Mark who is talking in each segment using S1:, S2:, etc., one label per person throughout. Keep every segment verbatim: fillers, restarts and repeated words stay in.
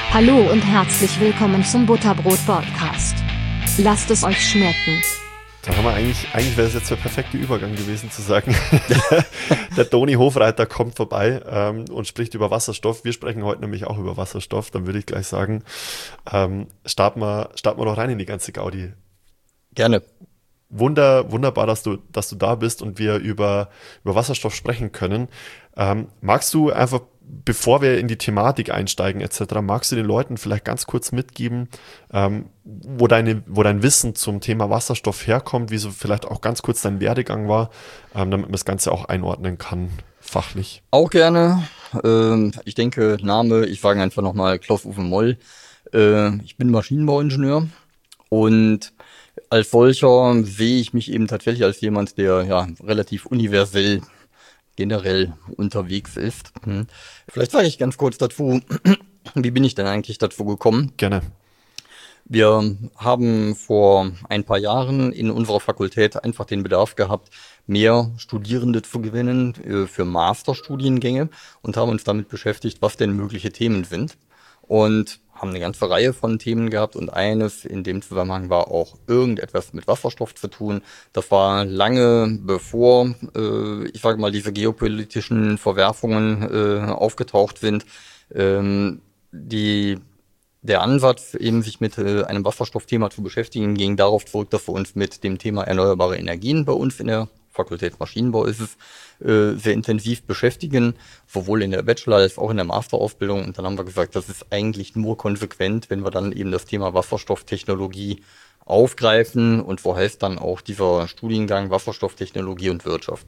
S1: Hallo und herzlich willkommen zum Butterbrot-Podcast. Lasst es euch schmecken.
S2: Da haben wir eigentlich, eigentlich wäre es jetzt der perfekte Übergang gewesen zu sagen, der Toni Hofreiter kommt vorbei ähm, und spricht über Wasserstoff. Wir sprechen heute nämlich auch über Wasserstoff. Dann würde ich gleich sagen, ähm, starten wir, starten wir doch rein in die ganze Gaudi.
S3: Gerne.
S2: Wunder, wunderbar, dass du, dass du da bist und wir über, über Wasserstoff sprechen können. Ähm, magst du einfach, bevor wir in die Thematik einsteigen et cetera, magst du den Leuten vielleicht ganz kurz mitgeben, ähm, wo, deine, wo dein Wissen zum Thema Wasserstoff herkommt, wie so vielleicht auch ganz kurz dein Werdegang war, ähm, damit man das Ganze auch einordnen kann, fachlich?
S3: Auch gerne. Ähm, ich denke, Name, ich sage einfach nochmal Klaus-Uwe Moll. Äh, ich bin Maschinenbauingenieur und als solcher sehe ich mich eben tatsächlich als jemand, der ja relativ universell generell unterwegs ist. Hm. Vielleicht sage ich ganz kurz dazu, wie bin ich denn eigentlich dazu gekommen?
S2: Gerne.
S3: Wir haben vor ein paar Jahren in unserer Fakultät einfach den Bedarf gehabt, mehr Studierende zu gewinnen äh, für Masterstudiengänge und haben uns damit beschäftigt, was denn mögliche Themen sind. Und haben eine ganze Reihe von Themen gehabt und eines in dem Zusammenhang war auch irgendetwas mit Wasserstoff zu tun. Das war lange bevor, äh, ich sage mal, diese geopolitischen Verwerfungen äh, aufgetaucht sind. Ähm, die, der Ansatz, eben sich mit äh, einem Wasserstoffthema zu beschäftigen, ging darauf zurück, dass wir uns mit dem Thema erneuerbare Energien bei uns in der Fakultät Maschinenbau ist es, äh, sehr intensiv beschäftigen, sowohl in der Bachelor- als auch in der Masterausbildung. Und dann haben wir gesagt, das ist eigentlich nur konsequent, wenn wir dann eben das Thema Wasserstofftechnologie aufgreifen. Und wo heißt dann auch dieser Studiengang Wasserstofftechnologie und Wirtschaft.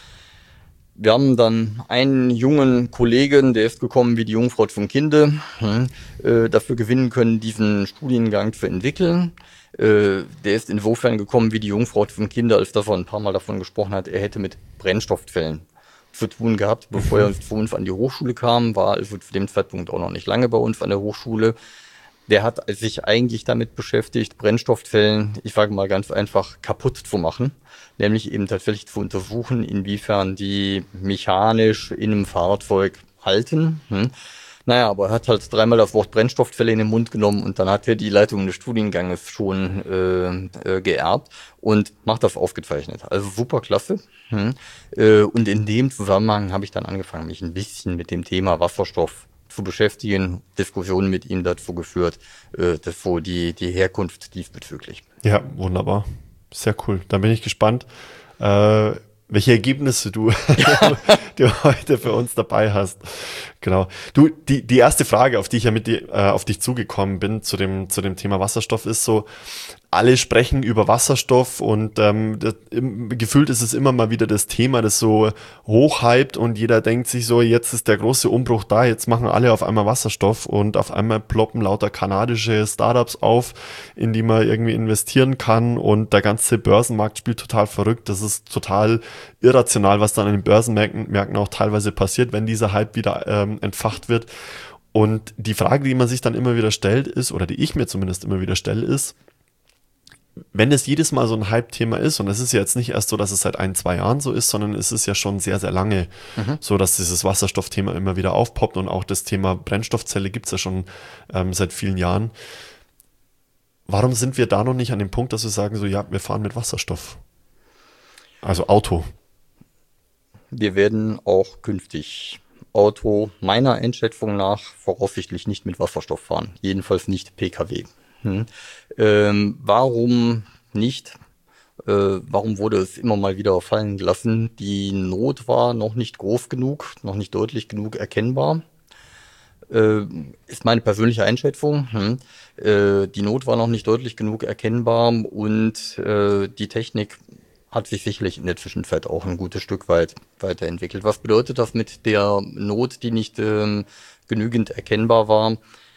S3: Wir haben dann einen jungen Kollegen, der ist gekommen wie die Jungfrau zum Kinde, äh, dafür gewinnen können, diesen Studiengang zu entwickeln. Äh, der ist insofern gekommen wie die Jungfrau zum Kinde, als dass er ein paar Mal davon gesprochen hat, er hätte mit Brennstoffzellen zu tun gehabt, bevor er zu uns an die Hochschule kam, war also zu dem Zeitpunkt auch noch nicht lange bei uns an der Hochschule. Der hat sich eigentlich damit beschäftigt, Brennstoffzellen, ich sage mal ganz einfach, kaputt zu machen. Nämlich eben tatsächlich zu untersuchen, inwiefern die mechanisch in einem Fahrzeug halten. Hm. Naja, aber er hat halt dreimal das Wort Brennstoffzelle in den Mund genommen und dann hat er die Leitung des Studienganges schon äh, äh, geerbt und macht das aufgezeichnet. Also super klasse. Hm. Äh, und in dem Zusammenhang habe ich dann angefangen, mich ein bisschen mit dem Thema Wasserstoff zu beschäftigen, Diskussionen mit ihm dazu geführt, äh, das ist so die, die Herkunft diesbezüglich.
S2: Ja, wunderbar. Sehr cool. Dann bin ich gespannt, äh, welche Ergebnisse du, du heute für uns dabei hast. Genau. Du, die, die erste Frage, auf die ich ja mit die, äh, auf dich zugekommen bin, zu dem, zu dem Thema Wasserstoff, ist so, alle sprechen über Wasserstoff und ähm, das, im, gefühlt ist es immer mal wieder das Thema, das so hochhypt und jeder denkt sich so, jetzt ist der große Umbruch da, jetzt machen alle auf einmal Wasserstoff und auf einmal ploppen lauter kanadische Startups auf, in die man irgendwie investieren kann und der ganze Börsenmarkt spielt total verrückt. Das ist total irrational, was dann an den Börsenmärkten Märkten auch teilweise passiert, wenn dieser Hype wieder ähm, entfacht wird. Und die Frage, die man sich dann immer wieder stellt, ist, oder die ich mir zumindest immer wieder stelle, ist, wenn es jedes Mal so ein Hype-Thema ist, und es ist ja jetzt nicht erst so, dass es seit ein, zwei Jahren so ist, sondern es ist ja schon sehr, sehr lange mhm. so, dass dieses Wasserstoffthema immer wieder aufpoppt und auch das Thema Brennstoffzelle gibt es ja schon ähm, seit vielen Jahren. Warum sind wir da noch nicht an dem Punkt, dass wir sagen, so ja, wir fahren mit Wasserstoff? Also Auto.
S3: Wir werden auch künftig Auto meiner Einschätzung nach voraussichtlich nicht mit Wasserstoff fahren, jedenfalls nicht P K W. Hm. Ähm, warum nicht? Äh, warum wurde es immer mal wieder fallen gelassen? Die Not war noch nicht groß genug, noch nicht deutlich genug erkennbar. Äh, ist meine persönliche Einschätzung. Hm. Äh, die Not war noch nicht deutlich genug erkennbar und äh, die Technik hat sich sicherlich in der Zwischenzeit auch ein gutes Stück weit weiterentwickelt. Was bedeutet das mit der Not, die nicht äh, genügend erkennbar war?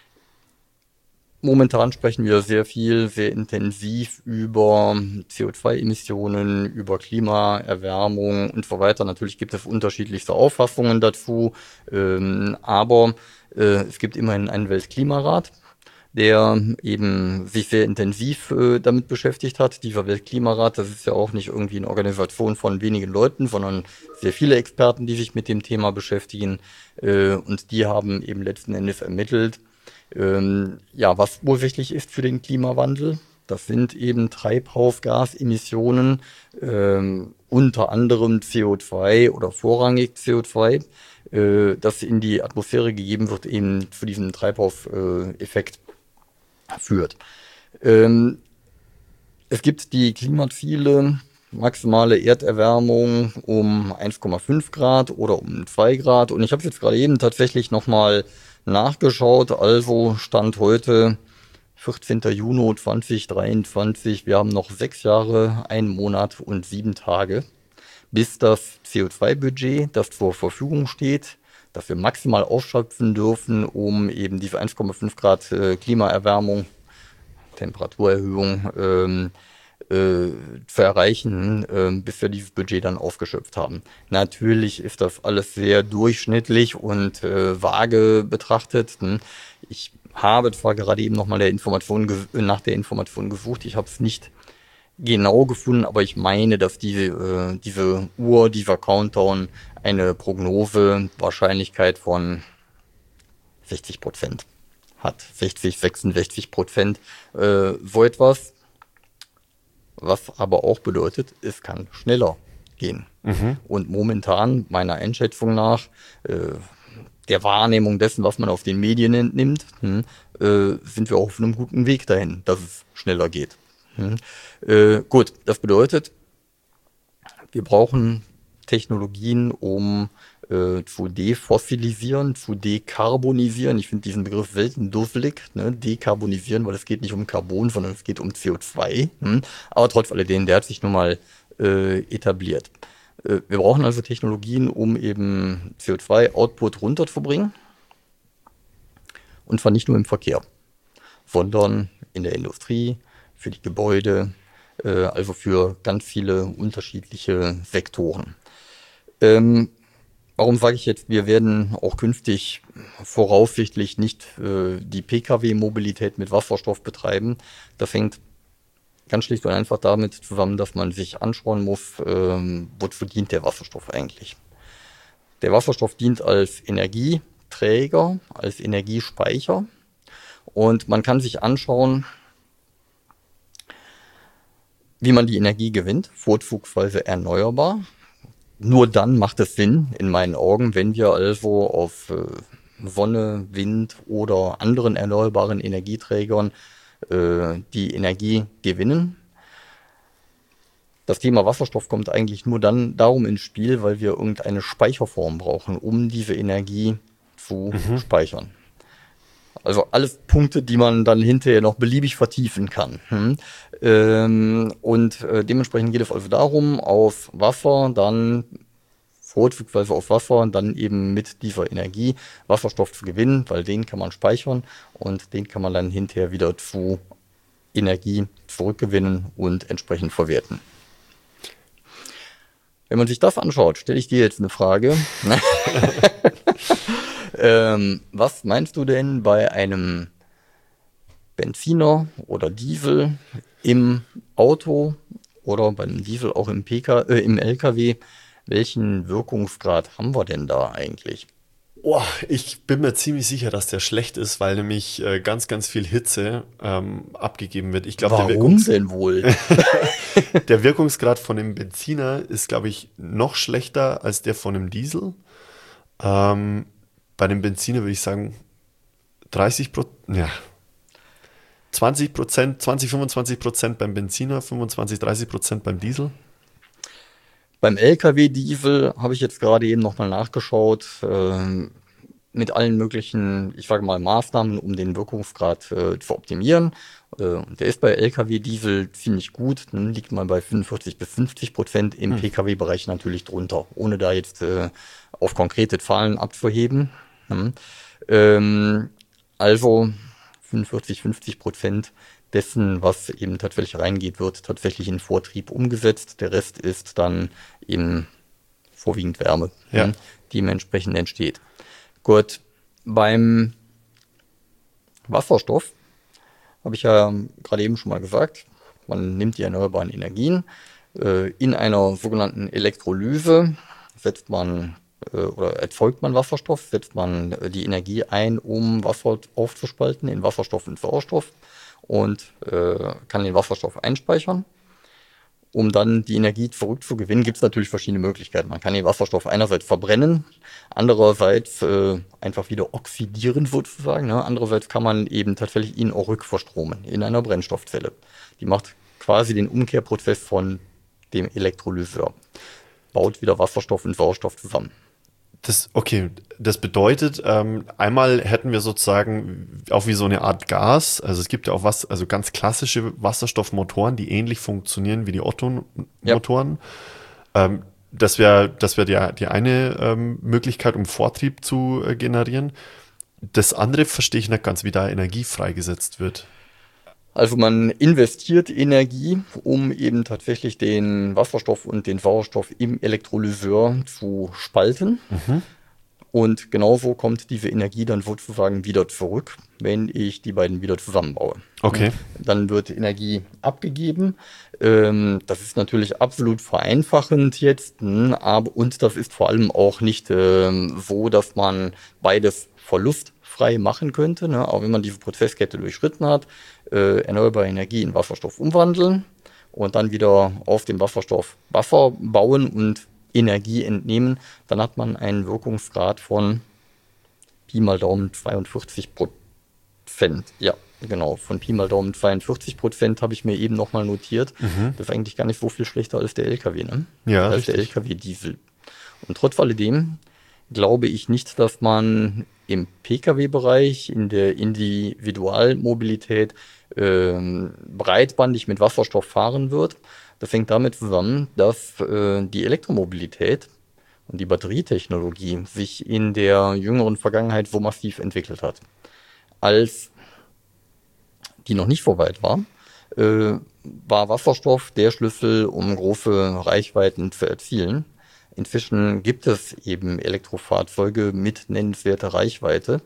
S3: Momentan sprechen wir sehr viel, sehr intensiv über C O zwei Emissionen, über Klimaerwärmung und so weiter. Natürlich gibt es unterschiedlichste Auffassungen dazu, ähm, aber äh, es gibt immerhin einen Weltklimarat, der eben sich sehr intensiv äh, damit beschäftigt hat. Dieser Weltklimarat, das ist ja auch nicht irgendwie eine Organisation von wenigen Leuten, sondern sehr viele Experten, die sich mit dem Thema beschäftigen. Äh, und die haben eben letzten Endes ermittelt, Ähm, ja, was ursächlich ist für den Klimawandel, das sind eben Treibhausgasemissionen, ähm, unter anderem C O zwei oder vorrangig C O zwei, äh, das in die Atmosphäre gegeben wird, eben zu diesem Treibhauseffekt führt. Ähm, es gibt die Klimaziele, maximale Erderwärmung um eins Komma fünf Grad oder um zwei Grad. Und ich habe jetzt gerade eben tatsächlich nochmal nachgeschaut. Also Stand heute, vierzehnten Juni zweitausenddreiundzwanzig. Wir haben noch sechs Jahre, einen Monat und sieben Tage, bis das C O zwei Budget, das zur Verfügung steht, das wir maximal ausschöpfen dürfen, um eben diese eins Komma fünf Grad äh, Klimaerwärmung, Temperaturerhöhung ähm, äh, zu erreichen, äh, bis wir dieses Budget dann aufgeschöpft haben. Natürlich ist das alles sehr durchschnittlich und äh, vage betrachtet. Ich habe zwar gerade eben nochmal der Information nach der Information gesucht, ich habe es nicht genau gefunden, aber ich meine, dass diese, äh, diese Uhr, dieser Countdown eine Prognose Wahrscheinlichkeit von sechzig Prozent hat. sechzig, sechsundsechzig Prozent, äh, so etwas. Was aber auch bedeutet, es kann schneller gehen. Mhm. Und momentan, meiner Einschätzung nach, äh, der Wahrnehmung dessen, was man auf den Medien entnimmt, hm, äh, sind wir auch auf einem guten Weg dahin, dass es schneller geht. Hm. Äh, gut, das bedeutet, wir brauchen Technologien, um äh, zu defossilisieren, zu dekarbonisieren. Ich finde diesen Begriff selten dusselig, ne? Dekarbonisieren, weil es geht nicht um Carbon, sondern es geht um C O zwei. Hm? Aber trotz alledem, der hat sich nun mal äh, etabliert. Äh, wir brauchen also Technologien, um eben C O zwei Output runterzubringen. Und zwar nicht nur im Verkehr, sondern in der Industrie, für die Gebäude, äh, also für ganz viele unterschiedliche Sektoren. Ähm, warum sage ich jetzt, wir werden auch künftig voraussichtlich nicht äh, die Pkw-Mobilität mit Wasserstoff betreiben? Das hängt ganz schlicht und einfach damit zusammen, dass man sich anschauen muss, ähm, wozu dient der Wasserstoff eigentlich? Der Wasserstoff dient als Energieträger, als Energiespeicher, und man kann sich anschauen, wie man die Energie gewinnt, vorzugsweise erneuerbar. Nur dann macht es Sinn, in meinen Augen, wenn wir also auf äh, Sonne, Wind oder anderen erneuerbaren Energieträgern äh, die Energie gewinnen. Das Thema Wasserstoff kommt eigentlich nur dann darum ins Spiel, weil wir irgendeine Speicherform brauchen, um diese Energie zu mhm. speichern. Also alles Punkte, die man dann hinterher noch beliebig vertiefen kann. Hm. Ähm, und äh, dementsprechend geht es also darum, auf Wasser, dann vorzugsweise auf Wasser, dann eben mit dieser Energie Wasserstoff zu gewinnen, weil den kann man speichern und den kann man dann hinterher wieder zu Energie zurückgewinnen und entsprechend verwerten. Wenn man sich das anschaut, stelle ich dir jetzt eine Frage. ähm, was meinst du denn bei einem Benziner oder Diesel im Auto oder beim Diesel auch im P K, äh, im L K W? Welchen Wirkungsgrad haben wir denn da eigentlich?
S2: Oh, ich bin mir ziemlich sicher, dass der schlecht ist, weil nämlich äh, ganz, ganz viel Hitze ähm, abgegeben wird. Ich glaub,
S3: Warum
S2: der Wirkungs-
S3: denn wohl?
S2: Der Wirkungsgrad von dem Benziner ist, glaube ich, noch schlechter als der von dem Diesel. Ähm, bei dem Benziner würde ich sagen dreißig Prozent, ja, zwanzig Prozent, zwanzig, fünfundzwanzig Prozent beim Benziner, fünfundzwanzig, dreißig Prozent beim Diesel.
S3: Beim L K W-Diesel habe ich jetzt gerade eben nochmal nachgeschaut, äh, mit allen möglichen, ich sage mal, Maßnahmen, um den Wirkungsgrad äh, zu optimieren. Äh, der ist bei L K W-Diesel ziemlich gut, ne, liegt mal bei fünfundvierzig bis fünfzig Prozent, im hm. P K W-Bereich natürlich drunter, ohne da jetzt äh, auf konkrete Zahlen abzuheben. Hm. Ähm, also fünfundvierzig, fünfzig Prozent dessen, was eben tatsächlich reingeht, wird tatsächlich in Vortrieb umgesetzt. Der Rest ist dann eben vorwiegend Wärme, ja, die dementsprechend entsteht. Gut, beim Wasserstoff habe ich ja gerade eben schon mal gesagt, man nimmt die erneuerbaren Energien. Äh, in einer sogenannten Elektrolyse setzt man äh, oder erzeugt man Wasserstoff, setzt man äh, die Energie ein, um Wasser aufzuspalten in Wasserstoff und Sauerstoff und äh, kann den Wasserstoff einspeichern. Um dann die Energie zurückzugewinnen, gibt es natürlich verschiedene Möglichkeiten. Man kann den Wasserstoff einerseits verbrennen, andererseits äh, einfach wieder oxidieren sozusagen. Ne? Andererseits kann man eben tatsächlich ihn auch rückverstromen in einer Brennstoffzelle. Die macht quasi den Umkehrprozess von dem Elektrolyseur. Baut wieder Wasserstoff und Sauerstoff zusammen.
S2: Das, okay, das bedeutet, ähm, einmal hätten wir sozusagen auch wie so eine Art Gas, also es gibt ja auch was, also ganz klassische Wasserstoffmotoren, die ähnlich funktionieren wie die Otto-Motoren. Ja. Ähm, das wäre das wär die, die eine ähm, Möglichkeit, um Vortrieb zu äh, generieren. Das andere verstehe ich nicht ganz, wie da Energie freigesetzt wird.
S3: Also man investiert Energie, um eben tatsächlich den Wasserstoff und den Sauerstoff im Elektrolyseur zu spalten. Mhm. Und genauso kommt diese Energie dann sozusagen wieder zurück, wenn ich die beiden wieder zusammenbaue.
S2: Okay.
S3: Dann wird Energie abgegeben. Das ist natürlich absolut vereinfachend jetzt, aber und das ist vor allem auch nicht so, dass man beides verlustfrei machen könnte. Aber wenn man diese Prozesskette durchschritten hat, erneuerbare Energie in Wasserstoff umwandeln und dann wieder auf dem Wasserstoff Wasser bauen und Energie entnehmen, dann hat man einen Wirkungsgrad von Pi mal Daumen zweiundvierzig Prozent. Ja, genau, von Pi mal Daumen zweiundvierzig Prozent habe ich mir eben nochmal notiert. Mhm. Das ist eigentlich gar nicht so viel schlechter als der L K W, ne?
S2: Ja,
S3: als
S2: richtig.
S3: Der L K W-Diesel. Und trotz alledem glaube ich nicht, dass man im P K W-Bereich, in der Individualmobilität ähm, breitbandig mit Wasserstoff fahren wird. Das hängt damit zusammen, dass äh, die Elektromobilität und die Batterietechnologie sich in der jüngeren Vergangenheit so massiv entwickelt hat. Als die noch nicht so weit war, äh, war Wasserstoff der Schlüssel, um große Reichweiten zu erzielen. Inzwischen gibt es eben Elektrofahrzeuge mit nennenswerter Reichweite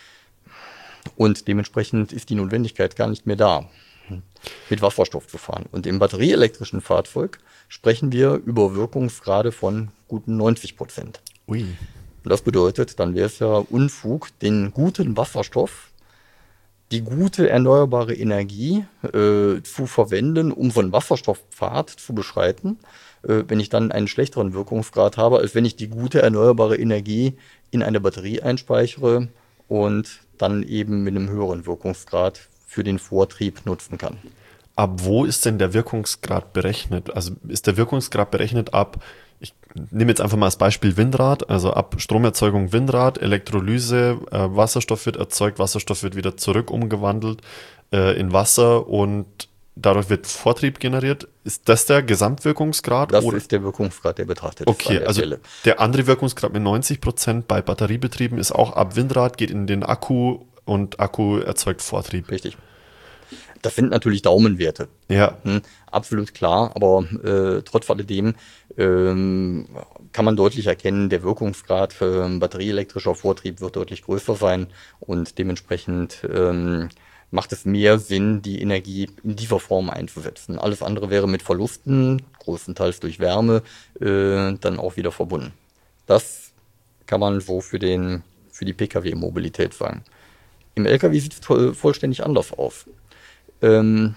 S3: und dementsprechend ist die Notwendigkeit gar nicht mehr da, mit Wasserstoff zu fahren. Und im batterieelektrischen Fahrzeug sprechen wir über Wirkungsgrade von guten neunzig Prozent.
S2: Ui.
S3: Und das bedeutet, dann wäre es ja Unfug, den guten Wasserstoff, die gute erneuerbare Energie äh, zu verwenden, um so einen Wasserstoffpfad zu beschreiten, äh, wenn ich dann einen schlechteren Wirkungsgrad habe, als wenn ich die gute erneuerbare Energie in eine Batterie einspeichere und dann eben mit einem höheren Wirkungsgrad für den Vortrieb nutzen kann.
S2: Ab wo ist denn der Wirkungsgrad berechnet? Also ist der Wirkungsgrad berechnet ab, ich nehme jetzt einfach mal als Beispiel Windrad, also ab Stromerzeugung Windrad, Elektrolyse, äh, Wasserstoff wird erzeugt, Wasserstoff wird wieder zurück umgewandelt äh, in Wasser und dadurch wird Vortrieb generiert. Ist das der Gesamtwirkungsgrad?
S3: Das
S2: oder?
S3: ist der Wirkungsgrad, der betrachtet
S2: Okay,
S3: ist an der
S2: also
S3: Stelle.
S2: Der andere Wirkungsgrad mit neunzig Prozent bei Batteriebetrieben ist auch ab Windrad, geht in den Akku und Akku erzeugt Vortrieb.
S3: Richtig. Das sind natürlich Daumenwerte.
S2: Ja.
S3: Hm, absolut klar, aber äh, trotz alledem ähm, kann man deutlich erkennen, der Wirkungsgrad für batterieelektrischer Vortrieb wird deutlich größer sein und dementsprechend ähm, macht es mehr Sinn, die Energie in dieser Form einzusetzen. Alles andere wäre mit Verlusten, größtenteils durch Wärme, äh, dann auch wieder verbunden. Das kann man so für, den, für die P K W-Mobilität sagen. Im L K W sieht es voll, vollständig anders aus. Ähm,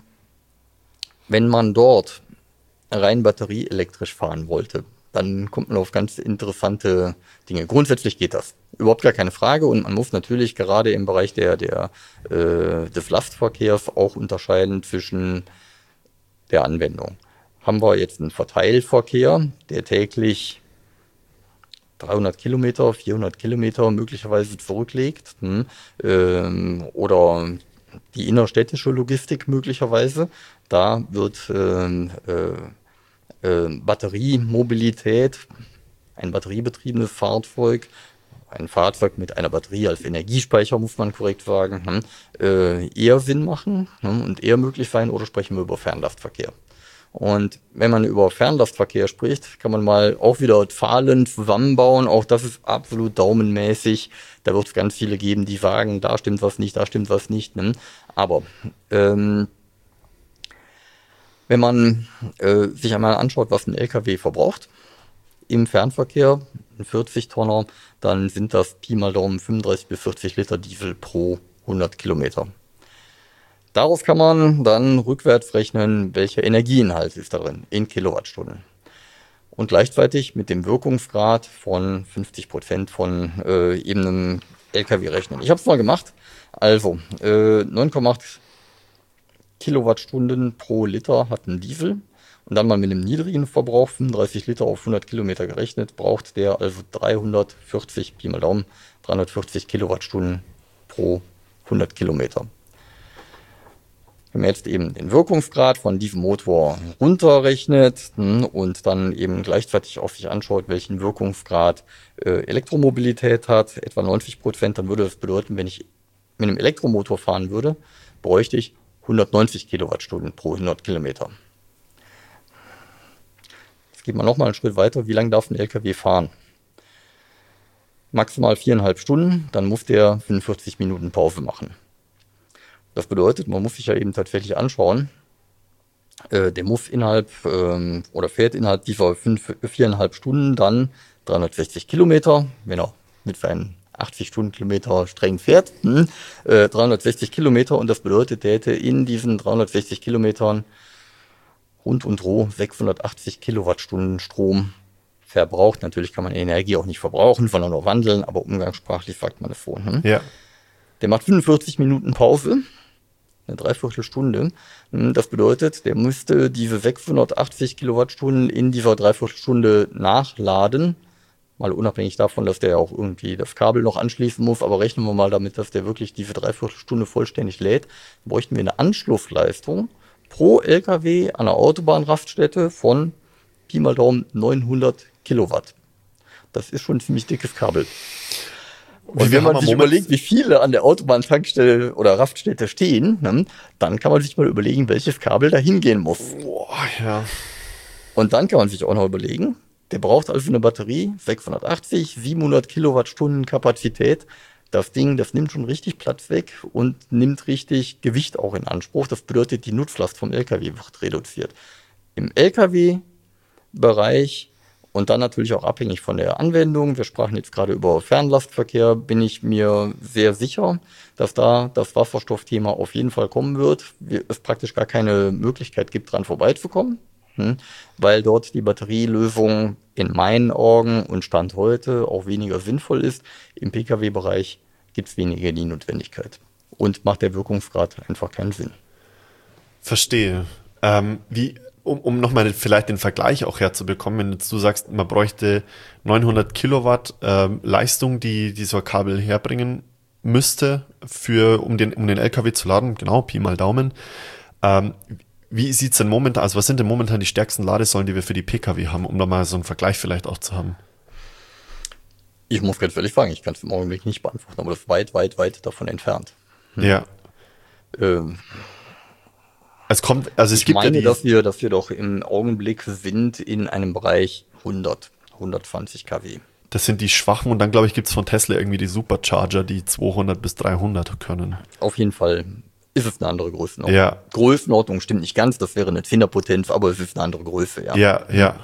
S3: wenn man dort rein batterieelektrisch fahren wollte, dann kommt man auf ganz interessante Dinge. Grundsätzlich geht das. Überhaupt gar keine Frage. Und man muss natürlich gerade im Bereich der, der, äh, des Lastverkehrs auch unterscheiden zwischen der Anwendung. Haben wir jetzt einen Verteilverkehr, der täglich dreihundert Kilometer, vierhundert Kilometer möglicherweise zurücklegt, hm, ähm, oder die innerstädtische Logistik möglicherweise. Da wird ähm, äh, äh, Batteriemobilität, ein batteriebetriebenes Fahrzeug, ein Fahrzeug mit einer Batterie als Energiespeicher, muss man korrekt sagen, hm, äh, eher Sinn machen, hm, und eher möglich sein, oder sprechen wir über Fernlastverkehr. Und wenn man über Fernlastverkehr spricht, kann man mal auch wieder Zahlen zusammenbauen. Auch das ist absolut daumenmäßig. Da wird es ganz viele geben, die sagen, da stimmt was nicht, da stimmt was nicht. Ne? Aber ähm, wenn man äh, sich einmal anschaut, was ein L K W verbraucht, im Fernverkehr, ein vierzig Tonner, dann sind das Pi mal Daumen fünfunddreißig bis vierzig Liter Diesel pro hundert Kilometer. Daraus kann man dann rückwärts rechnen, welcher Energieinhalt ist da drin in Kilowattstunden. Und gleichzeitig mit dem Wirkungsgrad von fünfzig Prozent von äh, eben einem L K W rechnen. Ich habe es mal gemacht. Also äh, neun Komma acht Kilowattstunden pro Liter hat ein Diesel. Und dann mal mit einem niedrigen Verbrauch, fünfunddreißig Liter auf hundert Kilometer gerechnet, braucht der also dreihundertvierzig, Pi mal Daumen, dreihundertvierzig Kilowattstunden pro hundert Kilometer. Wenn man jetzt eben den Wirkungsgrad von diesem Motor runterrechnet und dann eben gleichzeitig auch sich anschaut, welchen Wirkungsgrad äh, Elektromobilität hat, etwa neunzig Prozent, dann würde das bedeuten, wenn ich mit einem Elektromotor fahren würde, bräuchte ich hundertneunzig Kilowattstunden pro hundert Kilometer. Jetzt geht man nochmal einen Schritt weiter. Wie lange darf ein L K W fahren? Maximal viereinhalb Stunden, dann muss der fünfundvierzig Minuten Pause machen. Das bedeutet, man muss sich ja eben tatsächlich anschauen, äh, der muss innerhalb ähm, oder fährt innerhalb dieser fünf, viereinhalb Stunden dann dreihundertsechzig Kilometer, wenn er mit seinen achtzig Stundenkilometer streng fährt, hm, äh, dreihundertsechzig Kilometer, und das bedeutet, der hätte in diesen dreihundertsechzig Kilometern rund und roh sechshundertachtzig Kilowattstunden Strom verbraucht. Natürlich kann man Energie auch nicht verbrauchen, sondern nur wandeln, aber umgangssprachlich sagt man es so. Hm?
S2: Ja.
S3: Der macht fünfundvierzig Minuten Pause, eine Dreiviertelstunde. Das bedeutet, der müsste diese sechshundertachtzig Kilowattstunden in dieser Dreiviertelstunde nachladen. Mal unabhängig davon, dass der auch irgendwie das Kabel noch anschließen muss, aber rechnen wir mal damit, dass der wirklich diese Dreiviertelstunde vollständig lädt, bräuchten wir eine Anschlussleistung pro L K W an der Autobahnraststätte von Pi mal Daumen neunhundert Kilowatt. Das ist schon ein ziemlich dickes Kabel. Und wenn man sich überlegt, wie viele an der Autobahntankstelle oder Raststätte stehen, ne, dann kann man sich mal überlegen, welches Kabel da hingehen muss.
S2: Boah, ja.
S3: Und dann kann man sich auch noch überlegen, der braucht also eine Batterie, sechshundertachtzig, siebenhundert Kilowattstunden Kapazität. Das Ding, das nimmt schon richtig Platz weg und nimmt richtig Gewicht auch in Anspruch. Das bedeutet, die Nutzlast vom L K W wird reduziert. Im L K W-Bereich und dann natürlich auch abhängig von der Anwendung, wir sprachen jetzt gerade über Fernlastverkehr, bin ich mir sehr sicher, dass da das Wasserstoffthema auf jeden Fall kommen wird. Es praktisch gar keine Möglichkeit gibt, dran vorbeizukommen, hm, weil dort die Batterielösung in meinen Augen und Stand heute auch weniger sinnvoll ist. Im P K W-Bereich gibt es weniger die Notwendigkeit und macht der Wirkungsgrad einfach keinen Sinn.
S2: Verstehe. Ähm, wie... Um, um nochmal vielleicht den Vergleich auch herzubekommen, wenn jetzt du sagst, man bräuchte neunhundert Kilowatt ähm, Leistung, die, die so ein Kabel herbringen müsste, für, um den, um den L K W zu laden, genau, Pi mal Daumen. Ähm, wie sieht's denn momentan, also was sind denn momentan die stärksten Ladesäulen, die wir für die P K W haben, um da mal so einen Vergleich vielleicht auch zu haben?
S3: Ich muss ganz ehrlich sagen, ich kann es im Augenblick nicht beantworten, aber das ist weit, weit, weit davon entfernt. Hm.
S2: Ja.
S3: Ähm,
S2: Es kommt, also es
S3: ich
S2: gibt
S3: meine,
S2: ja die,
S3: dass wir, dass wir doch im Augenblick sind in einem Bereich hundert, hundertzwanzig Kilowatt.
S2: das sind die schwachen, und dann glaube ich gibt es von Tesla irgendwie die Supercharger, die zweihundert bis dreihundert können.
S3: Auf jeden Fall ist es eine andere Größenordnung.
S2: Ja.
S3: Größenordnung stimmt nicht ganz, das wäre eine Zehnerpotenz, aber es ist eine andere Größe, ja.
S2: Ja, ja.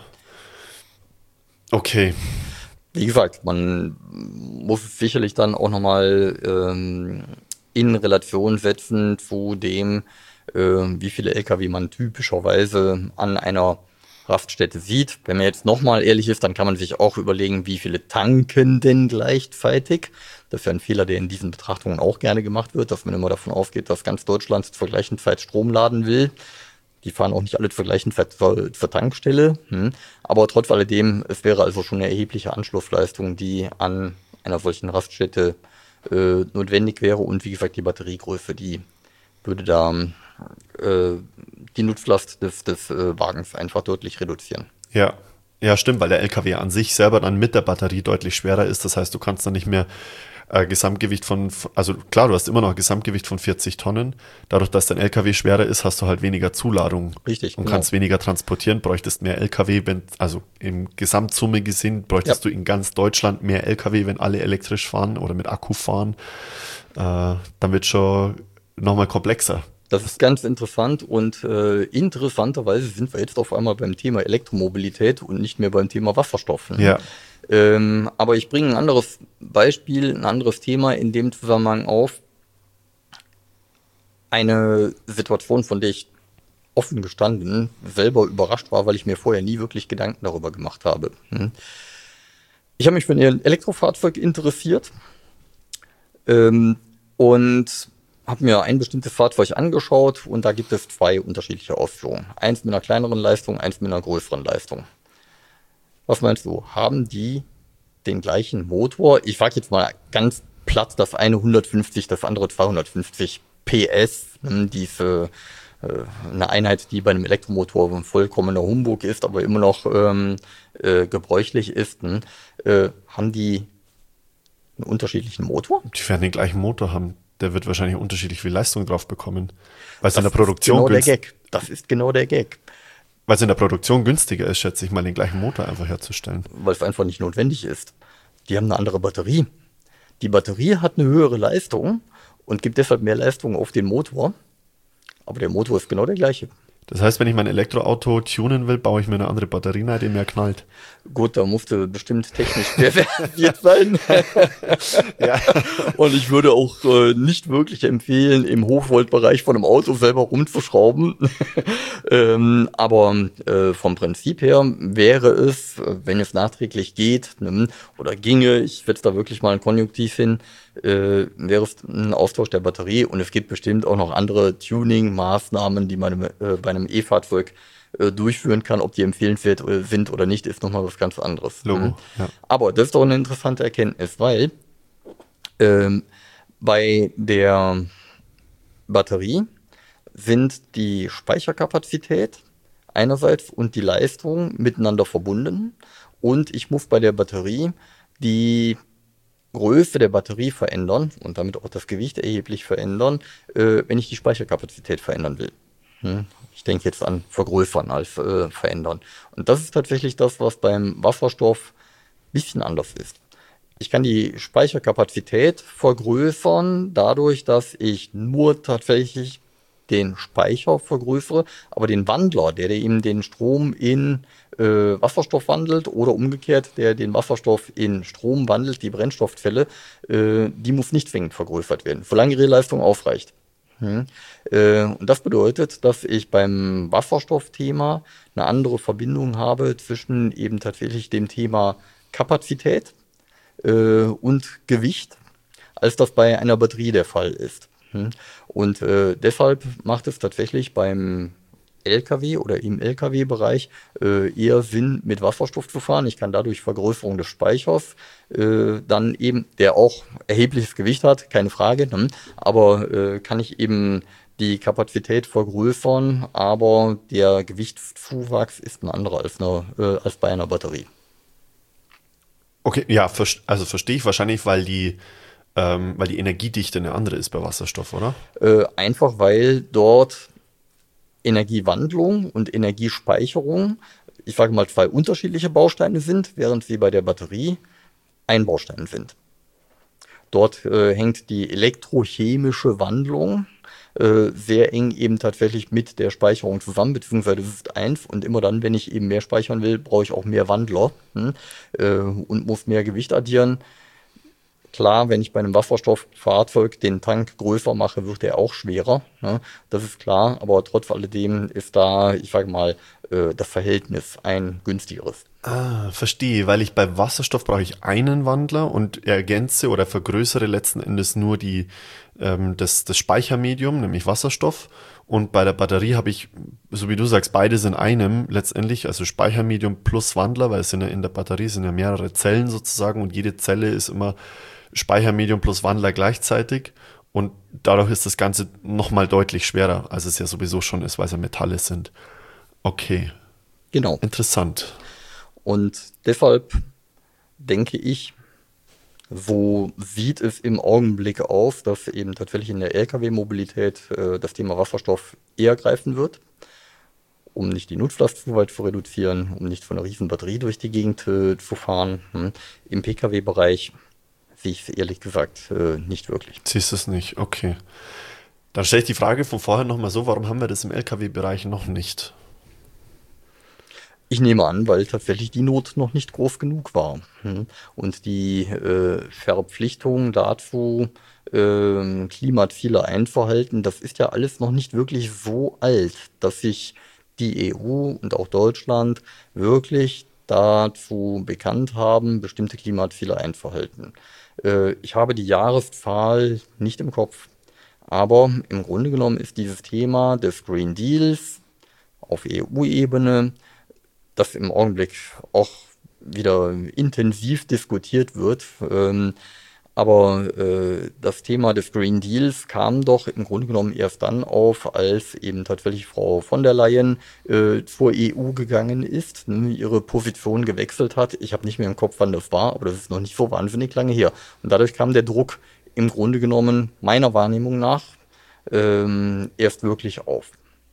S2: Okay.
S3: Wie gesagt, man muss es sicherlich dann auch nochmal ähm, in Relation setzen zu dem, äh, wie viele L K W man typischerweise an einer Raststätte sieht. Wenn man jetzt nochmal ehrlich ist, dann kann man sich auch überlegen, wie viele tanken denn gleichzeitig. Das ist ja ein Fehler, der in diesen Betrachtungen auch gerne gemacht wird, dass man immer davon ausgeht, dass ganz Deutschland zur gleichen Zeit Strom laden will. Die fahren auch nicht alle zur gleichen Zeit zur, zur Tankstelle. Hm. Aber trotz alledem, es wäre also schon eine erhebliche Anschlussleistung, die an einer solchen Raststätte äh, notwendig wäre. Und wie gesagt, die Batteriegröße, die würde da äh, die Nutzlast des, des äh, Wagens einfach deutlich reduzieren.
S2: Ja. Ja, stimmt, weil der L K W an sich selber dann mit der Batterie deutlich schwerer ist. Das heißt, du kannst dann nicht mehr äh, Gesamtgewicht von, also klar, du hast immer noch ein Gesamtgewicht von vierzig Tonnen. Dadurch, dass dein L K W schwerer ist, hast du halt weniger Zuladung.
S3: Richtig,
S2: und
S3: genau.
S2: kannst weniger transportieren, bräuchtest mehr L K W, wenn, also im Gesamtsumme gesehen, bräuchtest
S3: Ja.
S2: du in ganz Deutschland mehr L K W, wenn alle elektrisch fahren oder mit Akku fahren. Äh, dann wird schon nochmal komplexer.
S3: Das ist ganz interessant und äh, interessanterweise sind wir jetzt auf einmal beim Thema Elektromobilität und nicht mehr beim Thema Wasserstoff. Ne?
S2: Ja.
S3: Ähm, aber ich bringe ein anderes Beispiel, ein anderes Thema in dem Zusammenhang auf. Eine Situation, von der ich offen gestanden selber überrascht war, weil ich mir vorher nie wirklich Gedanken darüber gemacht habe. Hm. Ich habe mich für ein Elektrofahrzeug interessiert ähm, und habe mir ein bestimmtes Fahrzeug angeschaut und da gibt es zwei unterschiedliche Ausführungen. Eins mit einer kleineren Leistung, eins mit einer größeren Leistung. Was meinst du? Haben die den gleichen Motor? Ich sage jetzt mal ganz platt, das eine hundertfünfzig, das andere zweihundertfünfzig P S. Diese äh, eine Einheit, die bei einem Elektromotor ein vollkommener Humbug ist, aber immer noch ähm, äh, gebräuchlich ist. Äh, haben die einen unterschiedlichen Motor?
S2: Die werden den gleichen Motor haben. Der wird wahrscheinlich unterschiedlich viel Leistung drauf bekommen. Weil es
S3: Das
S2: in der Produktion
S3: ist genau der
S2: günst-
S3: Gag. Das ist genau der Gag.
S2: weil es in der Produktion günstiger ist, schätze ich mal, den gleichen Motor einfach herzustellen.
S3: Weil es einfach nicht notwendig ist. Die haben eine andere Batterie. Die Batterie hat eine höhere Leistung und gibt deshalb mehr Leistung auf den Motor. Aber der Motor ist genau der gleiche.
S2: Das heißt, wenn ich mein Elektroauto tunen will, baue ich mir eine andere Batterie rein, die mehr knallt.
S3: Gut, da musste bestimmt technisch sehr versiert sein.
S2: Ja.
S3: Und ich würde auch äh, nicht wirklich empfehlen, im Hochvoltbereich von einem Auto selber rumzuschrauben. ähm, aber äh, vom Prinzip her wäre es, äh, wenn es nachträglich geht, ne, oder ginge, ich setze da wirklich mal ein Konjunktiv hin, äh, wäre es ein Austausch der Batterie. Und es gibt bestimmt auch noch andere Tuning-Maßnahmen, die man äh, bei einem E-Fahrzeug äh, durchführen kann. Ob die empfehlenswert äh, sind oder nicht, ist nochmal was ganz anderes.
S2: Logo,
S3: Mhm.
S2: ja.
S3: Aber das ist doch eine interessante Erkenntnis, weil ähm, bei der Batterie sind die Speicherkapazität einerseits und die Leistung miteinander verbunden. Und ich muss bei der Batterie die Größe der Batterie verändern und damit auch das Gewicht erheblich verändern, äh, wenn ich die Speicherkapazität verändern will. Hm. Ich denke jetzt an vergrößern als äh, verändern. Und das ist tatsächlich das, was beim Wasserstoff ein bisschen anders ist. Ich kann die Speicherkapazität vergrößern dadurch, dass ich nur tatsächlich den Speicher vergrößere, aber den Wandler, der, der eben den Strom in äh, Wasserstoff wandelt oder umgekehrt, der den Wasserstoff in Strom wandelt, die Brennstoffzelle, äh, die muss nicht zwingend vergrößert werden, solange ihre Leistung ausreicht. Hm. Äh, und das bedeutet, dass ich beim Wasserstoffthema eine andere Verbindung habe zwischen eben tatsächlich dem Thema Kapazität äh, und Gewicht, als das bei einer Batterie der Fall ist. Und äh, deshalb macht es tatsächlich beim L K W oder im L K W-Bereich äh, eher Sinn, mit Wasserstoff zu fahren. Ich kann dadurch Vergrößerung des Speichers, äh, dann eben, der auch erhebliches Gewicht hat, keine Frage, ne? aber äh, kann ich eben die Kapazität vergrößern, aber der Gewichtszuwachs ist ein anderer als, eine, äh, als bei einer Batterie.
S2: Okay, ja, ver- also verstehe ich wahrscheinlich, weil die Ähm, weil die Energiedichte eine andere ist bei Wasserstoff, oder?
S3: Äh, einfach weil dort Energiewandlung und Energiespeicherung, ich sage mal, zwei unterschiedliche Bausteine sind, während sie bei der Batterie ein Baustein sind. Dort äh, hängt die elektrochemische Wandlung äh, sehr eng eben tatsächlich mit der Speicherung zusammen, beziehungsweise es ist eins und immer dann, wenn ich eben mehr speichern will, brauche ich auch mehr Wandler hm, äh, und muss mehr Gewicht addieren. Klar, wenn ich bei einem Wasserstofffahrzeug den Tank größer mache, wird er auch schwerer. Ne? Das ist klar, aber trotz alledem ist da, ich sage mal, äh, das Verhältnis ein günstigeres.
S2: Ah, verstehe, weil ich bei Wasserstoff brauche ich einen Wandler und ergänze oder vergrößere letzten Endes nur die, ähm, das, das Speichermedium, nämlich Wasserstoff. Und bei der Batterie habe ich, so wie du sagst, beides in einem letztendlich, also Speichermedium plus Wandler, weil es in der, in der Batterie sind ja mehrere Zellen sozusagen und jede Zelle ist immer Speichermedium plus Wandler gleichzeitig. Und dadurch ist das Ganze nochmal deutlich schwerer, als es ja sowieso schon ist, weil es ja Metalle sind. Okay.
S3: Genau.
S2: Interessant.
S3: Und deshalb denke ich, so sieht es im Augenblick aus, dass eben tatsächlich in der L K W-Mobilität äh, das Thema Wasserstoff eher greifen wird, um nicht die Nutzlast zu weit zu reduzieren, um nicht von einer riesen Batterie durch die Gegend äh, zu fahren. Hm. Im P K W-Bereich sehe ich es ehrlich gesagt äh, nicht wirklich.
S2: Siehst du es nicht? Okay. Dann stelle ich die Frage von vorher nochmal so, warum haben wir das im L K W-Bereich noch nicht?
S3: Ich nehme an, weil tatsächlich die Not noch nicht groß genug war. Hm. Und die äh, Verpflichtung dazu, äh, Klimaziele einzuhalten, das ist ja alles noch nicht wirklich so alt, dass sich die E U und auch Deutschland wirklich dazu bekannt haben, bestimmte Klimaziele einzuhalten. Äh, ich habe die Jahreszahl nicht im Kopf, aber im Grunde genommen ist dieses Thema des Green Deals auf E U-Ebene, das im Augenblick auch wieder intensiv diskutiert wird. Ähm, aber äh, das Thema des Green Deals kam doch im Grunde genommen erst dann auf, als eben tatsächlich Frau von der Leyen äh, zur E U gegangen ist, ne, ihre Position gewechselt hat. Ich habe nicht mehr im Kopf, wann das war, aber das ist noch nicht so wahnsinnig lange her. Und dadurch kam der Druck im Grunde genommen meiner Wahrnehmung nach ähm, erst wirklich auf.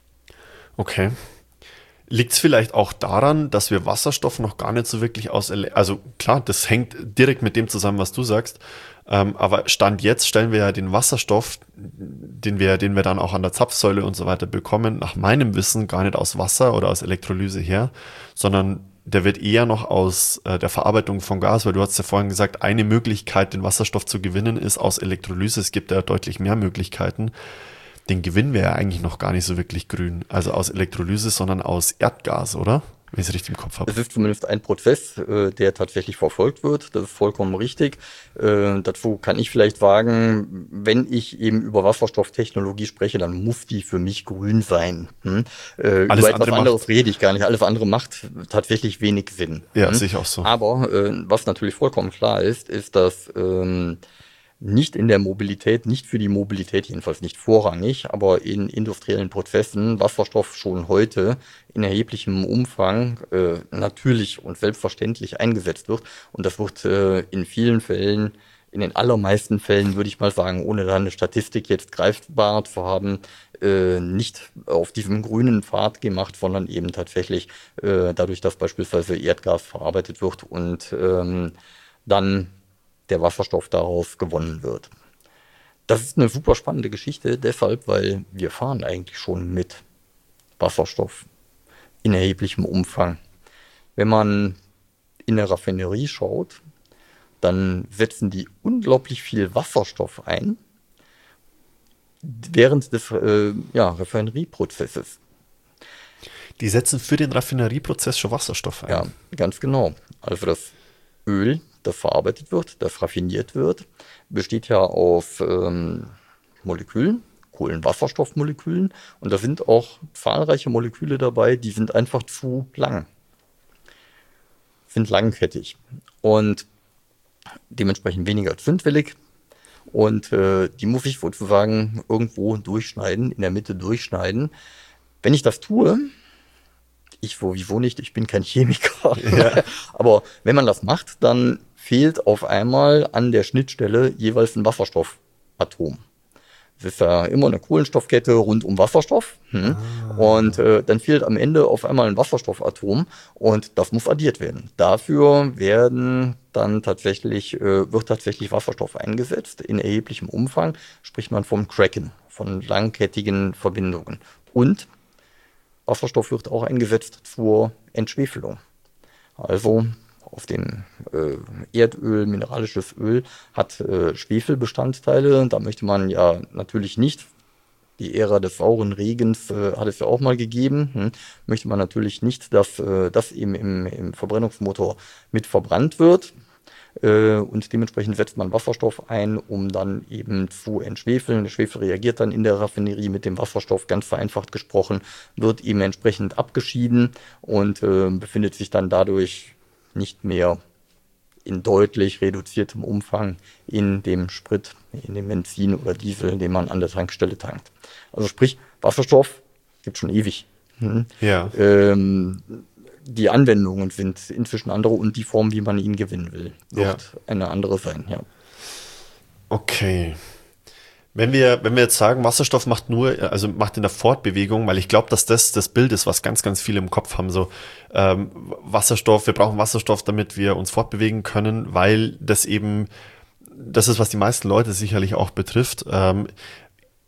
S2: Okay. Liegt es vielleicht auch daran, dass wir Wasserstoff noch gar nicht so wirklich aus, Ele- also klar, das hängt direkt mit dem zusammen, was du sagst, ähm, aber Stand jetzt stellen wir ja den Wasserstoff, den wir, den wir dann auch an der Zapfsäule und so weiter bekommen, nach meinem Wissen gar nicht aus Wasser oder aus Elektrolyse her, sondern der wird eher noch aus äh, der Verarbeitung von Gas, weil du hast ja vorhin gesagt, eine Möglichkeit, den Wasserstoff zu gewinnen, ist aus Elektrolyse. Es gibt ja deutlich mehr Möglichkeiten. Den gewinnen wir ja eigentlich noch gar nicht so wirklich grün. Also aus Elektrolyse, sondern aus Erdgas, oder? Wenn ich es richtig im Kopf habe.
S3: Es ist zumindest ein Prozess, äh, der tatsächlich verfolgt wird. Das ist vollkommen richtig. Äh, dazu kann ich vielleicht sagen, wenn ich eben über Wasserstofftechnologie spreche, dann muss die für mich grün sein. Hm? Äh,
S2: Alles
S3: über etwas
S2: andere
S3: anderes
S2: macht-
S3: rede ich gar nicht. Alles andere macht tatsächlich wenig Sinn.
S2: Ja,
S3: Hm?
S2: sehe ich auch so.
S3: Aber äh, was natürlich vollkommen klar ist, ist, dass ähm, nicht in der Mobilität, nicht für die Mobilität, jedenfalls nicht vorrangig, aber in industriellen Prozessen Wasserstoff schon heute in erheblichem Umfang äh, natürlich und selbstverständlich eingesetzt wird. Und das wird äh, in vielen Fällen, in den allermeisten Fällen, würde ich mal sagen, ohne da eine Statistik jetzt greifbar zu haben, äh, nicht auf diesem grünen Pfad gemacht, sondern eben tatsächlich äh, dadurch, dass beispielsweise Erdgas verarbeitet wird und ähm, dann der Wasserstoff daraus gewonnen wird. Das ist eine super spannende Geschichte, deshalb, weil wir fahren eigentlich schon mit Wasserstoff in erheblichem Umfang. Wenn man in der Raffinerie schaut, dann setzen die unglaublich viel Wasserstoff ein während des äh, ja, Raffinerieprozesses.
S2: Die setzen für den Raffinerieprozess schon Wasserstoff ein.
S3: Ja, ganz genau. Also das Öl, das verarbeitet wird, das raffiniert wird, besteht ja aus ähm, Molekülen, Kohlenwasserstoffmolekülen. Und da sind auch zahlreiche Moleküle dabei, die sind einfach zu lang, sind langkettig und dementsprechend weniger zündwillig. Und äh, die muss ich sozusagen irgendwo durchschneiden, in der Mitte durchschneiden. Wenn ich das tue, ich sowieso nicht, ich bin kein Chemiker, ja. Aber wenn man das macht, dann fehlt auf einmal an der Schnittstelle jeweils ein Wasserstoffatom. Es ist ja immer eine Kohlenstoffkette rund um Wasserstoff. Hm. Ah. Und äh, dann fehlt am Ende auf einmal ein Wasserstoffatom und das muss addiert werden. Dafür werden dann tatsächlich, äh, wird tatsächlich Wasserstoff eingesetzt in erheblichem Umfang, spricht man vom Cracken, von langkettigen Verbindungen. Und Wasserstoff wird auch eingesetzt zur Entschwefelung. Also auf dem äh, Erdöl, mineralisches Öl hat äh, Schwefelbestandteile. Da möchte man ja natürlich nicht, die Ära des sauren Regens äh, hat es ja auch mal gegeben, hm, möchte man natürlich nicht, dass äh, das eben im, im Verbrennungsmotor mit verbrannt wird. Äh, und dementsprechend setzt man Wasserstoff ein, um dann eben zu entschwefeln. Der Schwefel reagiert dann in der Raffinerie mit dem Wasserstoff, ganz vereinfacht gesprochen, wird eben entsprechend abgeschieden und äh, befindet sich dann dadurch nicht mehr in deutlich reduziertem Umfang in dem Sprit, in dem Benzin oder Diesel, den man an der Tankstelle tankt. Also sprich, Wasserstoff gibt schon ewig. Hm.
S2: Ja.
S3: Ähm, die Anwendungen sind inzwischen andere und die Form, wie man ihn gewinnen will, wird
S2: ja.
S3: eine andere sein. Ja.
S2: Okay. Wenn wir, wenn wir jetzt sagen, Wasserstoff macht nur, also macht in der Fortbewegung, weil ich glaube, dass das das Bild ist, was ganz, ganz viele im Kopf haben, so ähm, Wasserstoff, wir brauchen Wasserstoff, damit wir uns fortbewegen können, weil das eben, das ist, was die meisten Leute sicherlich auch betrifft. Ähm,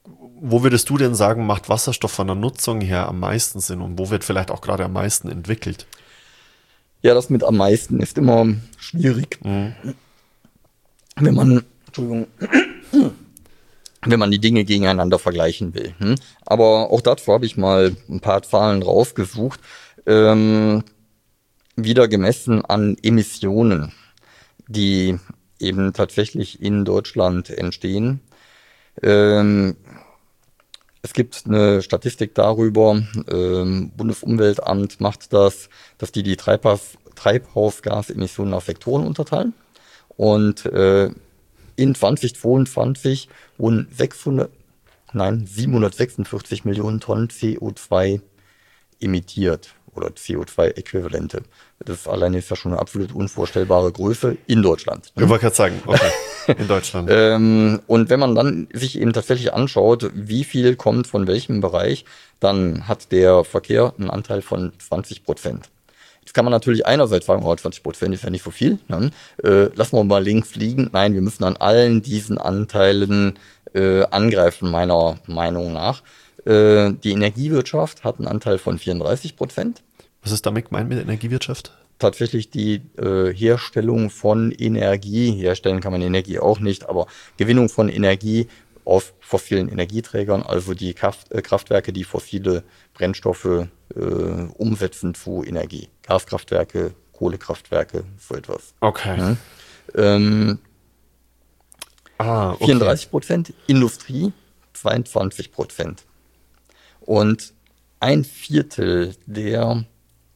S2: wo würdest du denn sagen, macht Wasserstoff von der Nutzung her am meisten Sinn und wo wird vielleicht auch gerade am meisten entwickelt?
S3: Ja, das mit am meisten ist immer schwierig. Mhm. Wenn man, Entschuldigung, wenn man die Dinge gegeneinander vergleichen will. Hm? Aber auch dazu habe ich mal ein paar Zahlen rausgesucht. Ähm, wieder gemessen an Emissionen, die eben tatsächlich in Deutschland entstehen. Ähm, es gibt eine Statistik darüber, ähm, Bundesumweltamt macht das, dass die die Treibhaus, Treibhausgasemissionen nach Sektoren unterteilen. Und äh, in zweitausendzweiundzwanzig wurden sechshundert, nein, siebenhundertsechsundvierzig Millionen Tonnen C O zwei emittiert oder C O zwei Äquivalente. Das alleine ist ja schon eine absolut unvorstellbare Größe in Deutschland.
S2: Ich wollte gerade sagen, okay, in Deutschland.
S3: ähm, und wenn man dann sich eben tatsächlich anschaut, wie viel kommt von welchem Bereich, dann hat der Verkehr einen Anteil von zwanzig Prozent. Jetzt kann man natürlich einerseits sagen, oh, zwanzig Prozent ist ja nicht so viel. Ne? Äh, lassen wir mal links liegen. Nein, wir müssen an allen diesen Anteilen äh, angreifen, meiner Meinung nach. Äh, die Energiewirtschaft hat einen Anteil von vierunddreißig Prozent.
S2: Was ist damit gemeint mit der Energiewirtschaft?
S3: Tatsächlich die äh, Herstellung von Energie. Herstellen kann man Energie auch nicht, aber Gewinnung von Energie aus fossilen Energieträgern, also die Kraft, äh, Kraftwerke, die fossile Brennstoffe äh, umsetzen zu Energie. Gaskraftwerke, Kohlekraftwerke, so etwas.
S2: Okay.
S3: Ja. Ähm,
S2: ah, okay.
S3: vierunddreißig Prozent Industrie, zweiundzwanzig Prozent. Und ein Viertel der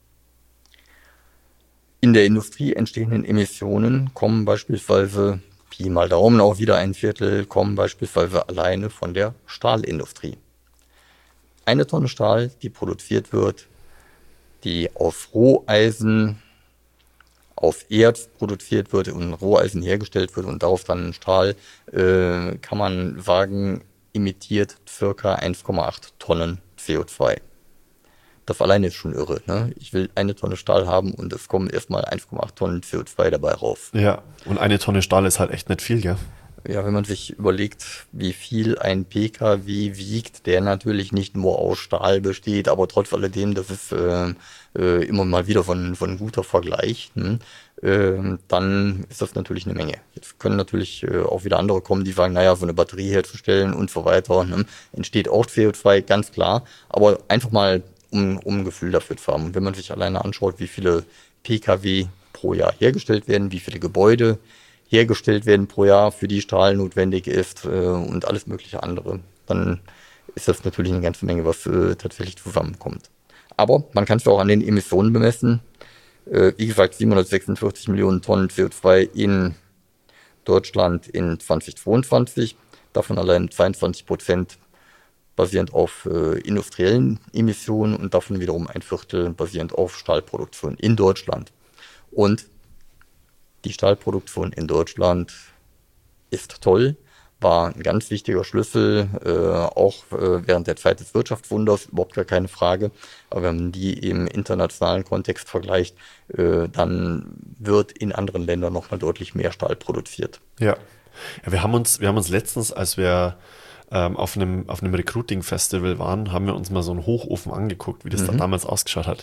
S3: in der Industrie entstehenden Emissionen kommen beispielsweise, Pi mal Daumen auch wieder ein Viertel, kommen beispielsweise alleine von der Stahlindustrie. Eine Tonne Stahl, die produziert wird, die aus Roheisen, aus Erz produziert wird und Roheisen hergestellt wird und darauf dann Stahl, äh, kann man sagen, emittiert circa eins Komma acht Tonnen C O zwei. Das alleine ist schon irre. Ne? Ich will eine Tonne Stahl haben und es kommen erstmal eins Komma acht Tonnen C O zwei dabei raus.
S2: Ja, und eine Tonne Stahl ist halt echt nicht viel, gell?
S3: Ja, wenn man sich überlegt, wie viel ein Pkw wiegt, der natürlich nicht nur aus Stahl besteht, aber trotz alledem, das ist äh, äh, immer mal wieder von, von guter Vergleich, hm? äh, dann ist das natürlich eine Menge. Jetzt können natürlich äh, auch wieder andere kommen, die sagen, naja, so eine Batterie herzustellen und so weiter, ne? Entsteht auch C O zwei, ganz klar, aber einfach mal um, um ein Gefühl dafür zu haben. Und wenn man sich alleine anschaut, wie viele Pkw pro Jahr hergestellt werden, wie viele Gebäude hergestellt werden pro Jahr, für die Stahl notwendig ist äh, und alles mögliche andere, dann ist das natürlich eine ganze Menge, was äh, tatsächlich zusammenkommt. Aber man kann es ja auch an den Emissionen bemessen. Äh, wie gesagt, siebenhundertsechsundvierzig Millionen Tonnen C O zwei in Deutschland in zweitausendzweiundzwanzig, davon allein zweiundzwanzig Prozent basierend auf äh, industriellen Emissionen und davon wiederum ein Viertel basierend auf Stahlproduktion in Deutschland. Und die Stahlproduktion in Deutschland ist toll, war ein ganz wichtiger Schlüssel, äh, auch äh, während der Zeit des Wirtschaftswunders, überhaupt gar keine Frage. Aber wenn man die im internationalen Kontext vergleicht, äh, dann wird in anderen Ländern nochmal deutlich mehr Stahl produziert.
S2: Ja. Ja, wir haben uns, wir haben uns letztens, als wir ähm, auf einem, auf einem Recruiting-Festival waren, haben wir uns mal so einen Hochofen angeguckt, wie das mhm. da damals ausgeschaut hat.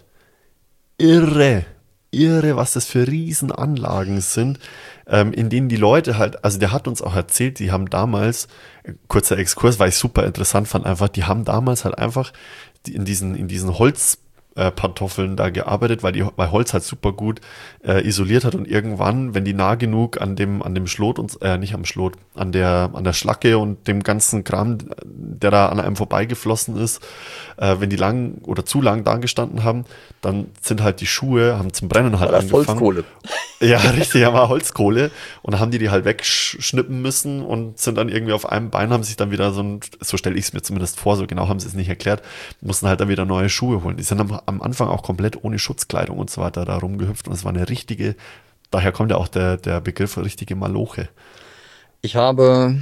S2: Irre! Irre, was das für Riesenanlagen sind, ähm, in denen die Leute halt, also der hat uns auch erzählt, die haben damals, kurzer Exkurs, weil ich super interessant fand, einfach, die haben damals halt einfach die in diesen, in diesen Holz äh, Pantoffeln da gearbeitet, weil die, weil Holz halt super gut äh, isoliert hat und irgendwann, wenn die nah genug an dem, an dem Schlot und, äh, nicht am Schlot, an der, an der Schlacke und dem ganzen Kram, der da an einem vorbeigeflossen ist, äh, wenn die lang oder zu lang da gestanden haben, dann sind halt die Schuhe, haben zum Brennen halt
S3: war das
S2: angefangen.
S3: Holzkohle.
S2: Ja, richtig, ja, war Holzkohle. Und dann haben die die halt wegschnippen müssen und sind dann irgendwie auf einem Bein, haben sich dann wieder so ein, so stelle ich es mir zumindest vor, so genau haben sie es nicht erklärt, mussten halt dann wieder neue Schuhe holen. Die sind am, am Anfang auch komplett ohne Schutzkleidung und so weiter da rumgehüpft und es war eine richtige, daher kommt ja auch der, der Begriff richtige Maloche.
S3: Ich habe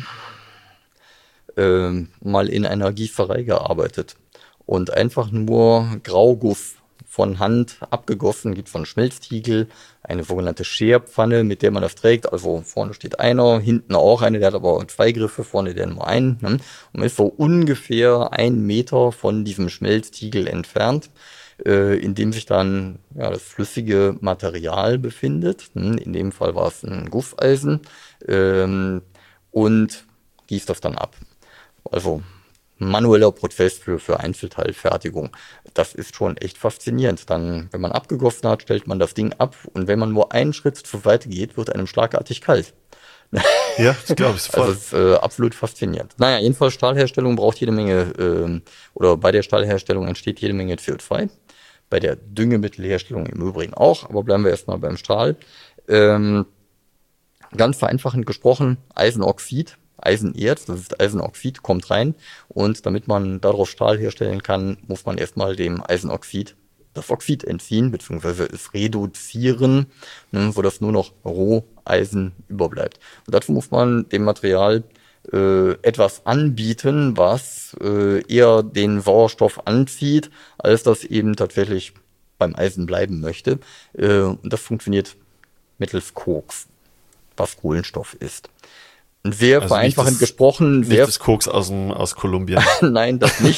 S3: äh, mal in einer Gießerei gearbeitet und einfach nur Grauguss von Hand abgegossen, gibt von Schmelztiegel eine sogenannte Scherpfanne, mit der man das trägt. Also vorne steht einer, hinten auch eine, der hat aber zwei Griffe, vorne der nur einen. Ne? Und man ist so ungefähr einen Meter von diesem Schmelztiegel entfernt, äh, in dem sich dann ja, das flüssige Material befindet. Hm? In dem Fall war es ein Guffeisen. Ähm, und gießt das dann ab. Also manueller Prozess für, für Einzelteilfertigung. Das ist schon echt faszinierend. Dann, wenn man abgegossen hat, stellt man das Ding ab und wenn man nur einen Schritt zur Seite geht, wird einem schlagartig kalt.
S2: Ja, das glaube ich sofort.
S3: Also das ist äh, absolut faszinierend. Naja, jedenfalls Stahlherstellung braucht jede Menge, ähm, oder bei der Stahlherstellung entsteht jede Menge C O zwei. Bei der Düngemittelherstellung im Übrigen auch, aber bleiben wir erstmal beim Stahl. Ähm, ganz vereinfachend gesprochen, Eisenoxid, Eisenerz, das ist Eisenoxid, kommt rein und damit man daraus Stahl herstellen kann, muss man erstmal dem Eisenoxid das Oxid entziehen, beziehungsweise es reduzieren, ne, sodass nur noch Roheisen überbleibt. Und dazu muss man dem Material äh, etwas anbieten, was äh, eher den Sauerstoff anzieht, als das eben tatsächlich beim Eisen bleiben möchte. Äh, und das funktioniert mittels Koks, was Kohlenstoff ist. Sehr
S2: Also
S3: vereinfachend
S2: nicht das,
S3: gesprochen.
S2: Nicht
S3: Sehr
S2: das Koks aus, dem, aus Kolumbien.
S3: Nein, das nicht.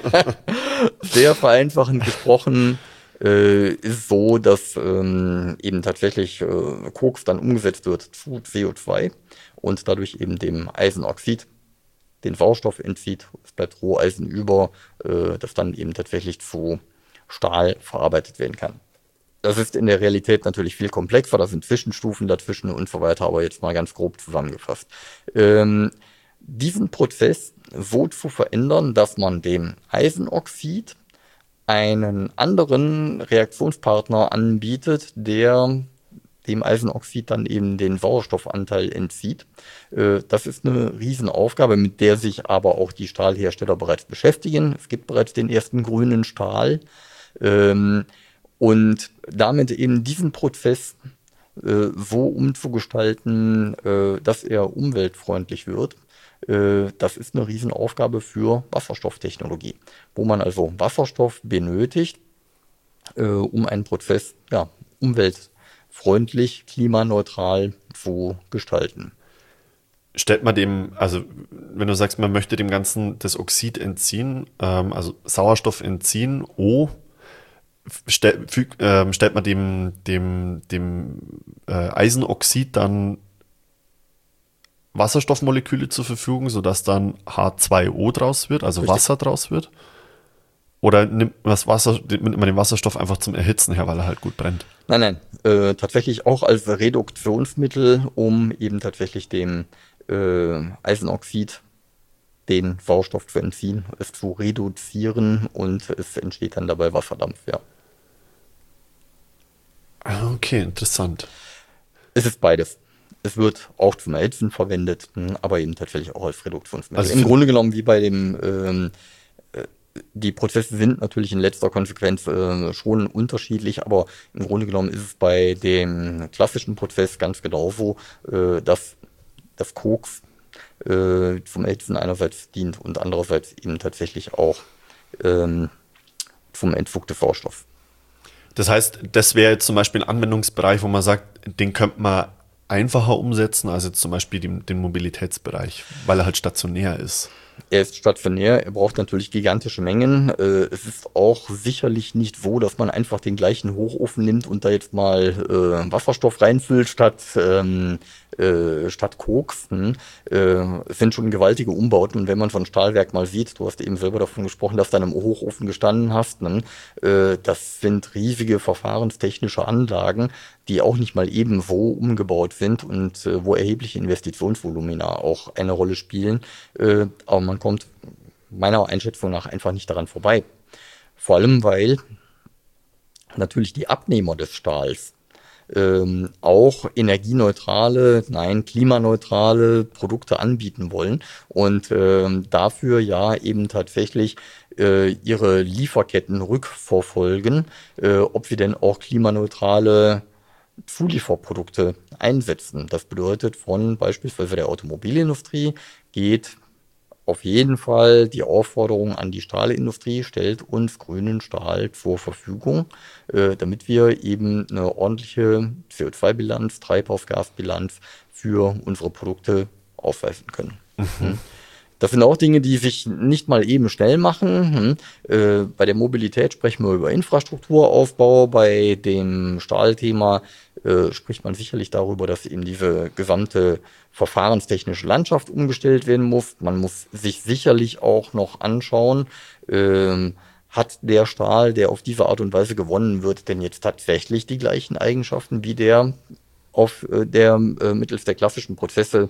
S3: Sehr vereinfachend gesprochen äh, ist so, dass ähm, eben tatsächlich äh, Koks dann umgesetzt wird zu C O zwei und dadurch eben dem Eisenoxid den Sauerstoff entzieht. Es bleibt Roheisen über, äh, das dann eben tatsächlich zu Stahl verarbeitet werden kann. Das ist in der Realität natürlich viel komplexer, da sind Zwischenstufen dazwischen und so weiter, aber jetzt mal ganz grob zusammengefasst. Ähm, diesen Prozess so zu verändern, dass man dem Eisenoxid einen anderen Reaktionspartner anbietet, der dem Eisenoxid dann eben den Sauerstoffanteil entzieht. Äh, das ist eine Riesenaufgabe, mit der sich aber auch die Stahlhersteller bereits beschäftigen. Es gibt bereits den ersten grünen Stahl. Ähm, Und damit eben diesen Prozess äh, so umzugestalten, äh, dass er umweltfreundlich wird, äh, das ist eine Riesenaufgabe für Wasserstofftechnologie, wo man also Wasserstoff benötigt, äh, um einen Prozess ja, umweltfreundlich, klimaneutral zu gestalten.
S2: Stellt man dem, also wenn du sagst, man möchte dem Ganzen das Oxid entziehen, ähm, also Sauerstoff entziehen, O, Stell, füg, äh, stellt man dem, dem, dem äh, Eisenoxid dann Wasserstoffmoleküle zur Verfügung, sodass dann H zwei O draus wird, also
S3: Richtig.
S2: Wasser draus wird? Oder nimmt man, das Wasser, nimmt man den Wasserstoff einfach zum Erhitzen her, weil er halt gut brennt?
S3: Nein, nein, äh, tatsächlich auch als Reduktionsmittel, um eben tatsächlich dem äh, Eisenoxid den Sauerstoff zu entziehen, es zu reduzieren und es entsteht dann dabei Wasserdampf, ja.
S2: Okay, interessant.
S3: Es ist beides. Es wird auch zum Erhitzen verwendet, aber eben tatsächlich auch als Reduktionsmittel.
S2: Also
S3: im Grunde genommen wie bei dem, ähm, äh, die Prozesse sind natürlich in letzter Konsequenz äh, schon unterschiedlich, aber im Grunde genommen ist es bei dem klassischen Prozess ganz genauso, äh, dass das Koks äh, zum Erhitzen einerseits dient und andererseits eben tatsächlich auch ähm, zum Entzug des Sauerstoffs.
S2: Das heißt, das wäre jetzt zum Beispiel ein Anwendungsbereich, wo man sagt, den könnte man einfacher umsetzen als jetzt zum Beispiel den, den Mobilitätsbereich, weil er halt stationär ist.
S3: Er ist stationär, er braucht natürlich gigantische Mengen. Äh, es ist auch sicherlich nicht so, dass man einfach den gleichen Hochofen nimmt und da jetzt mal äh, Wasserstoff reinfüllt statt, ähm, äh, statt Koks. Hm. Äh, es sind schon gewaltige Umbauten und wenn man so ein Stahlwerk mal sieht, du hast eben selber davon gesprochen, dass du an einem Hochofen gestanden hast, ne? äh, das sind riesige verfahrenstechnische Anlagen, die auch nicht mal eben so umgebaut sind und äh, wo erhebliche Investitionsvolumina auch eine Rolle spielen. Äh, aber man kommt meiner Einschätzung nach einfach nicht daran vorbei. Vor allem, weil natürlich die Abnehmer des Stahls ähm, auch energieneutrale, nein, klimaneutrale Produkte anbieten wollen und ähm, dafür ja eben tatsächlich äh, ihre Lieferketten rückverfolgen, äh, ob sie denn auch klimaneutrale Zulieferprodukte einsetzen. Das bedeutet, von beispielsweise der Automobilindustrie geht auf jeden Fall die Aufforderung an die Stahlindustrie, stellt uns grünen Stahl zur Verfügung, äh, damit wir eben eine ordentliche C O zwei Bilanz, Treibhausgasbilanz für unsere Produkte aufweisen können. Mhm. Das sind auch Dinge, die sich nicht mal eben schnell machen. Äh, bei der Mobilität sprechen wir über Infrastrukturaufbau. Bei dem Stahlthema äh, spricht man sicherlich darüber, dass eben diese gesamte verfahrenstechnische Landschaft umgestellt werden muss. Man muss sich sicherlich auch noch anschauen, äh, hat der Stahl, der auf diese Art und Weise gewonnen wird, denn jetzt tatsächlich die gleichen Eigenschaften wie der, auf äh, der äh, mittels der klassischen Prozesse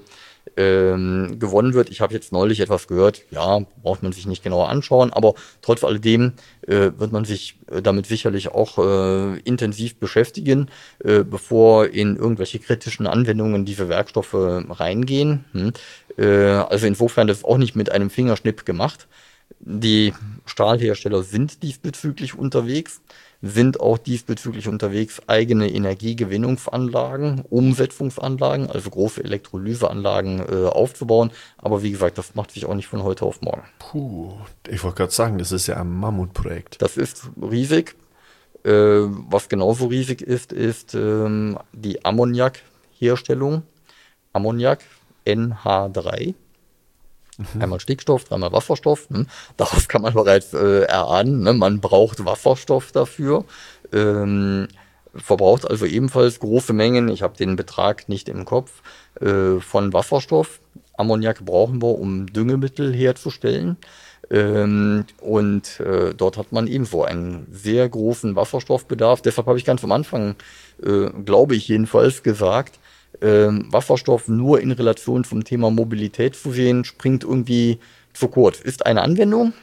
S3: ähm, gewonnen wird. Ich habe jetzt neulich etwas gehört, ja, braucht man sich nicht genauer anschauen, aber trotz alledem äh, wird man sich äh, damit sicherlich auch äh, intensiv beschäftigen, äh, bevor in irgendwelche kritischen Anwendungen diese Werkstoffe reingehen. Hm. Äh, also insofern das ist auch nicht mit einem Fingerschnipp gemacht. Die Stahlhersteller sind diesbezüglich unterwegs, sind auch diesbezüglich unterwegs, eigene Energiegewinnungsanlagen, Umsetzungsanlagen, also große Elektrolyseanlagen äh, aufzubauen. Aber wie gesagt, das macht sich auch nicht von heute auf morgen.
S2: Puh, ich wollte gerade sagen, das ist ja ein Mammutprojekt.
S3: Das ist riesig. Äh, was genauso riesig ist, ist ähm, die Ammoniakherstellung. Ammoniak, N H drei. Mhm. Einmal Stickstoff, dreimal Wasserstoff. Ne? Daraus kann man bereits äh, erahnen, ne? Man braucht Wasserstoff dafür. Ähm, verbraucht also ebenfalls große Mengen, ich habe den Betrag nicht im Kopf, äh, von Wasserstoff. Ammoniak brauchen wir, um Düngemittel herzustellen. Ähm, und äh, dort hat man ebenso einen sehr großen Wasserstoffbedarf. Deshalb habe ich ganz am Anfang, äh, glaube ich jedenfalls, gesagt, Ähm, Wasserstoff nur in Relation zum Thema Mobilität zu sehen, springt irgendwie zu kurz. Ist eine Anwendung,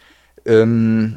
S3: ähm,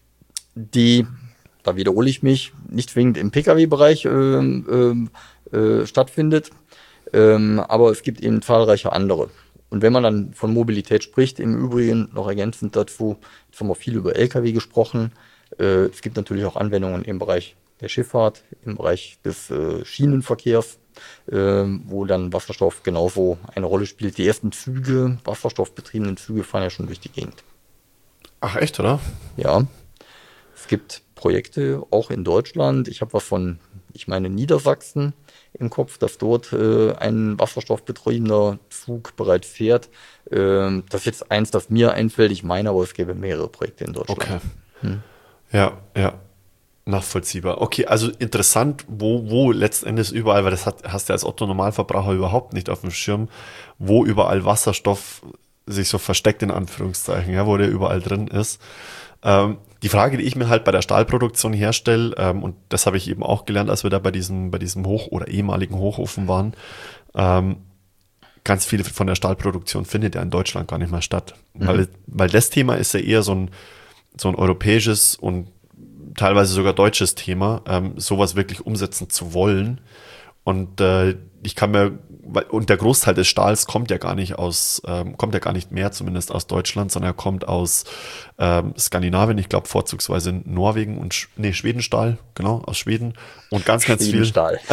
S3: die, da wiederhole ich mich, nicht zwingend im Pkw-Bereich ähm, äh, stattfindet, ähm, aber es gibt eben zahlreiche andere. Und wenn man dann von Mobilität spricht, im Übrigen noch ergänzend dazu, jetzt haben wir viel über L K W gesprochen, äh, es gibt natürlich auch Anwendungen im Bereich der Schifffahrt, im Bereich des äh, Schienenverkehrs, Ähm, wo dann Wasserstoff genauso eine Rolle spielt. Die ersten Züge, wasserstoffbetriebenen Züge, fahren ja schon durch die Gegend.
S2: Ach echt, oder?
S3: Ja, es gibt Projekte auch in Deutschland. Ich habe was von, ich meine Niedersachsen im Kopf, dass dort äh, ein wasserstoffbetriebener Zug bereits fährt. Ähm, das ist jetzt eins, das mir einfällt. Ich meine aber, es gäbe mehrere Projekte in Deutschland.
S2: Okay.
S3: Hm.
S2: Ja, ja. Nachvollziehbar. Okay, also interessant, wo, wo letztendlich überall, weil das hat, hast du als Otto-Normalverbraucher überhaupt nicht auf dem Schirm, wo überall Wasserstoff sich so versteckt, in Anführungszeichen, ja, wo der überall drin ist. Ähm, die Frage, die ich mir halt bei der Stahlproduktion herstelle, ähm, und das habe ich eben auch gelernt, als wir da bei diesem, bei diesem Hoch- oder ehemaligen Hochofen waren, ähm, ganz viel von der Stahlproduktion findet ja in Deutschland gar nicht mehr statt. Mhm. Weil, weil das Thema ist ja eher so ein, so ein europäisches und teilweise sogar deutsches Thema, ähm, sowas wirklich umsetzen zu wollen. Und äh, ich kann mir, und der Großteil des Stahls kommt ja gar nicht aus, ähm, kommt ja gar nicht mehr zumindest aus Deutschland, sondern er kommt aus ähm, Skandinavien, ich glaube vorzugsweise Norwegen und nee, Schwedenstahl, genau, aus Schweden. Und ganz, ganz viel.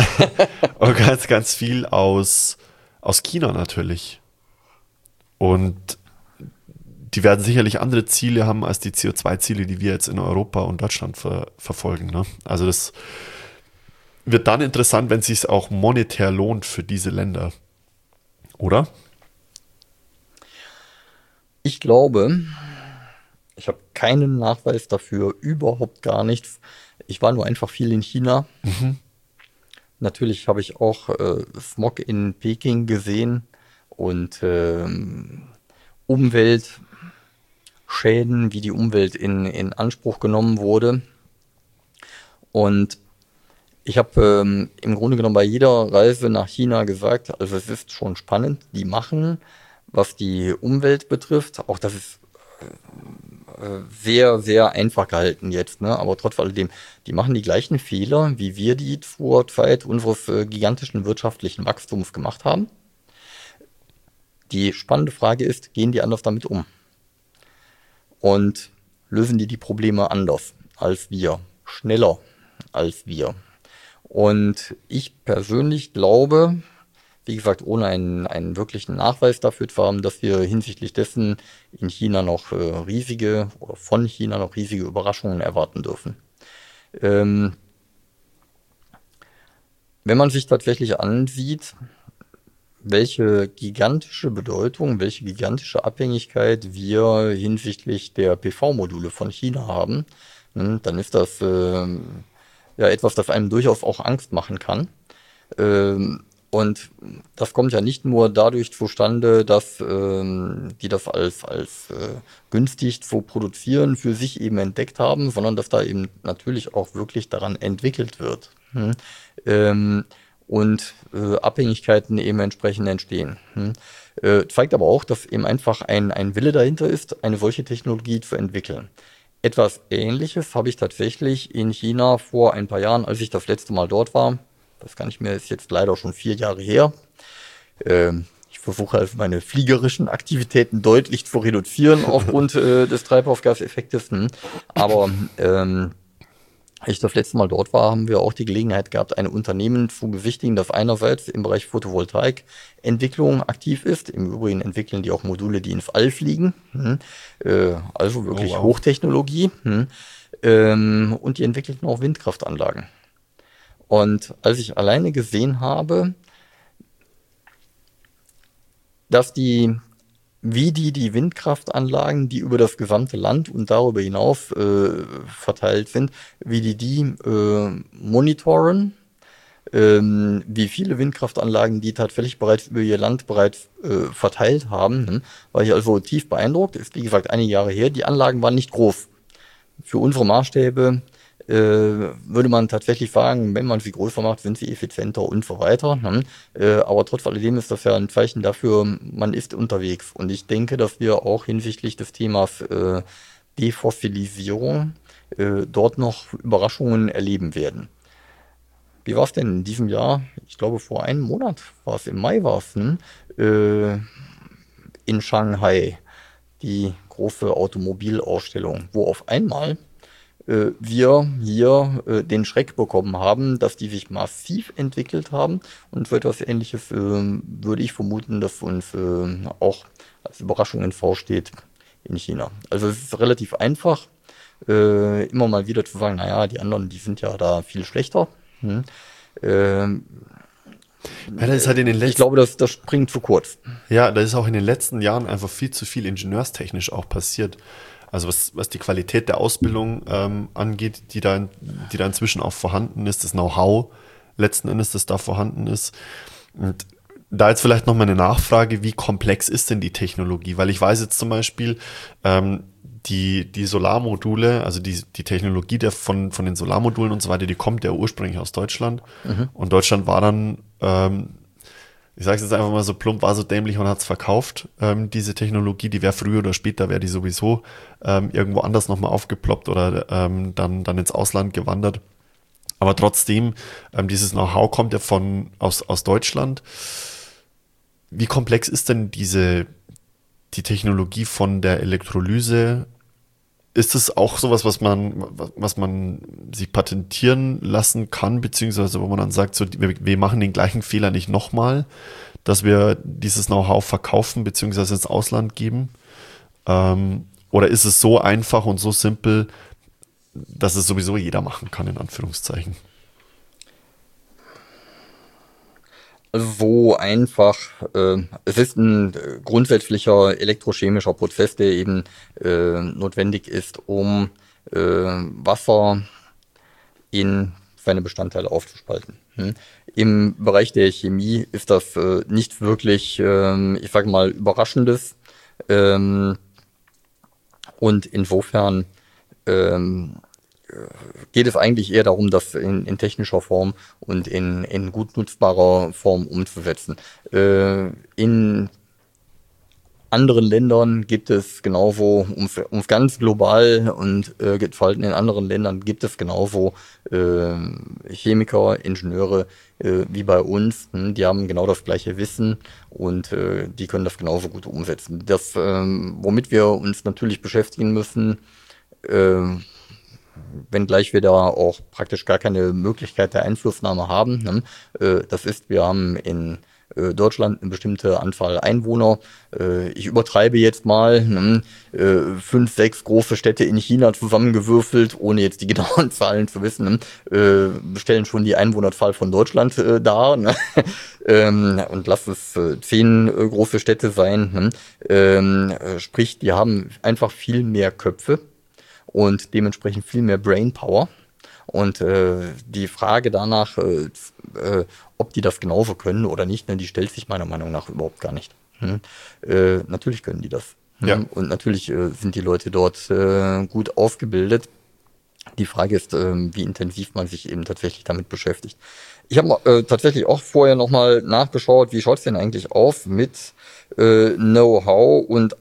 S2: Und ganz, ganz viel aus, aus China natürlich. Und die werden sicherlich andere Ziele haben als die C O zwei Ziele, die wir jetzt in Europa und Deutschland ver- verfolgen. Ne? Also das wird dann interessant, wenn es sich auch monetär lohnt für diese Länder. Oder?
S3: Ich glaube, ich habe keinen Nachweis dafür, überhaupt gar nichts. Ich war nur einfach viel in China. Mhm. Natürlich habe ich auch äh, Smog in Peking gesehen und ähm, Umwelt. Schäden, wie die Umwelt in, in Anspruch genommen wurde. Und ich habe ähm, im Grunde genommen bei jeder Reise nach China gesagt, also es ist schon spannend, die machen, was die Umwelt betrifft, auch das ist äh, sehr, sehr einfach gehalten jetzt, ne? Aber trotz alledem, die machen die gleichen Fehler, wie wir die zur Zeit unseres äh, gigantischen wirtschaftlichen Wachstums gemacht haben. Die spannende Frage ist, gehen die anders damit um? Und lösen die die Probleme anders als wir, schneller als wir. Und ich persönlich glaube, wie gesagt, ohne einen, einen wirklichen Nachweis dafür zu haben, dass wir hinsichtlich dessen in China noch äh, riesige oder von China noch riesige Überraschungen erwarten dürfen. Ähm, wenn man sich tatsächlich ansieht, welche gigantische Bedeutung, welche gigantische Abhängigkeit wir hinsichtlich der P V-Module von China haben, dann ist das äh, ja etwas, das einem durchaus auch Angst machen kann. Ähm, und das kommt ja nicht nur dadurch zustande, dass ähm, die das als, als äh, günstig zu produzieren für sich eben entdeckt haben, sondern dass da eben natürlich auch wirklich daran entwickelt wird. Hm? Ähm, und äh, Abhängigkeiten eben entsprechend entstehen. Hm? Äh, zeigt aber auch, dass eben einfach ein, ein Wille dahinter ist, eine solche Technologie zu entwickeln. Etwas Ähnliches habe ich tatsächlich in China vor ein paar Jahren, als ich das letzte Mal dort war, das kann ich mir, ist jetzt leider schon vier Jahre her. Ähm, ich versuche also meine fliegerischen Aktivitäten deutlich zu reduzieren aufgrund äh, des Treibhausgaseffektes. Hm. Aber ähm, als ich das letzte Mal dort war, haben wir auch die Gelegenheit gehabt, ein Unternehmen zu besichtigen, das einerseits im Bereich Photovoltaikentwicklung aktiv ist. Im Übrigen entwickeln die auch Module, die ins All fliegen. Hm. Äh, also wirklich oh, wow. Hochtechnologie. Hm. Ähm, und die entwickelten auch Windkraftanlagen. Und als ich alleine gesehen habe, dass die, wie die die Windkraftanlagen, die über das gesamte Land und darüber hinaus äh, verteilt sind, wie die die äh, monitoren, ähm, wie viele Windkraftanlagen die tatsächlich bereits über ihr Land bereits äh, verteilt haben, hm, war ich also tief beeindruckt. Ist wie gesagt einige Jahre her. Die Anlagen waren nicht groß. Für unsere Maßstäbe Äh, würde man tatsächlich sagen, wenn man sie größer macht, sind sie effizienter und so weiter. Ne? Äh, aber trotz alledem ist das ja ein Zeichen dafür, man ist unterwegs. Und ich denke, dass wir auch hinsichtlich des Themas äh, Defossilisierung äh, dort noch Überraschungen erleben werden. Wie war es denn in diesem Jahr? Ich glaube, vor einem Monat war es, im Mai war es, ne? äh, in Shanghai, die große Automobilausstellung, wo auf einmal wir hier äh, den Schreck bekommen haben, dass die sich massiv entwickelt haben, und für etwas Ähnliches äh, würde ich vermuten, dass uns äh, auch als Überraschung in V steht in China. Also es ist relativ einfach, äh, immer mal wieder zu sagen, naja, die anderen, die sind ja da viel schlechter. Hm. Ähm,
S2: ja, das ist halt in den letzten,
S3: ich glaube, das, das springt zu kurz.
S2: Ja, da ist auch in den letzten Jahren einfach viel zu viel ingenieurstechnisch auch passiert. Also was, was die Qualität der Ausbildung ähm, angeht, die da, die da inzwischen auch vorhanden ist, das Know-how letzten Endes, das da vorhanden ist. Und da jetzt vielleicht noch mal eine Nachfrage, wie komplex ist denn die Technologie? Weil ich weiß jetzt zum Beispiel, ähm, die, die Solarmodule, also die, die Technologie der von, von den Solarmodulen und so weiter, die kommt ja ursprünglich aus Deutschland. Mhm. Und Deutschland war dann, ähm, ich sage es jetzt einfach mal so plump, war so dämlich und hat es verkauft, ähm, diese Technologie, die wäre früher oder später, wäre die sowieso ähm, irgendwo anders nochmal aufgeploppt oder ähm, dann, dann ins Ausland gewandert. Aber trotzdem, ähm, dieses Know-how kommt ja von aus, aus Deutschland. Wie komplex ist denn diese die Technologie von der Elektrolyse? Ist es auch sowas, was man, was man sich patentieren lassen kann, beziehungsweise wo man dann sagt, so, wir, wir machen den gleichen Fehler nicht nochmal, dass wir dieses Know-how verkaufen, beziehungsweise ins Ausland geben? Ähm, oder ist es so einfach und so simpel, dass es sowieso jeder machen kann, in Anführungszeichen?
S3: Also so einfach, äh, es ist ein äh, grundsätzlicher elektrochemischer Prozess, der eben äh, notwendig ist, um äh, Wasser in seine Bestandteile aufzuspalten. Hm. Im Bereich der Chemie ist das äh, nicht wirklich, äh, ich sage mal, Überraschendes. Ähm, und insofern ähm, geht es eigentlich eher darum, das in, in technischer Form und in, in gut nutzbarer Form umzusetzen. Äh, in anderen Ländern gibt es genauso, um, um ganz global und äh, vor allem in anderen Ländern gibt es genauso äh, Chemiker, Ingenieure äh, wie bei uns. Hm, die haben genau das gleiche Wissen und äh, die können das genauso gut umsetzen. Das, äh, womit wir uns natürlich beschäftigen müssen, äh, wenngleich wir da auch praktisch gar keine Möglichkeit der Einflussnahme haben. Ne? Äh, das ist, wir haben in äh, Deutschland eine bestimmte Anzahl Einwohner. Äh, ich übertreibe jetzt mal, ne, äh, fünf, sechs große Städte in China zusammengewürfelt, ohne jetzt die genauen Zahlen zu wissen, ne, äh, stellen schon die Einwohnerzahl von Deutschland äh, dar. Ne? ähm, und lass es äh, zehn äh, große Städte sein. Ne? Ähm, äh, sprich, die haben einfach viel mehr Köpfe und dementsprechend viel mehr Brainpower. Und äh, die Frage danach, äh, äh, ob die das genauso können oder nicht, ne, die stellt sich meiner Meinung nach überhaupt gar nicht. Hm? Äh, natürlich können die das. Hm?
S2: Ja.
S3: Und natürlich äh, sind die Leute dort äh, gut ausgebildet. Die Frage ist, äh, wie intensiv man sich eben tatsächlich damit beschäftigt. Ich habe äh, tatsächlich auch vorher nochmal nachgeschaut, wie schaut es denn eigentlich aus mit äh, Know-how, und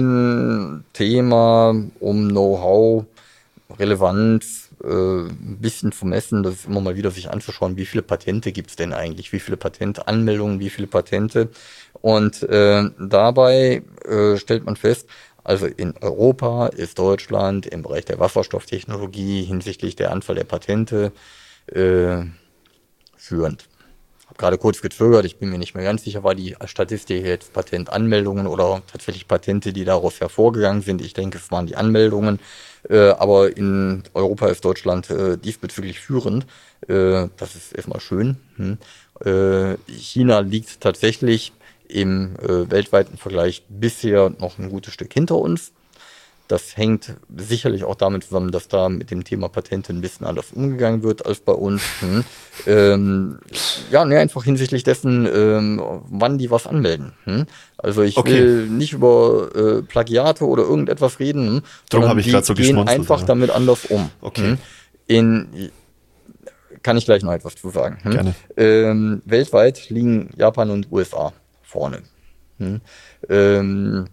S3: ein Thema um Know-how, Relevanz, äh, ein bisschen zu messen, das ist immer mal wieder sich anzuschauen, wie viele Patente gibt es denn eigentlich, wie viele Patentanmeldungen, wie viele Patente. Und äh, dabei äh, stellt man fest, also in Europa ist Deutschland im Bereich der Wasserstofftechnologie hinsichtlich der Anzahl der Patente äh, führend. Ich habe gerade kurz gezögert, ich bin mir nicht mehr ganz sicher, war die Statistik jetzt Patentanmeldungen oder tatsächlich Patente, die daraus hervorgegangen sind. Ich denke, es waren die Anmeldungen. Äh, aber in Europa ist Deutschland äh, diesbezüglich führend. Äh, das ist erstmal schön. Hm. Äh, China liegt tatsächlich im äh, weltweiten Vergleich bisher noch ein gutes Stück hinter uns. Das hängt sicherlich auch damit zusammen, dass da mit dem Thema Patente ein bisschen anders umgegangen wird als bei uns. Hm. Ähm, ja, ne, einfach hinsichtlich dessen, ähm, wann die was anmelden. Hm. Also ich
S2: Okay.
S3: will nicht über äh, Plagiate oder irgendetwas reden, hm,
S2: Darum
S3: sondern
S2: habe ich
S3: die
S2: gerade so
S3: gehen
S2: geschmunzelt,
S3: einfach
S2: ja.
S3: damit anders um.
S2: Okay.
S3: Hm. In, kann ich gleich noch etwas zu sagen. Hm.
S2: Gerne.
S3: Ähm, weltweit liegen Japan und U S A vorne. Hm. Ähm,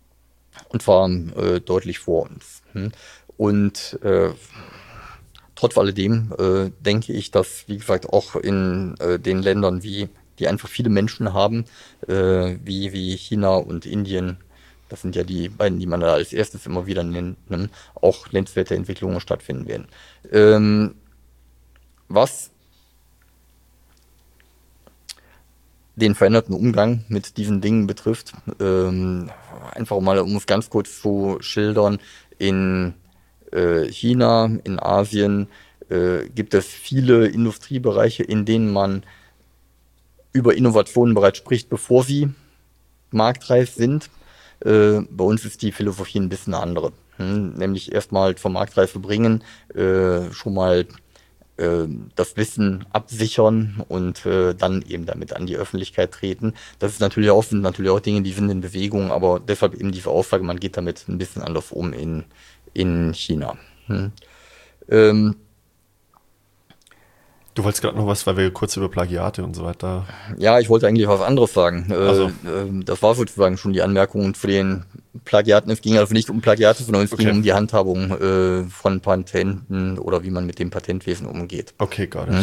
S3: Und zwar äh, deutlich vor uns. Hm. Und äh, trotz alledem äh, denke ich, dass, wie gesagt, auch in äh, den Ländern, wie die einfach viele Menschen haben, äh, wie, wie China und Indien, das sind ja die beiden, die man da als erstes immer wieder nennt, ne, auch nennenswerte Entwicklungen stattfinden werden. Ähm, was den veränderten Umgang mit diesen Dingen betrifft, ähm, einfach mal, um es ganz kurz zu schildern, in äh, China, in Asien äh, gibt es viele Industriebereiche, in denen man über Innovationen bereits spricht, bevor sie marktreif sind. Äh, bei uns ist die Philosophie ein bisschen eine andere. Hm? Nämlich erstmal zur Marktreife bringen, äh, schon mal das Wissen absichern und äh, dann eben damit an die Öffentlichkeit treten. Das ist natürlich auch, sind natürlich auch Dinge, die sind in Bewegung, aber deshalb eben diese Aussage, man geht damit ein bisschen anders um in, in China. Hm. Ähm,
S2: Du wolltest gerade noch was, weil wir kurz über Plagiate und so weiter.
S3: ja, ich wollte eigentlich was anderes sagen. Äh,
S2: Also.
S3: äh, das war sozusagen schon die Anmerkung zu den Plagiaten. Es ging also nicht um Plagiate, sondern es
S2: Okay.
S3: ging um die Handhabung äh, von Patenten oder wie man mit dem Patentwesen umgeht.
S2: Okay, got it.
S3: Hm.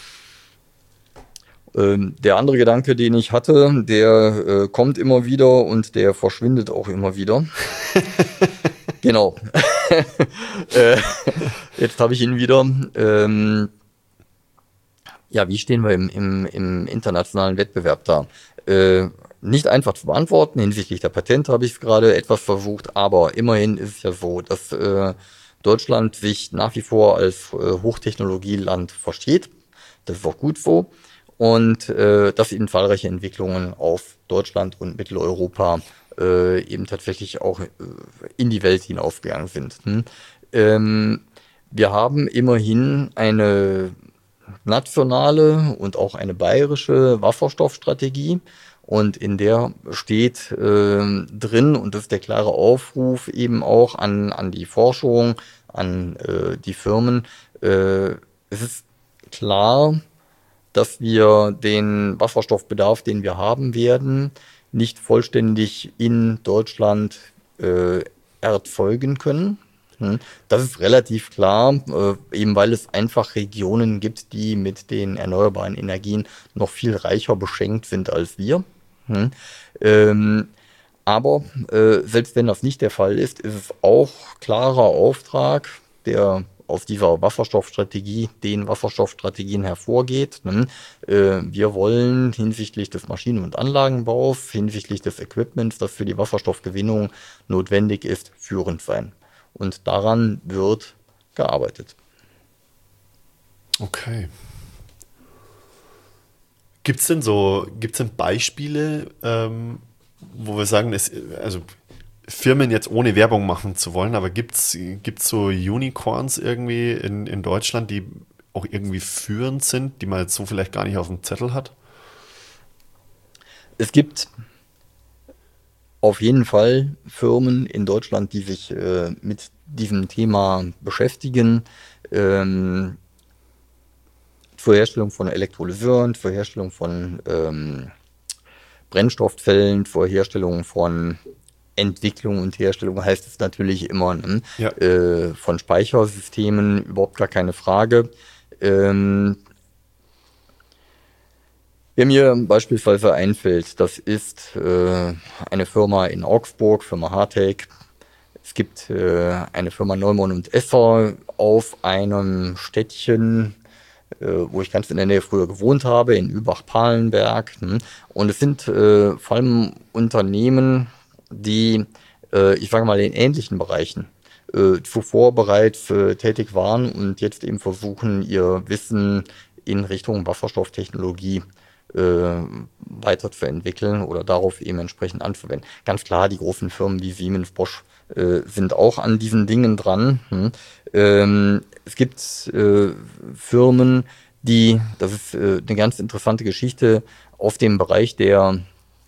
S3: Ähm, der andere Gedanke, den ich hatte, der äh, kommt immer wieder und der verschwindet auch immer wieder. Genau. äh, jetzt habe ich ihn wieder. Ähm, ja, wie stehen wir im, im, im internationalen Wettbewerb da? Äh, nicht einfach zu beantworten, hinsichtlich der Patente habe ich es gerade etwas versucht, aber immerhin ist es ja so, dass äh, Deutschland sich nach wie vor als äh, Hochtechnologieland versteht. Das ist auch gut so. Und äh, dass eben zahlreiche Entwicklungen auf Deutschland und Mitteleuropa äh, eben tatsächlich auch äh, in die Welt hinausgegangen sind. Hm? Ähm, wir haben immerhin eine nationale und auch eine bayerische Wasserstoffstrategie. Und in der steht äh, drin, und das ist der klare Aufruf eben auch an, an die Forschung, an äh, die Firmen. Äh, es ist klar, dass wir den Wasserstoffbedarf, den wir haben werden, nicht vollständig in Deutschland äh, erzeugen können. Hm. Das ist relativ klar, äh, eben weil es einfach Regionen gibt, die mit den erneuerbaren Energien noch viel reicher beschenkt sind als wir. Hm. Ähm, aber äh, selbst wenn das nicht der Fall ist, ist es auch klarer Auftrag der aus dieser Wasserstoffstrategie, den Wasserstoffstrategien hervorgeht. Ne? Äh, wir wollen hinsichtlich des Maschinen- und Anlagenbaus, hinsichtlich des Equipments, das für die Wasserstoffgewinnung notwendig ist, führend sein. Und daran wird gearbeitet.
S2: Okay. Gibt es denn so, gibt's denn Beispiele, ähm, wo wir sagen, es, also Firmen jetzt ohne Werbung machen zu wollen, aber gibt es so Unicorns irgendwie in, in Deutschland, die auch irgendwie führend sind, die man jetzt so vielleicht gar nicht auf dem Zettel hat?
S3: Es gibt auf jeden Fall Firmen in Deutschland, die sich äh, mit diesem Thema beschäftigen. Ähm, zur Herstellung von Elektrolyseuren, zur Herstellung von ähm, Brennstoffzellen, zur Herstellung von Entwicklung und Herstellung heißt es natürlich immer, ne?
S2: Ja.
S3: äh, von Speichersystemen, überhaupt gar keine Frage. Ähm, wer mir beispielsweise einfällt, das ist äh, eine Firma in Augsburg, Firma Hartec. Es gibt äh, eine Firma Neumann und Esser auf einem Städtchen, äh, wo ich ganz in der Nähe früher gewohnt habe, in Übach-Palenberg. Hm. Und es sind äh, vor allem Unternehmen, die, äh, ich sage mal, in ähnlichen Bereichen äh, zuvor bereits äh, tätig waren und jetzt eben versuchen, ihr Wissen in Richtung Wasserstofftechnologie äh, weiterzuentwickeln oder darauf eben entsprechend anzuwenden. Ganz klar, die großen Firmen wie Siemens, Bosch äh, sind auch an diesen Dingen dran. Hm. Ähm, es gibt äh, Firmen, die, das ist äh, eine ganz interessante Geschichte, auf dem Bereich der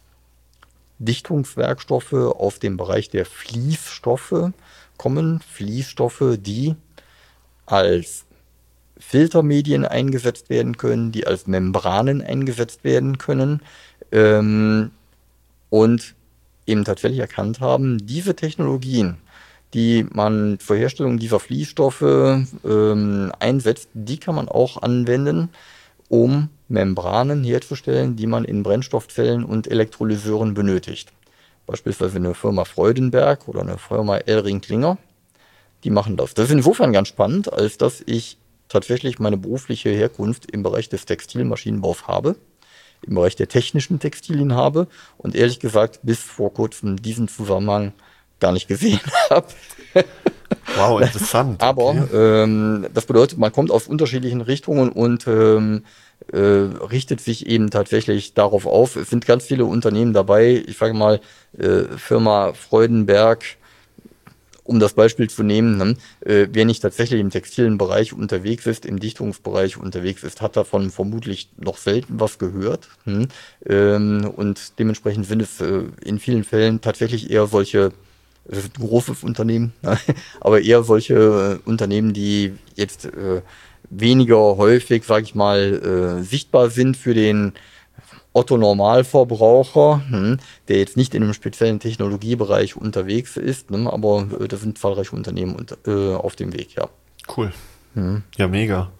S3: Dichtungswerkstoffe, auf dem Bereich der Fließstoffe kommen. Fließstoffe, die als Filtermedien eingesetzt werden können, die als Membranen eingesetzt werden können ähm, und eben tatsächlich erkannt haben, diese Technologien, die man zur Herstellung dieser Fließstoffe ähm, einsetzt, die kann man auch anwenden, um Membranen herzustellen, die man in Brennstoffzellen und Elektrolyseuren benötigt. Beispielsweise eine Firma Freudenberg oder eine Firma Elring-Klinger, die machen das. Das ist insofern ganz spannend, als dass ich tatsächlich meine berufliche Herkunft im Bereich des Textilmaschinenbaus habe, im Bereich der technischen Textilien habe und ehrlich gesagt bis vor kurzem diesen Zusammenhang gar nicht gesehen habe.
S2: Wow, interessant.
S3: Aber
S2: okay.
S3: ähm, das bedeutet, man kommt aus unterschiedlichen Richtungen und ähm, äh, richtet sich eben tatsächlich darauf auf. Es sind ganz viele Unternehmen dabei. Ich sage mal, äh, Firma Freudenberg, um das Beispiel zu nehmen, ne, äh, wer nicht tatsächlich im textilen Bereich unterwegs ist, im Dichtungsbereich unterwegs ist, hat davon vermutlich noch selten was gehört. Hm? Ähm, und dementsprechend sind es äh, in vielen Fällen tatsächlich eher solche, das ist ein großes Unternehmen, aber eher solche äh, Unternehmen, die jetzt äh, weniger häufig, sage ich mal, äh, sichtbar sind für den Otto-Normalverbraucher, hm, der jetzt nicht in einem speziellen Technologiebereich unterwegs ist, ne, aber äh, da sind zahlreiche Unternehmen unter, äh, auf dem Weg, ja.
S2: Cool. Mhm. Ja, mega.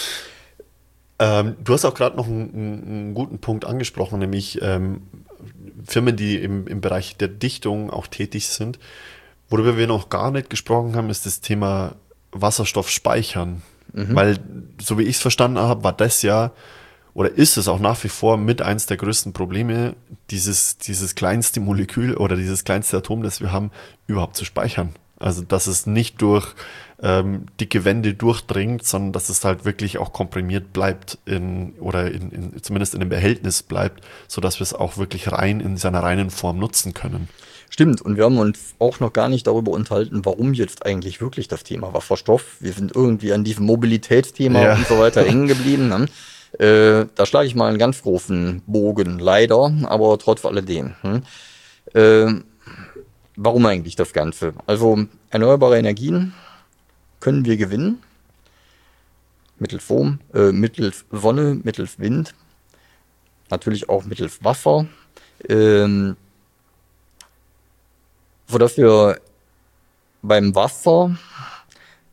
S2: Ähm, du hast auch gerade noch einen, einen guten Punkt angesprochen, nämlich ähm, Firmen, die im, im Bereich der Dichtung auch tätig sind. Worüber wir noch gar nicht gesprochen haben, ist das Thema Wasserstoff speichern. Mhm. Weil, so wie ich es verstanden habe, war das ja oder ist es auch nach wie vor mit eins der größten Probleme, dieses, dieses kleinste Molekül oder dieses kleinste Atom, das wir haben, überhaupt zu speichern. Also, dass es nicht durch ähm, dicke Wände durchdringt, sondern dass es halt wirklich auch komprimiert bleibt in, oder in, in, zumindest in einem Behältnis bleibt, sodass wir es auch wirklich rein in seiner reinen Form nutzen können.
S3: Stimmt, und wir haben uns auch noch gar nicht darüber unterhalten, warum jetzt eigentlich wirklich das Thema Wasserstoff. Wir sind irgendwie an diesem Mobilitätsthema ja. und so weiter hängen geblieben. Ne? Äh, da schlage ich mal einen ganz großen Bogen, leider, aber trotz alledem. Hm? Äh, warum eigentlich das Ganze? Also erneuerbare Energien können wir gewinnen, mittels Strom, äh, mittels Sonne, mittels Wind, natürlich auch mittels Wasser, ähm, sodass wir beim Wasser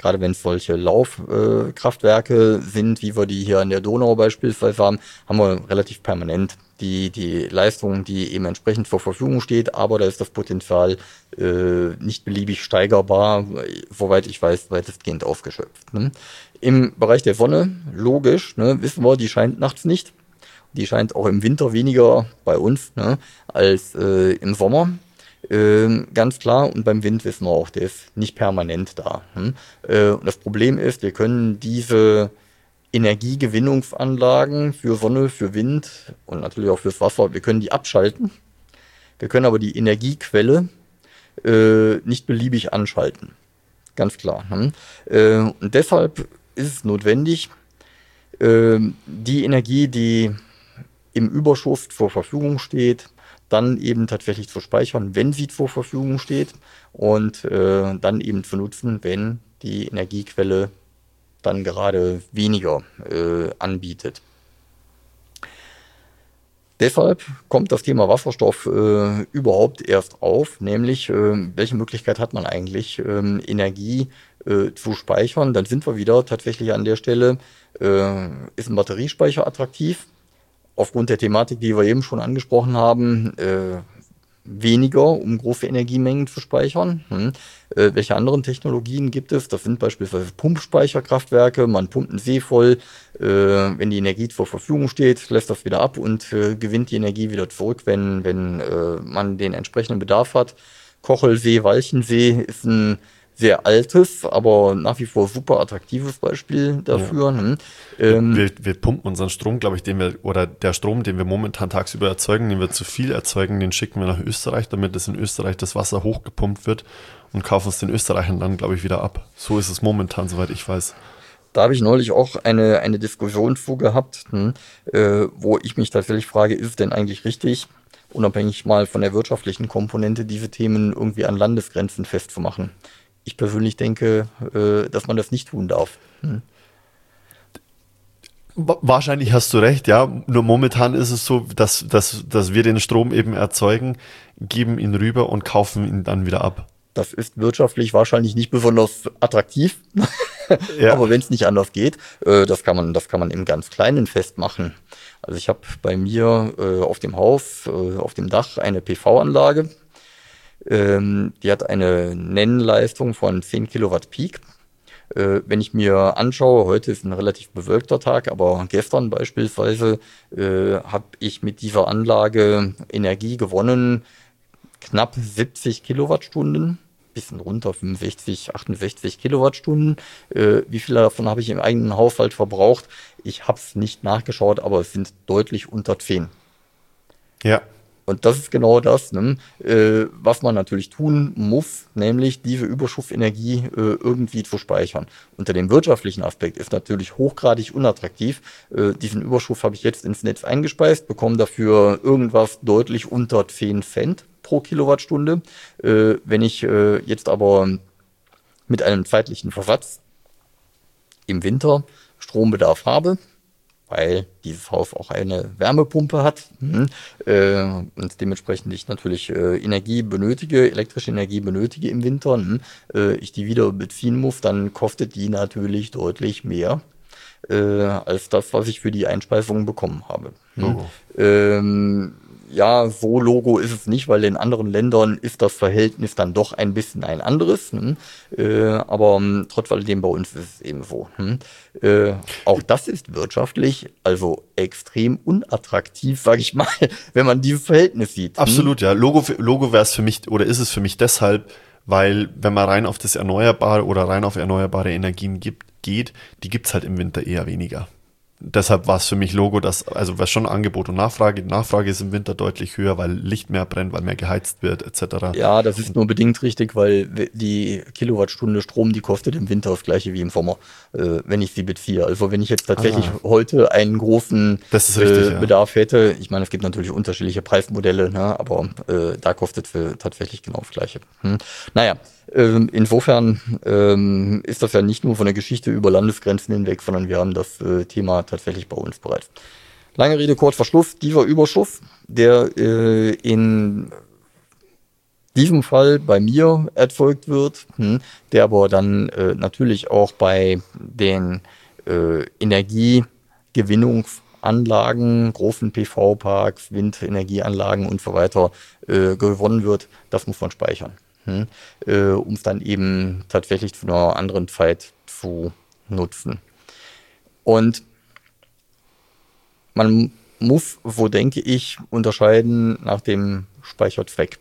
S3: gerade wenn es solche Laufkraftwerke äh, sind, wie wir die hier an der Donau beispielsweise haben, haben wir relativ permanent die, die Leistung, die eben entsprechend zur Verfügung steht, aber da ist das Potenzial äh, nicht beliebig steigerbar, soweit ich weiß, weitestgehend ausgeschöpft. Ne? Im Bereich der Sonne, logisch, ne, wissen wir, die scheint nachts nicht. Die scheint auch im Winter weniger bei uns, ne, als äh, im Sommer. Äh, ganz klar. Und beim Wind wissen wir auch, der ist nicht permanent da. Hm? Äh, und das Problem ist, wir können diese Energiegewinnungsanlagen für Sonne, für Wind und natürlich auch fürs Wasser, wir können die abschalten. Wir können aber die Energiequelle äh, nicht beliebig anschalten. Ganz klar. Hm? Äh, und deshalb ist es notwendig, äh, die Energie, die im Überschuss zur Verfügung steht, dann eben tatsächlich zu speichern, wenn sie zur Verfügung steht und äh, dann eben zu nutzen, wenn die Energiequelle dann gerade weniger äh, anbietet. Deshalb kommt das Thema Wasserstoff äh, überhaupt erst auf, nämlich äh, welche Möglichkeit hat man eigentlich, äh, Energie äh, zu speichern. Dann sind wir wieder tatsächlich an der Stelle, äh, ist ein Batteriespeicher attraktiv? Aufgrund der Thematik, die wir eben schon angesprochen haben, äh, weniger, um große Energiemengen zu speichern. Hm. Äh, welche anderen Technologien gibt es? Das sind beispielsweise Pumpspeicherkraftwerke. Man pumpt einen See voll, äh, wenn die Energie zur Verfügung steht, lässt das wieder ab und äh, gewinnt die Energie wieder zurück, wenn, wenn äh, man den entsprechenden Bedarf hat. Kochelsee, Walchensee ist ein sehr altes, aber nach wie vor super attraktives Beispiel dafür. Ja. Hm. Ähm,
S2: wir, wir pumpen unseren Strom, glaube ich, den wir, oder der Strom, den wir momentan tagsüber erzeugen, den wir zu viel erzeugen, den schicken wir nach Österreich, damit es in Österreich das Wasser hochgepumpt wird und kaufen es den Österreichern dann, glaube ich, wieder ab. So ist es momentan, soweit ich weiß.
S3: Da habe ich neulich auch eine, eine Diskussion zu gehabt, hm, äh, wo ich mich tatsächlich frage, ist es denn eigentlich richtig, unabhängig mal von der wirtschaftlichen Komponente, diese Themen irgendwie an Landesgrenzen festzumachen? Ich persönlich denke, äh, dass man das nicht tun darf. Hm.
S2: Wahrscheinlich hast du recht, ja. Nur momentan ist es so, dass, dass, dass wir den Strom eben erzeugen, geben ihn rüber und kaufen ihn dann wieder ab.
S3: Das ist wirtschaftlich wahrscheinlich nicht besonders attraktiv. Ja. Aber wenn es nicht anders geht, äh, das kann man, das kann man im ganz Kleinen festmachen. Also ich habe bei mir äh, auf dem Haus, äh, auf dem Dach eine P V-Anlage. Ähm, die hat eine Nennleistung von zehn Kilowatt Peak. Äh, wenn ich mir anschaue, heute ist ein relativ bewölkter Tag, aber gestern beispielsweise äh, habe ich mit dieser Anlage Energie gewonnen, knapp siebzig Kilowattstunden, bisschen runter, fünfundsechzig, achtundsechzig Kilowattstunden. Äh, wie viele davon habe ich im eigenen Haushalt verbraucht? Ich habe es nicht nachgeschaut, aber es sind deutlich unter zehn.
S2: Ja.
S3: Und das ist genau das, ne, äh, was man natürlich tun muss, nämlich diese Überschussenergie äh, irgendwie zu speichern. Unter dem wirtschaftlichen Aspekt ist natürlich hochgradig unattraktiv. Äh, diesen Überschuss habe ich jetzt ins Netz eingespeist, bekomme dafür irgendwas deutlich unter zehn Cent pro Kilowattstunde. Äh, wenn ich äh, jetzt aber mit einem zeitlichen Versatz im Winter Strombedarf habe, weil dieses Haus auch eine Wärmepumpe hat hm, äh, und dementsprechend ich natürlich äh, Energie benötige, elektrische Energie benötige im Winter, hm, äh, ich die wieder beziehen muss, dann kostet die natürlich deutlich mehr äh, als das, was ich für die Einspeisung bekommen habe. Hm. Oh. Ähm, ja, so Logo ist es nicht, weil in anderen Ländern ist das Verhältnis dann doch ein bisschen ein anderes. Hm? Äh, aber ähm, trotz alledem bei uns ist es eben so. Hm? Äh, auch das ist wirtschaftlich also extrem unattraktiv, sage ich mal, wenn man dieses Verhältnis sieht.
S2: Absolut, hm? ja. Logo, Logo wäre es für mich, oder ist es für mich deshalb, weil wenn man rein auf das Erneuerbare oder rein auf erneuerbare Energien gibt, geht, die gibt's halt im Winter eher weniger. Deshalb war es für mich Logo, dass, also was schon Angebot und Nachfrage, die Nachfrage ist im Winter deutlich höher, weil Licht mehr brennt, weil mehr geheizt wird, et cetera.
S3: Ja, das ist nur bedingt richtig, weil die Kilowattstunde Strom, die kostet im Winter das gleiche wie im Sommer, äh, wenn ich sie beziehe. Also wenn ich jetzt tatsächlich ah. heute einen großen
S2: das ist richtig,
S3: äh,
S2: ja.
S3: Bedarf hätte, ich meine, es gibt natürlich unterschiedliche Preismodelle, ne, aber äh, da kostet es tatsächlich genau das gleiche. Hm. Naja, ähm, insofern ähm, ist das ja nicht nur von der Geschichte über Landesgrenzen hinweg, sondern wir haben das äh, Thema tatsächlich bei uns bereits. Lange Rede, kurzer Schluss. Dieser Überschuss, der äh, in diesem Fall bei mir erzeugt wird, hm, der aber dann äh, natürlich auch bei den äh, Energiegewinnungsanlagen, großen P V-Parks, Windenergieanlagen und so weiter äh, gewonnen wird, das muss man speichern, hm, äh, um es dann eben tatsächlich zu einer anderen Zeit zu nutzen. Und man muss, so denke ich, unterscheiden nach dem Speicherzweck.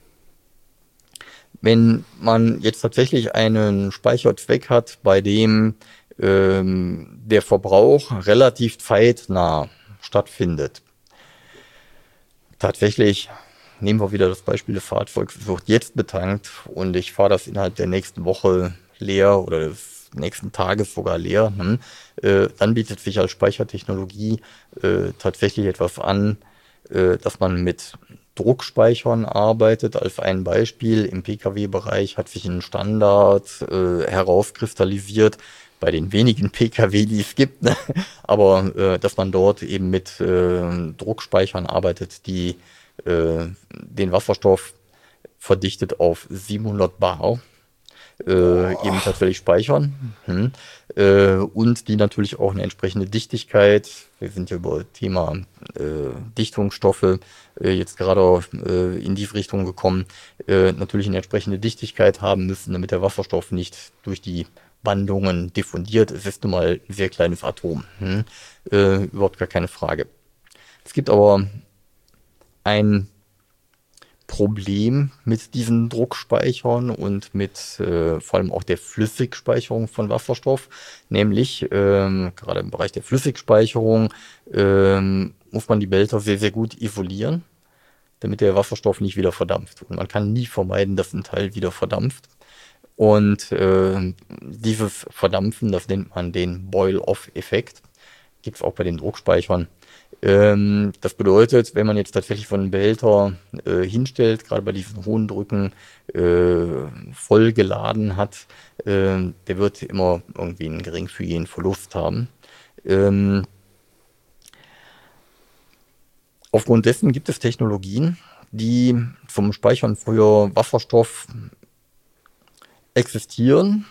S3: Wenn man jetzt tatsächlich einen Speicherzweck hat, bei dem ähm, der Verbrauch relativ zeitnah stattfindet, tatsächlich nehmen wir wieder das Beispiel des Fahrzeugs, wird jetzt betankt und ich fahre das innerhalb der nächsten Woche leer oder des nächsten Tages sogar leer, hm, äh, dann bietet sich als Speichertechnologie äh, tatsächlich etwas an, äh, dass man mit Druckspeichern arbeitet. Als ein Beispiel im Pkw-Bereich hat sich ein Standard äh, herauskristallisiert, bei den wenigen Pkw, die es gibt, ne? aber äh, dass man dort eben mit äh, Druckspeichern arbeitet, die äh, den Wasserstoff verdichtet auf siebenhundert Bar äh, eben tatsächlich speichern, hm. äh, und die natürlich auch eine entsprechende Dichtigkeit, wir sind ja über Thema äh, Dichtungsstoffe äh, jetzt gerade äh, in diese Richtung gekommen, äh, natürlich eine entsprechende Dichtigkeit haben müssen, damit der Wasserstoff nicht durch die Wandungen diffundiert. Es ist nun mal ein sehr kleines Atom, hm. äh, überhaupt gar keine Frage. Es gibt aber ein Problem mit diesen Druckspeichern und mit äh, vor allem auch der Flüssigspeicherung von Wasserstoff, nämlich ähm, gerade im Bereich der Flüssigspeicherung ähm, muss man die Behälter sehr, sehr gut isolieren, damit der Wasserstoff nicht wieder verdampft. Und man kann nie vermeiden, dass ein Teil wieder verdampft. Und äh, dieses Verdampfen, das nennt man den Boil-off-Effekt, gibt es auch bei den Druckspeichern. Ähm, das bedeutet, wenn man jetzt tatsächlich von einem Behälter äh, hinstellt, gerade bei diesen hohen Drücken äh, voll geladen hat, äh, der wird immer irgendwie einen geringfügigen Verlust haben. Ähm, aufgrund dessen gibt es Technologien, die zum Speichern für Wasserstoff existieren,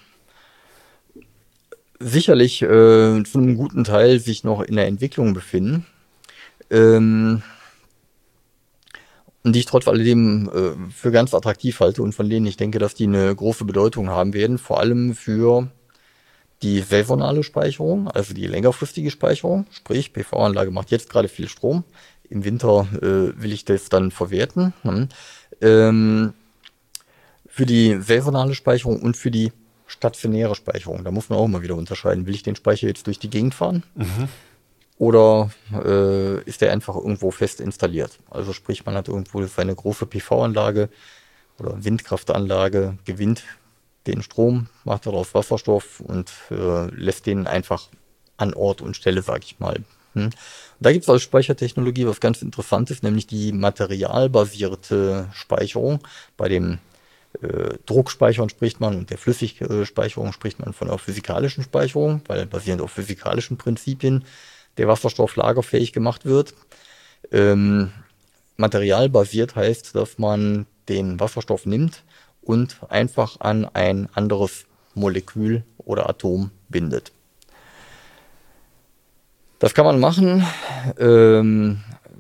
S3: sicherlich äh, zu einem guten Teil sich noch in der Entwicklung befinden, ähm, und die ich trotz alledem äh, für ganz attraktiv halte und von denen ich denke, dass die eine große Bedeutung haben werden, vor allem für die saisonale Speicherung, also die längerfristige Speicherung, sprich P V-Anlage macht jetzt gerade viel Strom, im Winter äh, will ich das dann verwerten, hm. ähm, für die saisonale Speicherung und für die stationäre Speicherung. Da muss man auch mal wieder unterscheiden. Will ich den Speicher jetzt durch die Gegend fahren? Mhm. Oder äh, ist der einfach irgendwo fest installiert? Also sprich, man hat irgendwo seine große P V-Anlage oder Windkraftanlage, gewinnt den Strom, macht daraus Wasserstoff und äh, lässt den einfach an Ort und Stelle, sag ich mal. Hm. Da gibt es als Speichertechnologie was ganz Interessantes, nämlich die materialbasierte Speicherung. Bei dem Äh, Druckspeichern spricht man und der Flüssigspeicherung spricht man von der physikalischen Speicherung, weil basierend auf physikalischen Prinzipien der Wasserstoff lagerfähig gemacht wird. Ähm, materialbasiert heißt, dass man den Wasserstoff nimmt und einfach an ein anderes Molekül oder Atom bindet. Das kann man machen ähm,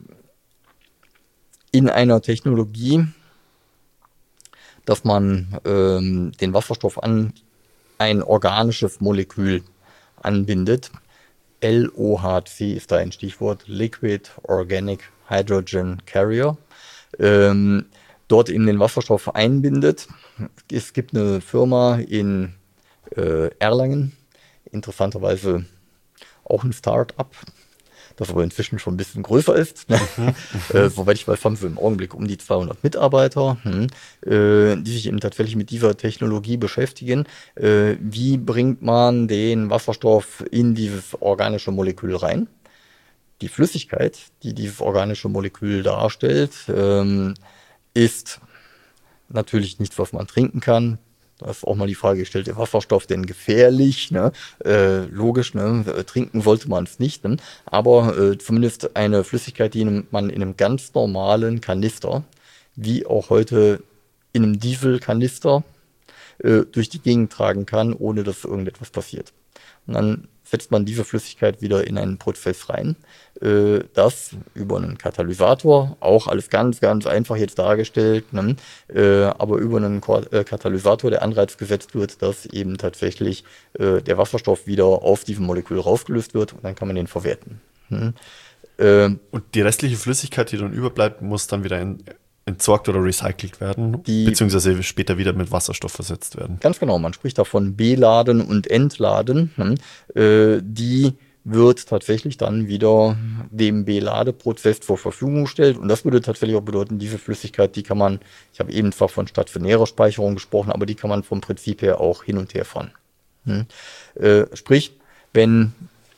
S3: in einer Technologie, dass man ähm, den Wasserstoff an ein organisches Molekül anbindet. L O H C ist da ein Stichwort, Liquid Organic Hydrogen Carrier. Ähm, dort in den Wasserstoff einbindet. Es gibt eine Firma in äh, Erlangen, interessanterweise auch ein Start-up, das aber inzwischen schon ein bisschen größer ist. Mhm, äh, soweit ich weiß, haben sie im Augenblick um die zweihundert Mitarbeiter, hm, äh, die sich eben tatsächlich mit dieser Technologie beschäftigen. Äh, wie bringt man den Wasserstoff in dieses organische Molekül rein? Die Flüssigkeit, die dieses organische Molekül darstellt, ähm, ist natürlich nichts, was man trinken kann. Da ist auch mal die Frage gestellt, ist Wasserstoff denn gefährlich? Ne? Äh, logisch, ne? Trinken sollte man es nicht. Ne? Aber äh, zumindest eine Flüssigkeit, die man in einem ganz normalen Kanister, wie auch heute in einem Dieselkanister äh, durch die Gegend tragen kann, ohne dass irgendetwas passiert. Und dann setzt man diese Flüssigkeit wieder in einen Prozess rein, äh, das über einen Katalysator, auch alles ganz, ganz einfach jetzt dargestellt, ne? äh, aber über einen Ko- äh, Katalysator der Anreiz gesetzt wird, dass eben tatsächlich äh, der Wasserstoff wieder auf diesem Molekül rausgelöst wird und dann kann man den verwerten. Hm? Äh,
S2: Und die restliche Flüssigkeit, die dann überbleibt, muss dann wieder in, entsorgt oder recycelt werden,
S3: Die-
S2: beziehungsweise später wieder mit Wasserstoff versetzt werden.
S3: Ganz genau, man spricht davon Beladen und Entladen. Ne? Äh, die wird tatsächlich dann wieder dem Beladeprozess zur Verfügung gestellt. Und das würde tatsächlich auch bedeuten, diese Flüssigkeit, die kann man, ich habe eben zwar von stationärer Speicherung gesprochen, aber die kann man vom Prinzip her auch hin und her fahren. Hm? Äh, sprich, wenn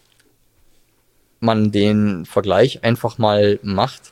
S3: man den Vergleich einfach mal macht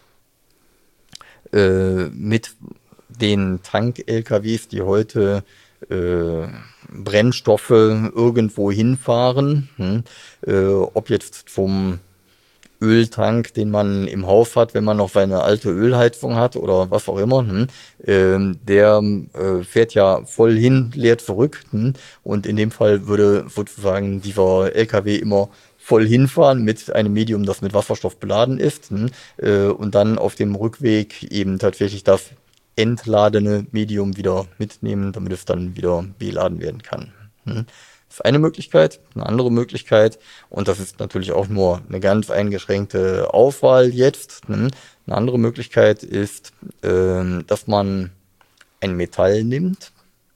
S3: äh, mit den Tank-L K Ws, die heute äh, Brennstoffe irgendwo hinfahren, hm, äh, ob jetzt vom Öltank, den man im Haus hat, wenn man noch seine alte Ölheizung hat oder was auch immer, hm, ähm, der äh, fährt ja voll hin, leer zurück, hm, und in dem Fall würde sozusagen dieser L K W immer voll hinfahren mit einem Medium, das mit Wasserstoff beladen ist, hm, äh, und dann auf dem Rückweg eben tatsächlich das entladene Medium wieder mitnehmen, damit es dann wieder beladen werden kann. Hm. Das ist eine Möglichkeit. Eine andere Möglichkeit, und das ist natürlich auch nur eine ganz eingeschränkte Auswahl jetzt, hm. Eine andere Möglichkeit ist, ähm, dass man ein Metall nimmt.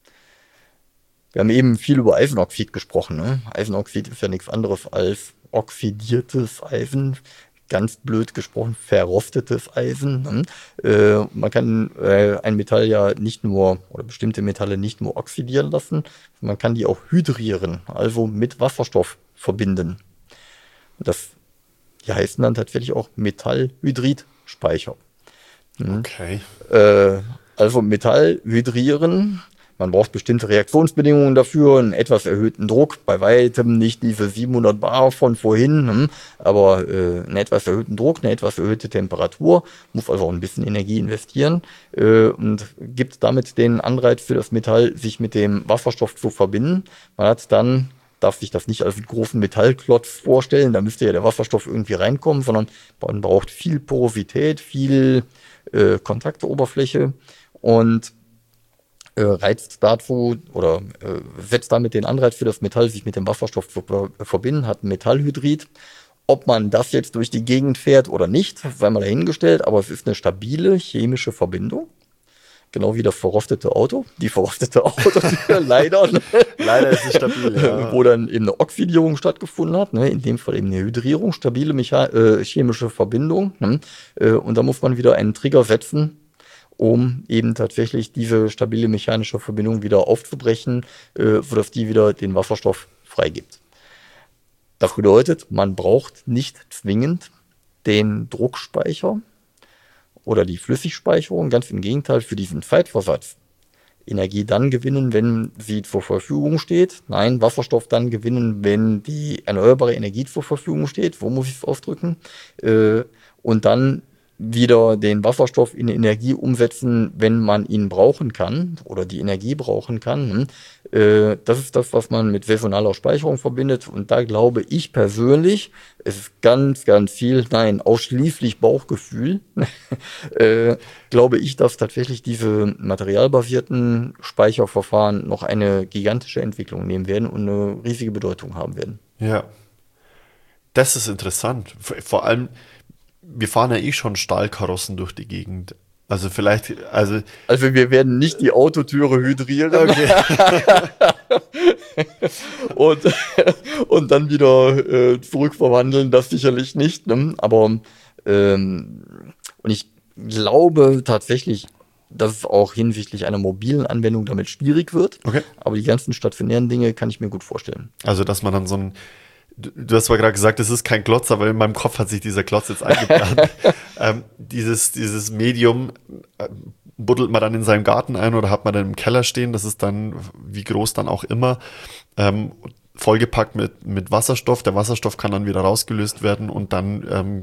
S3: Wir haben eben viel über Eisenoxid gesprochen. Ne? Eisenoxid ist ja nichts anderes als oxidiertes Eisen. Ganz blöd gesprochen, verrostetes Eisen. Ne? Äh, man kann äh, ein Metall ja nicht nur, oder bestimmte Metalle nicht nur oxidieren lassen, man kann die auch hydrieren, also mit Wasserstoff verbinden. Das, die heißen dann tatsächlich auch Metallhydridspeicher. Hm?
S2: Okay.
S3: Äh, also Metall hydrieren. Man braucht bestimmte Reaktionsbedingungen dafür, einen etwas erhöhten Druck, bei weitem nicht diese siebenhundert Bar von vorhin, hm, aber äh, einen etwas erhöhten Druck, eine etwas erhöhte Temperatur, muss also auch ein bisschen Energie investieren äh, und gibt damit den Anreiz für das Metall, sich mit dem Wasserstoff zu verbinden. Man hat dann, darf sich das nicht als einen großen Metallklotz vorstellen, da müsste ja der Wasserstoff irgendwie reinkommen, sondern man braucht viel Porosität, viel äh, Kontaktoberfläche und Äh, reizt dazu oder äh, setzt damit den Anreiz für das Metall, sich mit dem Wasserstoff zu ver- verbinden, hat ein Metallhydrid. Ob man das jetzt durch die Gegend fährt oder nicht, sei mal dahingestellt, aber es ist eine stabile chemische Verbindung. Genau wie das verrostete Auto. Die verrostete Autotür, leider. Ne?
S2: Leider ist es stabil, ja.
S3: Wo dann eben eine Oxidierung stattgefunden hat. Ne? In dem Fall eben eine Hydrierung, stabile Mecha- äh, chemische Verbindung. Ne? Äh, und da muss man wieder einen Trigger setzen, um eben tatsächlich diese stabile mechanische Verbindung wieder aufzubrechen, äh, sodass die wieder den Wasserstoff freigibt. Das bedeutet, man braucht nicht zwingend den Druckspeicher oder die Flüssigspeicherung, ganz im Gegenteil, für diesen Zeitversatz. Energie dann gewinnen, wenn sie zur Verfügung steht. Nein, Wasserstoff dann gewinnen, wenn die erneuerbare Energie zur Verfügung steht. Wo muss ich es ausdrücken? Äh, und dann wieder den Wasserstoff in Energie umsetzen, wenn man ihn brauchen kann oder die Energie brauchen kann. Äh, das ist das, was man mit saisonaler Speicherung verbindet. Und da glaube ich persönlich, es ist ganz, ganz viel, nein, ausschließlich Bauchgefühl, äh, glaube ich, dass tatsächlich diese materialbasierten Speicherverfahren noch eine gigantische Entwicklung nehmen werden und eine riesige Bedeutung haben werden.
S2: Ja. Das ist interessant. Vor vor allem, wir fahren ja eh schon Stahlkarossen durch die Gegend. Also vielleicht, also.
S3: Also wir werden nicht die Autotüre hydrieren.
S2: Okay.
S3: und, und dann wieder äh, zurückverwandeln, das sicherlich nicht. Ne? Aber ähm, und ich glaube tatsächlich, dass es auch hinsichtlich einer mobilen Anwendung damit schwierig wird.
S2: Okay.
S3: Aber die ganzen stationären Dinge kann ich mir gut vorstellen.
S2: Also, dass man dann so ein, du, du hast zwar gerade gesagt, es ist kein Klotz, aber in meinem Kopf hat sich dieser Klotz jetzt eingebrannt. ähm, dieses, dieses Medium äh, buddelt man dann in seinem Garten ein oder hat man dann im Keller stehen, das ist dann, wie groß dann auch immer, ähm, vollgepackt mit, mit Wasserstoff. Der Wasserstoff kann dann wieder rausgelöst werden und dann ähm,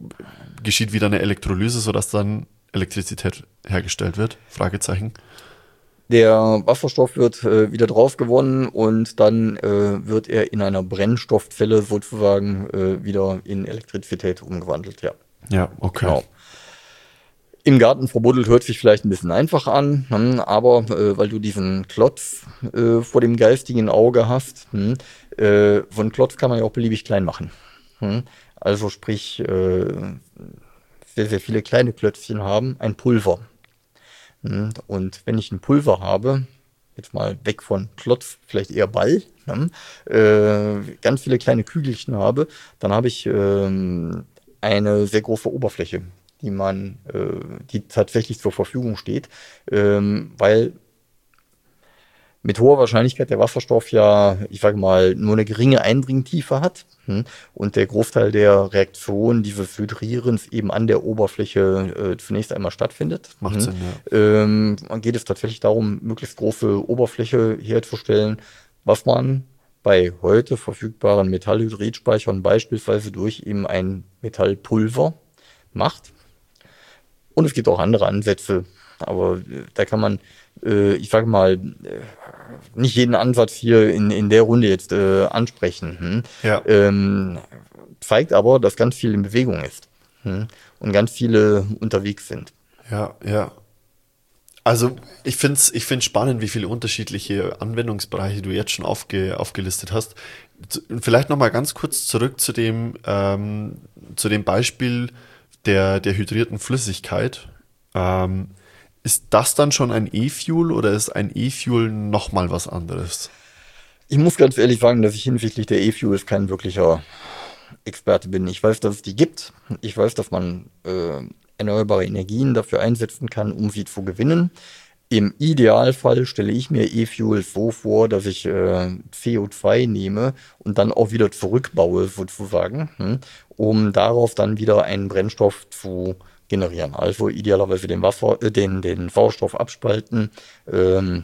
S2: geschieht wieder eine Elektrolyse, sodass dann Elektrizität hergestellt wird? Fragezeichen.
S3: Der Wasserstoff wird äh, wieder drauf gewonnen und dann äh, wird er in einer Brennstoffzelle sozusagen äh, wieder in Elektrizität umgewandelt, ja.
S2: Ja, okay.
S3: Genau. Im Garten verbuddelt hört sich vielleicht ein bisschen einfach an, hm, aber äh, weil du diesen Klotz äh, vor dem geistigen Auge hast, hm, äh, so einen Klotz kann man ja auch beliebig klein machen. Hm. Also sprich, äh, sehr, sehr viele kleine Klötzchen haben ein Pulver. Hm. Und wenn ich ein Pulver habe, jetzt mal weg von Klotz, vielleicht eher Ball, hm, äh, ganz viele kleine Kügelchen habe, dann habe ich ähm, eine sehr große Oberfläche, die man, äh, die tatsächlich zur Verfügung steht, ähm, weil mit hoher Wahrscheinlichkeit der Wasserstoff ja, ich sage mal, nur eine geringe Eindringtiefe hat, hm, und der Großteil der Reaktion dieses Hydrierens eben an der Oberfläche äh, zunächst einmal stattfindet.
S2: Macht
S3: hm.
S2: Sinn, ja.
S3: Ähm, man geht es tatsächlich darum, möglichst große Oberfläche herzustellen, was man bei heute verfügbaren Metallhydridspeichern beispielsweise durch eben ein Metallpulver macht. Und es gibt auch andere Ansätze, aber äh, da kann man, äh, ich sage mal, äh, nicht jeden Ansatz hier in, in der Runde jetzt äh, ansprechen. Hm?
S2: Ja.
S3: Ähm, zeigt aber, dass ganz viel in Bewegung ist, hm? Und ganz viele unterwegs sind.
S2: Ja, ja. Also ich finde es ich find's spannend, wie viele unterschiedliche Anwendungsbereiche du jetzt schon aufge, aufgelistet hast. Z- Vielleicht nochmal ganz kurz zurück zu dem, ähm, zu dem Beispiel der, der hydrierten Flüssigkeit. Ähm, ist das dann schon ein E-Fuel oder ist ein E-Fuel nochmal was anderes?
S3: Ich muss ganz ehrlich sagen, dass ich hinsichtlich der E-Fuels kein wirklicher Experte bin. Ich weiß, dass es die gibt. Ich weiß, dass man äh, erneuerbare Energien dafür einsetzen kann, um sie zu gewinnen. Im Idealfall stelle ich mir E-Fuels so vor, dass ich äh, C O zwei nehme und dann auch wieder zurückbaue, sozusagen, hm, um darauf dann wieder einen Brennstoff zu generieren. Also idealerweise den Wasser, äh, den, den Sauerstoff abspalten, ähm,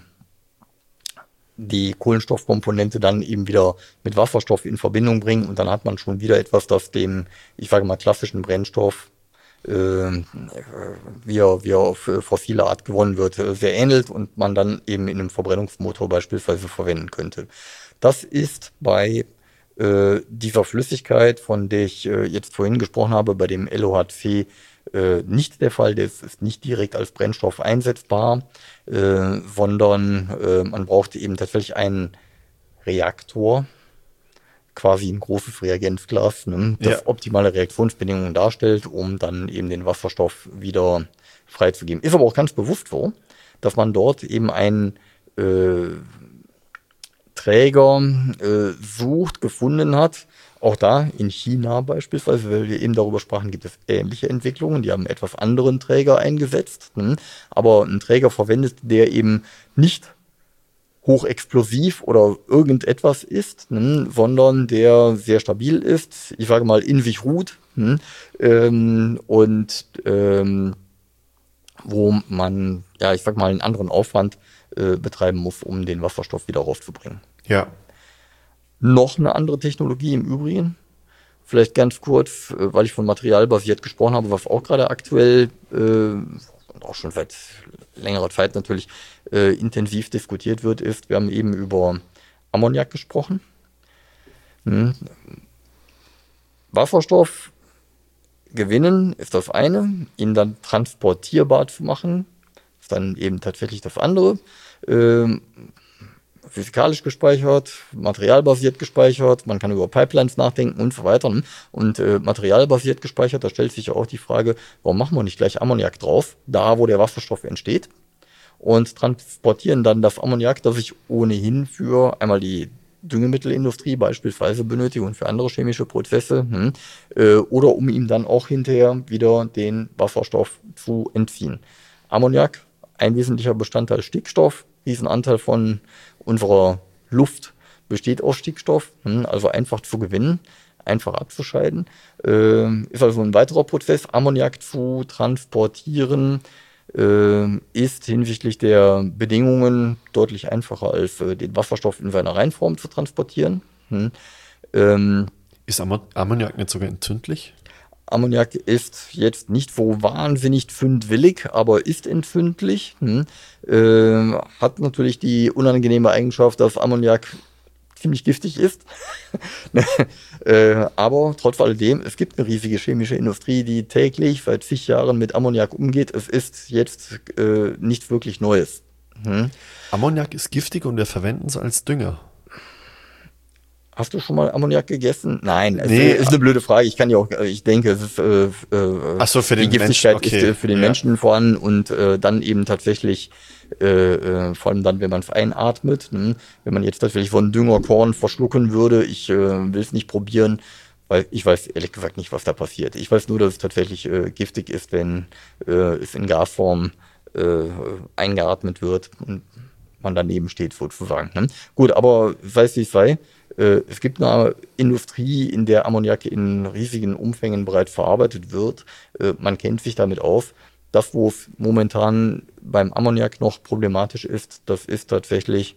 S3: die Kohlenstoffkomponente dann eben wieder mit Wasserstoff in Verbindung bringen und dann hat man schon wieder etwas, das dem, ich sage mal, klassischen Brennstoff, äh, wie er, wie er auf fossile Art gewonnen wird, sehr ähnelt und man dann eben in einem Verbrennungsmotor beispielsweise verwenden könnte. Das ist bei äh, dieser Flüssigkeit, von der ich äh, jetzt vorhin gesprochen habe, bei dem L O H C, äh, nicht der Fall. Das ist nicht direkt als Brennstoff einsetzbar, äh, sondern äh, man braucht eben tatsächlich einen Reaktor, quasi ein großes Reagenzglas, ne, das
S2: Ja.
S3: optimale Reaktionsbedingungen darstellt, um dann eben den Wasserstoff wieder freizugeben. Ist aber auch ganz bewusst so, dass man dort eben einen äh, Träger äh, sucht, gefunden hat. Auch da in China beispielsweise, weil wir eben darüber sprachen, gibt es ähnliche Entwicklungen. Die haben einen etwas anderen Träger eingesetzt, ne, aber einen Träger verwendet, der eben nicht hochexplosiv oder irgendetwas ist, ne, sondern der sehr stabil ist, ich sage mal in sich ruht, ne, ähm, und ähm, wo man, ja, ich sag mal, einen anderen Aufwand äh, betreiben muss, um den Wasserstoff wieder raufzubringen.
S2: Ja.
S3: Noch eine andere Technologie im Übrigen, vielleicht ganz kurz, äh, weil ich von materialbasiert gesprochen habe, was auch gerade aktuell äh, und auch schon seit längerer Zeit natürlich äh, intensiv diskutiert wird, ist, wir haben eben über Ammoniak gesprochen. Hm. Wasserstoff gewinnen ist das eine, ihn dann transportierbar zu machen, ist dann eben tatsächlich das andere. Ähm, physikalisch gespeichert, materialbasiert gespeichert, man kann über Pipelines nachdenken und so weiter. Und äh, materialbasiert gespeichert, da stellt sich ja auch die Frage, warum machen wir nicht gleich Ammoniak drauf, da wo der Wasserstoff entsteht, und transportieren dann das Ammoniak, das ich ohnehin für einmal die Düngemittelindustrie beispielsweise benötige und für andere chemische Prozesse, hm, äh, oder um ihm dann auch hinterher wieder den Wasserstoff zu entziehen. Ammoniak, ein wesentlicher Bestandteil Stickstoff, Riesenanteil von unserer Luft besteht aus Stickstoff, hm, also einfach zu gewinnen, einfach abzuscheiden. Äh, ist also ein weiterer Prozess, Ammoniak zu transportieren, äh, ist hinsichtlich der Bedingungen deutlich einfacher als äh, den Wasserstoff in seiner Reinform zu transportieren. Hm. Ähm,
S2: Ist Ammo- Ammoniak nicht sogar entzündlich?
S3: Ammoniak ist jetzt nicht so wahnsinnig pfundwillig, aber ist entzündlich. Hm. Äh, hat natürlich die unangenehme Eigenschaft, dass Ammoniak ziemlich giftig ist. äh, aber trotz alledem, es gibt eine riesige chemische Industrie, die täglich seit zig Jahren mit Ammoniak umgeht. Es ist jetzt äh, nichts wirklich Neues. Hm.
S2: Ammoniak ist giftig und wir verwenden es als Dünger.
S3: Hast du schon mal Ammoniak gegessen? Nein, es
S2: Nee,
S3: ist eine blöde Frage. Ich kann ja auch, ich denke, es ist äh, äh,
S2: Ach so, für
S3: die
S2: den
S3: Giftigkeit
S2: Menschen, okay.
S3: ist äh, für den
S2: Ja.
S3: Menschen vorhanden und äh, dann eben tatsächlich, äh, äh, vor allem dann, wenn man es einatmet, ne? Wenn man jetzt tatsächlich von Düngerkorn verschlucken würde, ich äh, will es nicht probieren, weil ich weiß ehrlich gesagt nicht, was da passiert. Ich weiß nur, dass es tatsächlich äh, giftig ist, wenn äh, es in Gasform äh, eingeatmet wird und man daneben steht sozusagen. Ne? Gut, aber sei es wie es sei. Es gibt eine Industrie, in der Ammoniak in riesigen Umfängen bereits verarbeitet wird. Man kennt sich damit aus. Das, wo es momentan beim Ammoniak noch problematisch ist, das ist tatsächlich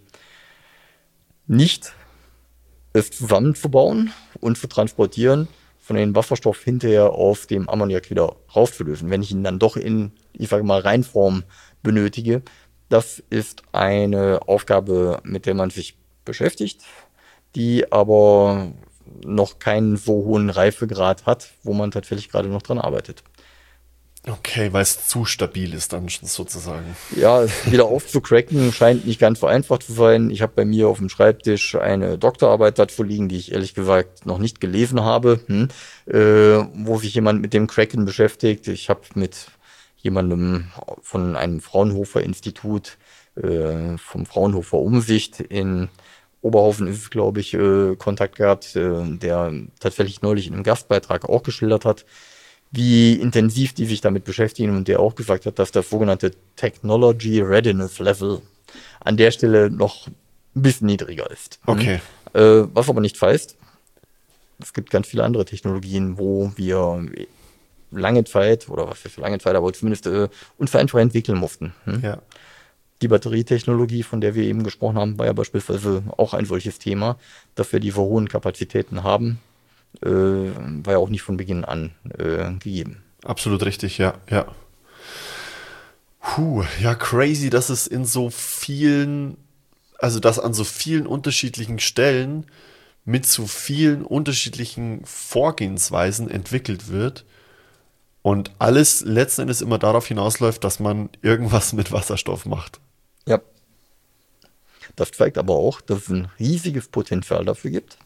S3: nicht es zusammenzubauen und zu transportieren, von dem Wasserstoff hinterher auf dem Ammoniak wieder rauszulösen. Wenn ich ihn dann doch in, ich sage mal, Reinform benötige, das ist eine Aufgabe, mit der man sich beschäftigt, die aber noch keinen so hohen Reifegrad hat, wo man tatsächlich gerade noch dran arbeitet.
S2: Okay, weil es zu stabil ist dann sozusagen.
S3: Ja, wieder aufzucracken scheint nicht ganz so einfach zu sein. Ich habe bei mir auf dem Schreibtisch eine Doktorarbeit dazu liegen, die ich ehrlich gesagt noch nicht gelesen habe, hm, äh, wo sich jemand mit dem Cracken beschäftigt. Ich habe mit jemandem von einem Fraunhofer-Institut, äh, vom Fraunhofer Umsicht in Oberhausen ist es, glaube ich, äh, Kontakt gehabt, äh, der tatsächlich neulich in einem Gastbeitrag auch geschildert hat, wie intensiv die sich damit beschäftigen und der auch gesagt hat, dass das sogenannte Technology Readiness Level an der Stelle noch ein bisschen niedriger ist.
S2: Okay.
S3: Äh, was aber nicht heißt, es gibt ganz viele andere Technologien, wo wir lange Zeit, oder was für lange Zeit, aber zumindest äh, uns einfach entwickeln mussten. Hm?
S2: Ja.
S3: Die Batterietechnologie, von der wir eben gesprochen haben, war ja beispielsweise auch ein solches Thema, dass wir diese hohen Kapazitäten haben, äh, war ja auch nicht von Beginn an äh, gegeben.
S2: Absolut richtig, ja, ja. Puh, ja, crazy, dass es in so vielen, also dass an so vielen unterschiedlichen Stellen mit so vielen unterschiedlichen Vorgehensweisen entwickelt wird und alles letzten Endes immer darauf hinausläuft, dass man irgendwas mit Wasserstoff macht.
S3: Ja. Das zeigt aber auch, dass es ein riesiges Potenzial dafür gibt.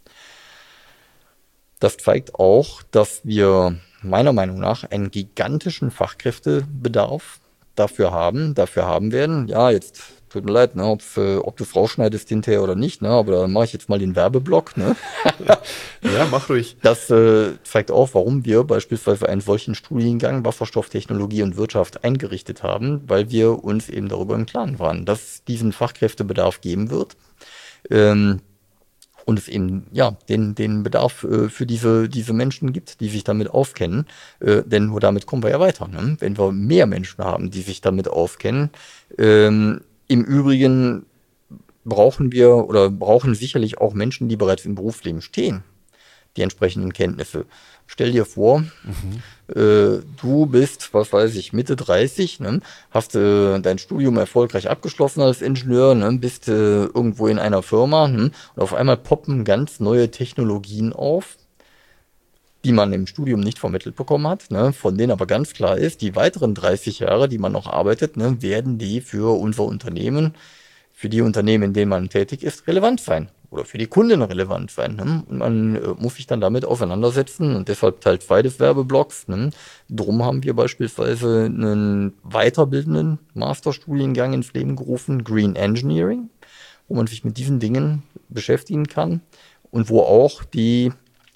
S3: Das zeigt auch, dass wir meiner Meinung nach einen gigantischen Fachkräftebedarf dafür haben, dafür haben werden. Ja, jetzt tut mir leid, ne, ob, ob du es rausschneidest hinterher oder nicht, ne, aber da mache ich jetzt mal den Werbeblock. Ne.
S2: Ja, mach ruhig.
S3: Das äh, zeigt auch, warum wir beispielsweise einen solchen Studiengang Wasserstofftechnologie und Wirtschaft eingerichtet haben, weil wir uns eben darüber im Klaren waren, dass es diesen Fachkräftebedarf geben wird. Ähm, Und es eben, ja, den, den Bedarf äh, für diese, diese Menschen gibt, die sich damit auskennen. Äh, denn nur damit kommen wir ja weiter. Ne? Wenn wir mehr Menschen haben, die sich damit auskennen. Ähm, im Übrigen brauchen wir oder brauchen sicherlich auch Menschen, die bereits im Berufsleben stehen, die entsprechenden Kenntnisse. Stell dir vor, mhm. äh, du bist, was weiß ich, Mitte dreißig, ne? Hast äh, dein Studium erfolgreich abgeschlossen als Ingenieur, ne? Bist äh, irgendwo in einer Firma, ne? Und auf einmal poppen ganz neue Technologien auf, die man im Studium nicht vermittelt bekommen hat, ne? Von denen aber ganz klar ist, die weiteren dreißig Jahre, die man noch arbeitet, ne? Werden die für unser Unternehmen, für die Unternehmen, in denen man tätig ist, relevant sein. Oder für die Kunden relevant sein. Ne? Und man äh, muss sich dann damit auseinandersetzen und deshalb Teil zwei des Werbeblocks. Ne? Drum haben wir beispielsweise einen weiterbildenden Masterstudiengang ins Leben gerufen, Green Engineering, wo man sich mit diesen Dingen beschäftigen kann und wo auch die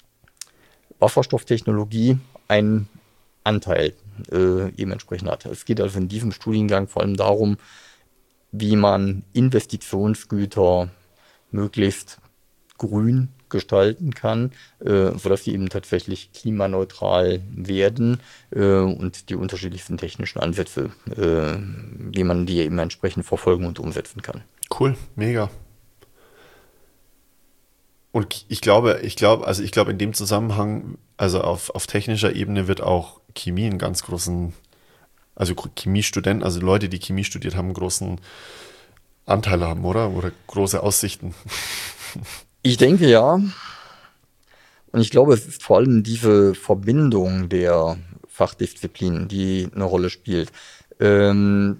S3: Wasserstofftechnologie einen Anteil äh, eben entsprechend hat. Es geht also in diesem Studiengang vor allem darum, wie man Investitionsgüter möglichst grün gestalten kann, äh, sodass sie eben tatsächlich klimaneutral werden äh, und die unterschiedlichsten technischen Ansätze, äh, wie man die eben entsprechend verfolgen und umsetzen kann.
S2: Cool, mega. Und ich glaube, ich glaube, also ich glaube in dem Zusammenhang also auf, auf technischer Ebene wird auch Chemie einen ganz großen, also Chemiestudenten, also Leute, die Chemie studiert haben, einen großen Anteil haben, oder? Oder große Aussichten.
S3: Ich denke ja. Und ich glaube, es ist vor allem diese Verbindung der Fachdisziplinen, die eine Rolle spielt. Ähm,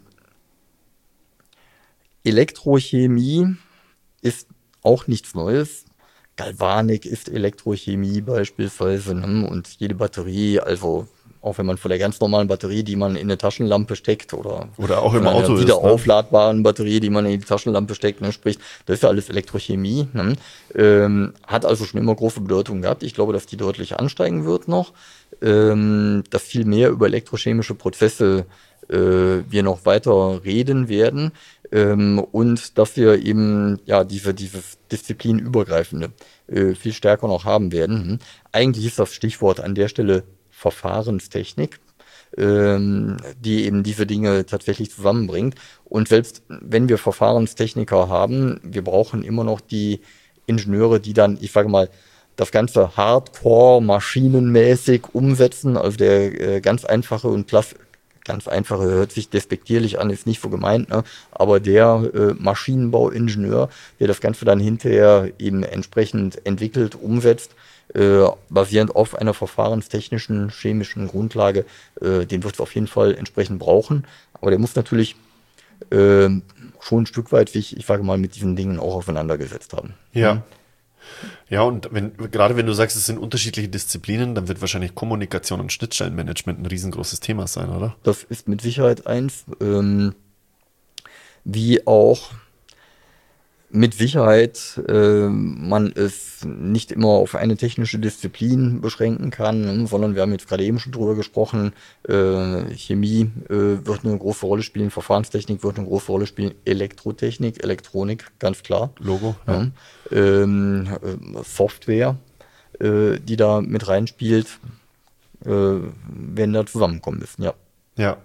S3: Elektrochemie ist auch nichts Neues. Galvanik ist Elektrochemie beispielsweise, ne? Und jede Batterie, also auch wenn man von der ganz normalen Batterie, die man in eine Taschenlampe steckt, oder,
S2: oder auch im
S3: von
S2: Auto
S3: einer
S2: ist,
S3: wieder
S2: ne?
S3: aufladbaren Batterie, die man in die Taschenlampe steckt, ne? Sprich, das ist ja alles Elektrochemie. Ne? Ähm, hat also schon immer große Bedeutung gehabt. Ich glaube, dass die deutlich ansteigen wird noch, ähm, dass viel mehr über elektrochemische Prozesse äh, wir noch weiter reden werden. Ähm, und dass wir eben ja diese dieses disziplinübergreifende äh, viel stärker noch haben werden. Hm. Eigentlich ist das Stichwort an der Stelle Verfahrenstechnik, ähm, die eben diese Dinge tatsächlich zusammenbringt. Und selbst wenn wir Verfahrenstechniker haben, wir brauchen immer noch die Ingenieure, die dann, ich sage mal, das Ganze hardcore maschinenmäßig umsetzen. Also der äh, ganz einfache und klass ganz einfache hört sich despektierlich an, ist nicht so gemeint, ne? Aber der äh, Maschinenbauingenieur, der das Ganze dann hinterher eben entsprechend entwickelt, umsetzt, äh, basierend auf einer verfahrenstechnischen, chemischen Grundlage, äh, den wird es auf jeden Fall entsprechend brauchen. Aber der muss natürlich äh, schon ein Stück weit, ich, ich sage mal, mit diesen Dingen auch auseinandergesetzt haben.
S2: Ja. Ja, und wenn, gerade wenn du sagst, es sind unterschiedliche Disziplinen, dann wird wahrscheinlich Kommunikation und Schnittstellenmanagement ein riesengroßes Thema sein, oder?
S3: Das ist mit Sicherheit eins, ähm, wie auch mit Sicherheit äh, man es nicht immer auf eine technische Disziplin beschränken kann, ne, sondern wir haben jetzt gerade eben schon drüber gesprochen, äh, Chemie äh, wird eine große Rolle spielen, Verfahrenstechnik wird eine große Rolle spielen, Elektrotechnik, Elektronik, ganz klar.
S2: Logo,
S3: ja. Ja. Ähm, äh, Software, äh, die da mit reinspielt, äh, werden da zusammenkommen müssen, ja.
S2: Ja.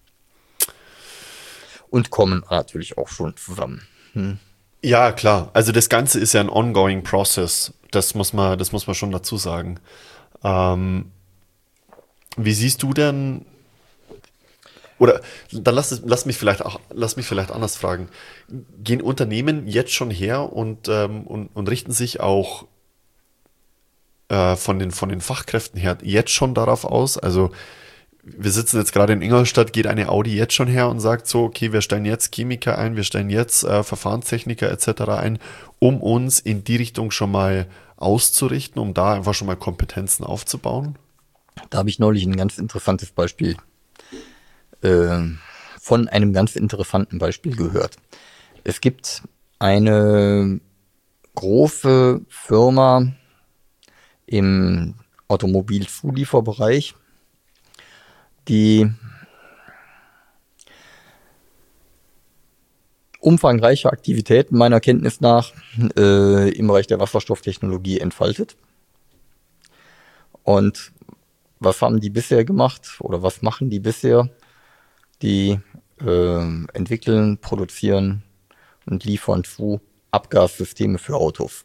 S3: Und kommen natürlich auch schon zusammen. Hm.
S2: Ja, klar. Also das Ganze ist ja ein ongoing process. Das muss man, das muss man schon dazu sagen. Ähm, wie siehst du denn, oder dann lass, es, lass mich vielleicht auch, lass mich vielleicht anders fragen. Gehen Unternehmen jetzt schon her und, ähm, und, und richten sich auch äh, von den, von den Fachkräften her jetzt schon darauf aus? Also wir sitzen jetzt gerade in Ingolstadt, geht eine Audi jetzt schon her und sagt so, okay, wir stellen jetzt Chemiker ein, wir stellen jetzt äh, Verfahrenstechniker et cetera ein, um uns in die Richtung schon mal auszurichten, um da einfach schon mal Kompetenzen aufzubauen?
S3: Da habe ich neulich ein ganz interessantes Beispiel äh, von einem ganz interessanten Beispiel gehört. Es gibt eine große Firma im Automobilzulieferbereich, die umfangreiche Aktivitäten meiner Kenntnis nach äh, im Bereich der Wasserstofftechnologie entfaltet. Und was haben die bisher gemacht oder was machen die bisher? Die äh, entwickeln, produzieren und liefern zu Abgassysteme für Autos.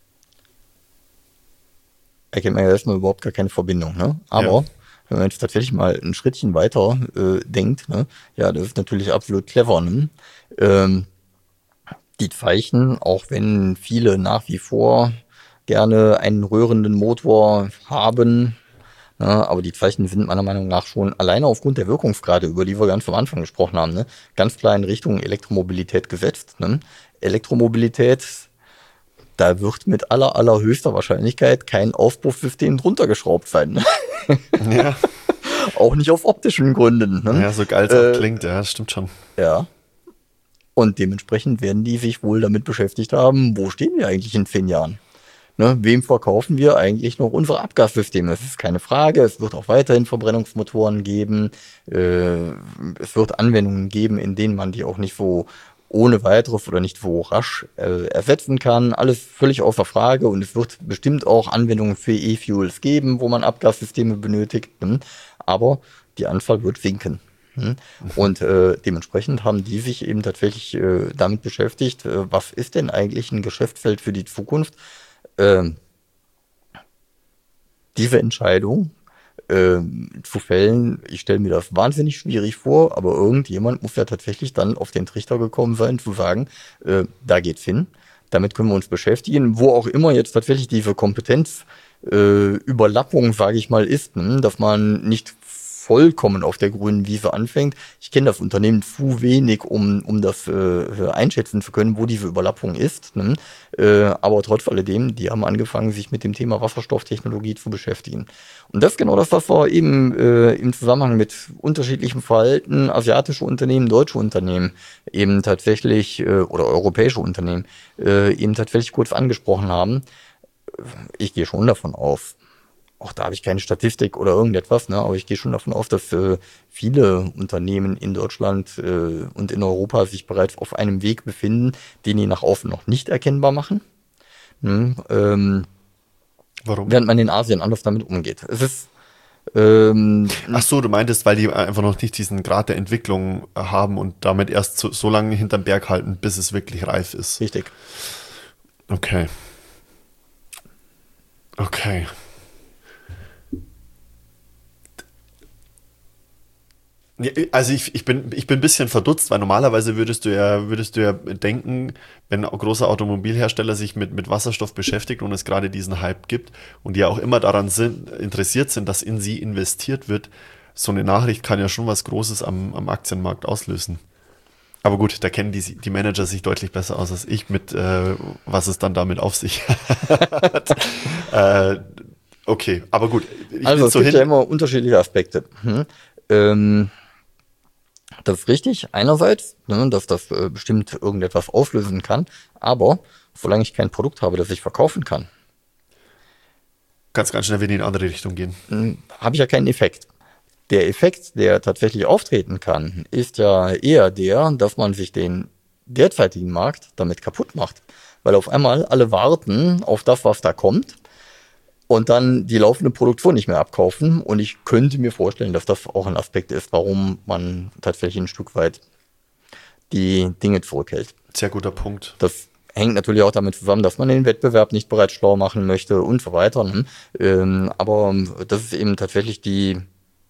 S3: Erkennt man ja erstmal überhaupt gar keine Verbindung, ne? Aber ja. Wenn man jetzt tatsächlich mal ein Schrittchen weiter äh, denkt, ne, ja, das ist natürlich absolut clever. Ne? Ähm, die Zeichen, auch wenn viele nach wie vor gerne einen rührenden Motor haben, ne, aber die Zeichen sind meiner Meinung nach schon alleine aufgrund der Wirkungsgrade, über die wir ganz am Anfang gesprochen haben, ne, ganz klar in Richtung Elektromobilität gesetzt. Ne? Elektromobilität, da wird mit aller, allerhöchster Wahrscheinlichkeit kein Aufpuffsystem drunter geschraubt sein. Ne?
S2: Ja.
S3: Auch nicht auf optischen Gründen. Ne?
S2: Ja, so geil es
S3: äh,
S2: auch klingt, ja, das stimmt schon.
S3: Ja. Und dementsprechend werden die sich wohl damit beschäftigt haben, wo stehen wir eigentlich in zehn Jahren? Ne? Wem verkaufen wir eigentlich noch unsere Abgassysteme? Das ist keine Frage. Es wird auch weiterhin Verbrennungsmotoren geben. Äh, es wird Anwendungen geben, in denen man die auch nicht so ohne weiteres oder nicht so rasch äh, ersetzen kann. Alles völlig außer Frage, und es wird bestimmt auch Anwendungen für E-Fuels geben, wo man Abgassysteme benötigt. Hm? Aber die Anzahl wird sinken. Hm? Und äh, dementsprechend haben die sich eben tatsächlich äh, damit beschäftigt, äh, was ist denn eigentlich ein Geschäftsfeld für die Zukunft? Äh, diese Entscheidung äh, zu fällen, ich stelle mir das wahnsinnig schwierig vor, aber irgendjemand muss ja tatsächlich dann auf den Trichter gekommen sein, zu sagen, äh, da geht's hin, damit können wir uns beschäftigen, wo auch immer jetzt tatsächlich diese Kompetenz äh, Überlappung, sage ich mal, ist, ne? Dass man nicht vollkommen auf der grünen Wiese anfängt. Ich kenne das Unternehmen zu wenig, um um das äh, einschätzen zu können, wo diese Überlappung ist. Ne? Äh, aber trotz alledem, die haben angefangen, sich mit dem Thema Wasserstofftechnologie zu beschäftigen. Und das ist genau das, was wir eben äh, im Zusammenhang mit unterschiedlichem Verhalten asiatische Unternehmen, deutsche Unternehmen eben tatsächlich äh, oder europäische Unternehmen äh, eben tatsächlich kurz angesprochen haben. Ich gehe schon davon aus, auch da habe ich keine Statistik oder irgendetwas, ne, aber ich gehe schon davon aus, dass äh, viele Unternehmen in Deutschland äh, und in Europa sich bereits auf einem Weg befinden, den die nach außen noch nicht erkennbar machen. Hm, ähm,
S2: Warum?
S3: Während man in Asien anders damit umgeht. Es ist ähm,
S2: Ach so, du meintest, weil die einfach noch nicht diesen Grad der Entwicklung haben und damit erst so, so lange hinterm Berg halten, bis es wirklich reif ist.
S3: richtig.
S2: Okay. Okay. Ja, also ich, ich bin ich bin ein bisschen verdutzt, weil normalerweise würdest du ja würdest du ja denken, wenn ein großer Automobilhersteller sich mit mit Wasserstoff beschäftigt und es gerade diesen Hype gibt und die ja auch immer daran sind, interessiert sind, dass in sie investiert wird, so eine Nachricht kann ja schon was Großes am, am Aktienmarkt auslösen. Aber gut, da kennen die, die Manager sich deutlich besser aus als ich mit, äh, was es dann damit auf sich hat. äh, okay, aber gut. Ich
S3: Also es
S2: so
S3: gibt
S2: hin-
S3: ja immer unterschiedliche Aspekte. Hm. Ähm, das ist richtig, einerseits, ne, dass das äh, bestimmt irgendetwas auslösen kann, aber solange ich kein Produkt habe, das ich verkaufen kann,
S2: Kannst ganz schnell wieder in die andere Richtung gehen.
S3: hm, habe ich ja keinen Effekt. Der Effekt, der tatsächlich auftreten kann, ist ja eher der, dass man sich den derzeitigen Markt damit kaputt macht. Weil auf einmal alle warten auf das, was da kommt und dann die laufende Produktion nicht mehr abkaufen. Und ich könnte mir vorstellen, dass das auch ein Aspekt ist, warum man tatsächlich ein Stück weit die Dinge zurückhält.
S2: Sehr guter Punkt.
S3: Das hängt natürlich auch damit zusammen, dass man den Wettbewerb nicht bereits schlau machen möchte und so weiter. Ne? Ähm, aber das ist eben tatsächlich die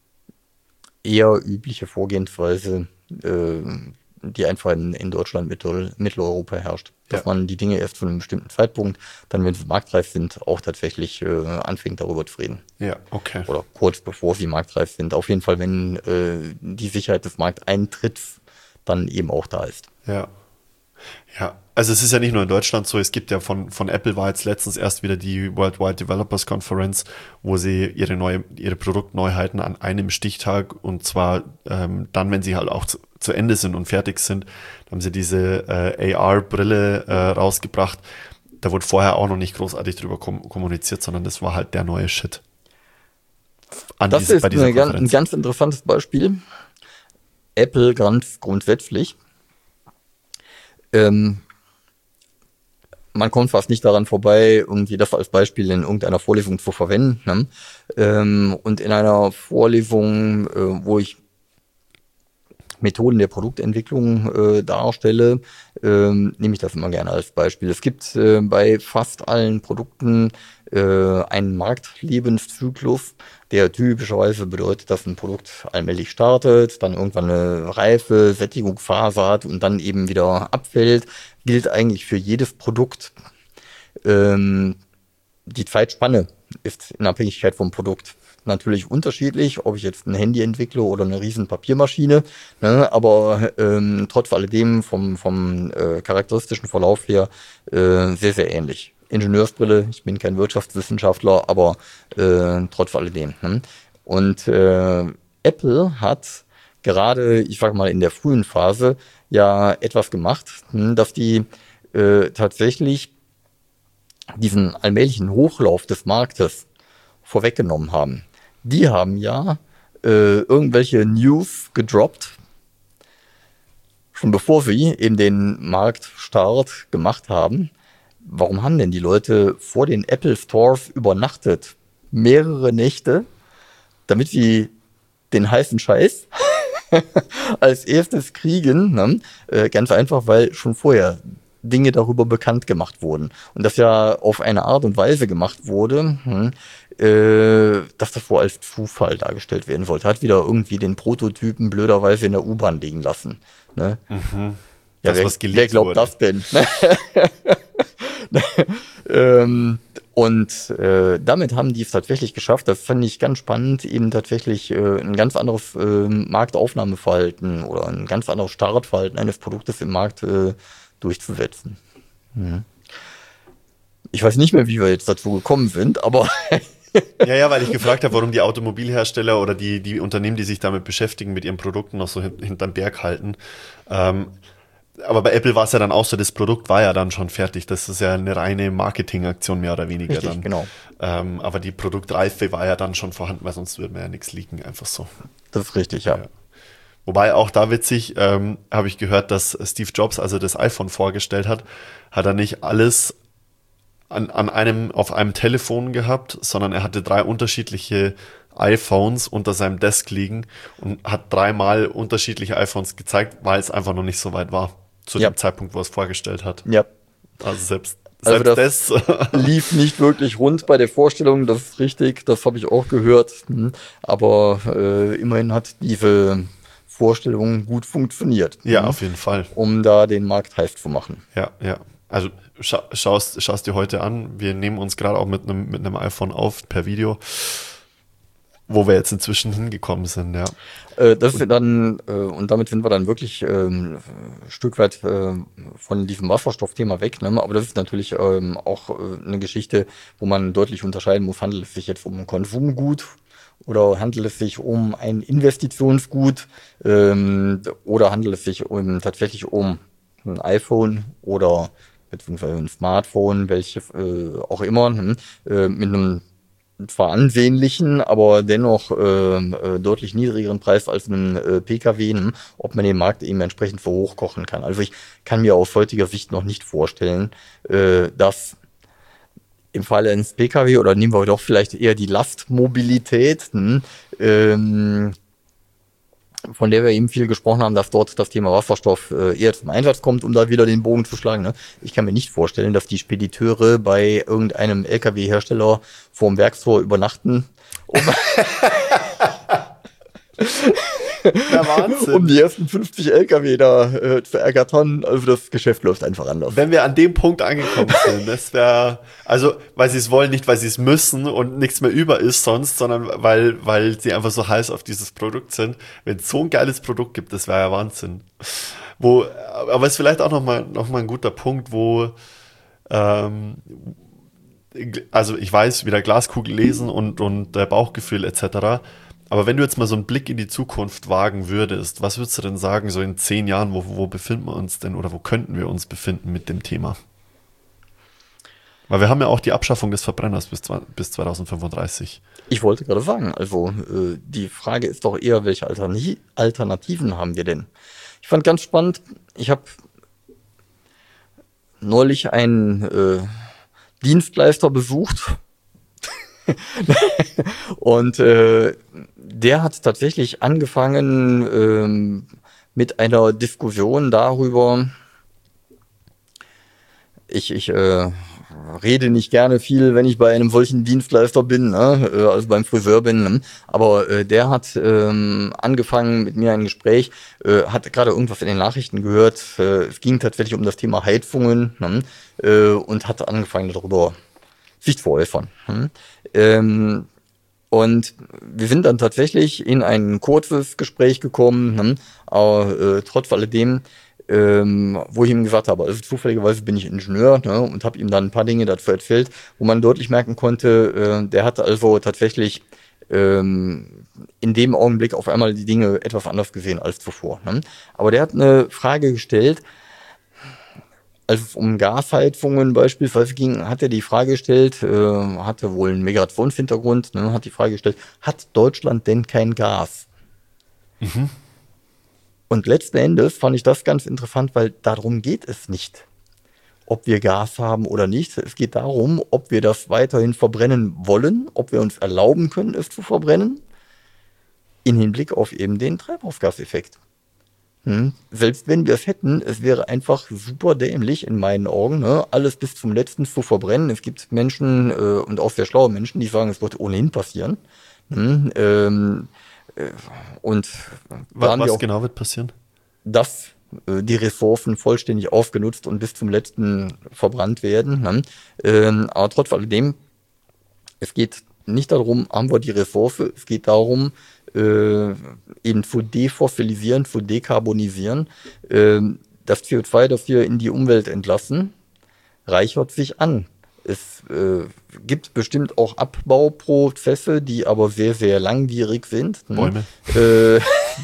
S3: eher übliche Vorgehensweise, äh, die einfach in, in Deutschland, Mittel, Mitteleuropa herrscht. Dass
S2: Ja.
S3: man die Dinge erst zu einem bestimmten Zeitpunkt, dann wenn sie marktreif sind, auch tatsächlich äh, anfängt darüber zu reden.
S2: Ja, okay.
S3: Oder kurz bevor sie marktreif sind. Auf jeden Fall, wenn äh, die Sicherheit des Markteintritts dann eben auch da ist.
S2: Ja. Ja, also es ist ja nicht nur in Deutschland so, es gibt ja von, von Apple war jetzt letztens erst wieder die Worldwide Developers Conference, wo sie ihre neue, ihre Produktneuheiten an einem Stichtag und zwar ähm, dann, wenn sie halt auch zu, zu Ende sind und fertig sind, haben sie diese äh, A R-Brille äh, rausgebracht. Da wurde vorher auch noch nicht großartig drüber kom- kommuniziert, sondern das war halt der neue Shit. An
S3: Das
S2: diese-
S3: ist eine, gan- ein ganz interessantes Beispiel. Apple ganz grundsätzlich. Ähm, man kommt fast nicht daran vorbei, irgendwie das als Beispiel in irgendeiner Vorlesung zu verwenden. Ne? Ähm, und in einer Vorlesung, äh, wo ich Methoden der Produktentwicklung äh, darstelle, ähm, nehme ich das immer gerne als Beispiel. Es gibt äh, bei fast allen Produkten äh, einen Marktlebenszyklus, der typischerweise bedeutet, dass ein Produkt allmählich startet, dann irgendwann eine reife Sättigungsphase hat und dann eben wieder abfällt. Gilt eigentlich für jedes Produkt. Ähm, die Zeitspanne ist in Abhängigkeit vom Produkt natürlich unterschiedlich, ob ich jetzt ein Handy entwickle oder eine riesen Papiermaschine, ne, aber ähm, trotz alledem vom, vom äh, charakteristischen Verlauf her äh, sehr, sehr ähnlich. Ingenieursbrille, ich bin kein Wirtschaftswissenschaftler, aber äh, trotz alledem. Ne? Und äh, Apple hat gerade, ich sag mal, in der frühen Phase ja etwas gemacht, hm, dass die äh, tatsächlich diesen allmählichen Hochlauf des Marktes vorweggenommen haben. Die haben ja äh, irgendwelche News gedroppt, schon bevor sie eben den Marktstart gemacht haben. Warum haben denn die Leute vor den Apple Stores übernachtet? Mehrere Nächte, damit sie den heißen Scheiß als erstes kriegen. Ne? Äh, ganz einfach, weil schon vorher Dinge darüber bekannt gemacht wurden. Und das ja auf eine Art und Weise gemacht wurde, hm, äh, dass das wohl als Zufall dargestellt werden sollte. Hat wieder irgendwie den Prototypen blöderweise in der U-Bahn liegen lassen. Ne?
S2: Mhm.
S3: Ja,
S2: Das,
S3: wer,
S2: was geleakt
S3: wer glaubt
S2: wurde.
S3: das denn? ähm, und äh, damit haben die es tatsächlich geschafft, das fand ich ganz spannend, eben tatsächlich äh, ein ganz anderes äh, Marktaufnahmeverhalten oder ein ganz anderes Startverhalten eines Produktes im Markt äh, durchzusetzen. Mhm. Ich weiß nicht mehr, wie wir jetzt dazu gekommen sind, aber
S2: Ja, ja, weil ich gefragt habe, warum die Automobilhersteller oder die, die Unternehmen, die sich damit beschäftigen, mit ihren Produkten noch so hint- hinterm Berg halten. Ähm, aber bei Apple war es ja dann auch so, das Produkt war ja dann schon fertig. Das ist ja eine reine Marketingaktion mehr oder weniger
S3: richtig,
S2: dann.
S3: genau.
S2: Ähm, aber die Produktreife war ja dann schon vorhanden, weil sonst würde man ja nichts leaken, einfach so.
S3: Das ist richtig, ja.
S2: Ja. Wobei auch da witzig, ähm, habe ich gehört, dass Steve Jobs, also das iPhone vorgestellt hat, hat er nicht alles an, an einem, auf einem Telefon gehabt, sondern er hatte drei unterschiedliche iPhones unter seinem Desk liegen und hat dreimal unterschiedliche iPhones gezeigt, weil es einfach noch nicht so weit war, zu
S3: Ja.
S2: dem Zeitpunkt, wo er es vorgestellt hat.
S3: Ja.
S2: Also selbst,
S3: Also
S2: selbst
S3: das
S2: das.
S3: lief nicht wirklich rund bei der Vorstellung, das ist richtig, das habe ich auch gehört. Hm. Aber äh, immerhin hat diese Vorstellung gut funktioniert.
S2: Ja,
S3: hm,
S2: auf jeden Fall.
S3: Um da den Markt heiß zu machen.
S2: Ja, ja. Also scha schaust, schaust dir heute an. Wir nehmen uns gerade auch mit einem mit einem iPhone auf per Video, wo wir jetzt inzwischen hingekommen sind, ja.
S3: Äh, das ist dann, äh, und damit sind wir dann wirklich ähm, ein Stück weit äh, von diesem Wasserstoffthema weg. Ne? Aber das ist natürlich ähm, auch äh, eine Geschichte, wo man deutlich unterscheiden muss, handelt es sich jetzt um ein Konsumgut oder handelt es sich um ein Investitionsgut ähm, oder handelt es sich um, tatsächlich um ein iPhone oder beziehungsweise ein Smartphone, welche äh, auch immer, hm, äh, mit einem zwar ansehnlichen, aber dennoch äh, äh, deutlich niedrigeren Preis als ein äh, P K W, hm, ob man den Markt eben entsprechend so hochkochen kann. Also ich kann mir aus heutiger Sicht noch nicht vorstellen, äh, dass im Falle eines P K W oder nehmen wir doch vielleicht eher die Lastmobilität, hm, ähm, von der wir eben viel gesprochen haben, dass dort das Thema Wasserstoff äh, eher zum Einsatz kommt, um da wieder den Bogen zu schlagen. Ne? Ich kann mir nicht vorstellen, dass die Spediteure bei irgendeinem L K W-Hersteller vorm Werkstor übernachten, um,
S2: Der Wahnsinn.
S3: um die ersten fünfzig L K W da äh, zu ergattern. Also das Geschäft läuft einfach anders.
S2: Wenn wir an dem Punkt angekommen sind, das wäre, also, weil sie es wollen, nicht weil sie es müssen und nichts mehr über ist sonst, sondern weil, weil sie einfach so heiß auf dieses Produkt sind. Wenn es so ein geiles Produkt gibt, das wäre ja Wahnsinn. Wo, aber es ist vielleicht auch nochmal, noch mal ein guter Punkt, wo, ähm, also ich weiß, wieder Glaskugel lesen und, und äh, Bauchgefühl et cetera. Aber wenn du jetzt mal so einen Blick in die Zukunft wagen würdest, was würdest du denn sagen, so in zehn Jahren, wo, wo befinden wir uns denn oder wo könnten wir uns befinden mit dem Thema? Weil wir haben ja auch die Abschaffung des Verbrenners bis, bis zweitausendfünfunddreißig.
S3: Ich wollte gerade sagen, also äh, die Frage ist doch eher, welche Altern- Alternativen haben wir denn? Ich fand ganz spannend, ich habe neulich einen äh, Dienstleister besucht und äh, der hat tatsächlich angefangen ähm, mit einer Diskussion darüber, ich, ich äh, rede nicht gerne viel, wenn ich bei einem solchen Dienstleister bin, ne? äh, also beim Friseur bin, ne? aber äh, der hat ähm, angefangen mit mir ein Gespräch, äh, hat gerade irgendwas in den Nachrichten gehört, äh, es ging tatsächlich um das Thema Heizungen, ne? äh, und hat angefangen darüber sich zu äußern. Ne? Ähm, und wir sind dann tatsächlich in ein kurzes Gespräch gekommen, ne? aber äh, trotz alledem, Ähm, wo ich ihm gesagt habe, also zufälligerweise bin ich Ingenieur, ne, und habe ihm dann ein paar Dinge dazu erzählt, wo man deutlich merken konnte, äh, der hat also tatsächlich ähm, in dem Augenblick auf einmal die Dinge etwas anders gesehen als zuvor. Ne? Aber der hat eine Frage gestellt, als es um Gasheizungen beispielsweise ging, hat er die Frage gestellt, äh, hatte wohl einen Migrationshintergrund, ne, hat die Frage gestellt, hat Deutschland denn kein Gas?
S2: Mhm.
S3: Und letzten Endes fand ich das ganz interessant, weil darum geht es nicht, ob wir Gas haben oder nicht. Es geht darum, ob wir das weiterhin verbrennen wollen, ob wir uns erlauben können, es zu verbrennen, in Hinblick auf eben den Treibhausgaseffekt. Hm. Selbst wenn wir es hätten, es wäre einfach super dämlich in meinen Augen, ne, alles bis zum Letzten zu verbrennen. Es gibt Menschen äh, und auch sehr schlaue Menschen, die sagen, es wird ohnehin passieren. Hm. Ähm, äh, und
S2: was was genau wird passieren?
S3: Dass äh, die Ressourcen vollständig aufgenutzt und bis zum Letzten verbrannt werden. Ne? Ähm, aber trotz alledem, es geht nicht darum, haben wir die Ressource, es geht darum, äh, eben zu defossilisieren, zu dekarbonisieren. Äh, das C O zwei, das wir in die Umwelt entlassen, reichert sich an. Es äh, gibt bestimmt auch Abbauprozesse, die aber sehr, sehr langwierig sind.
S2: Bäume.
S3: Äh,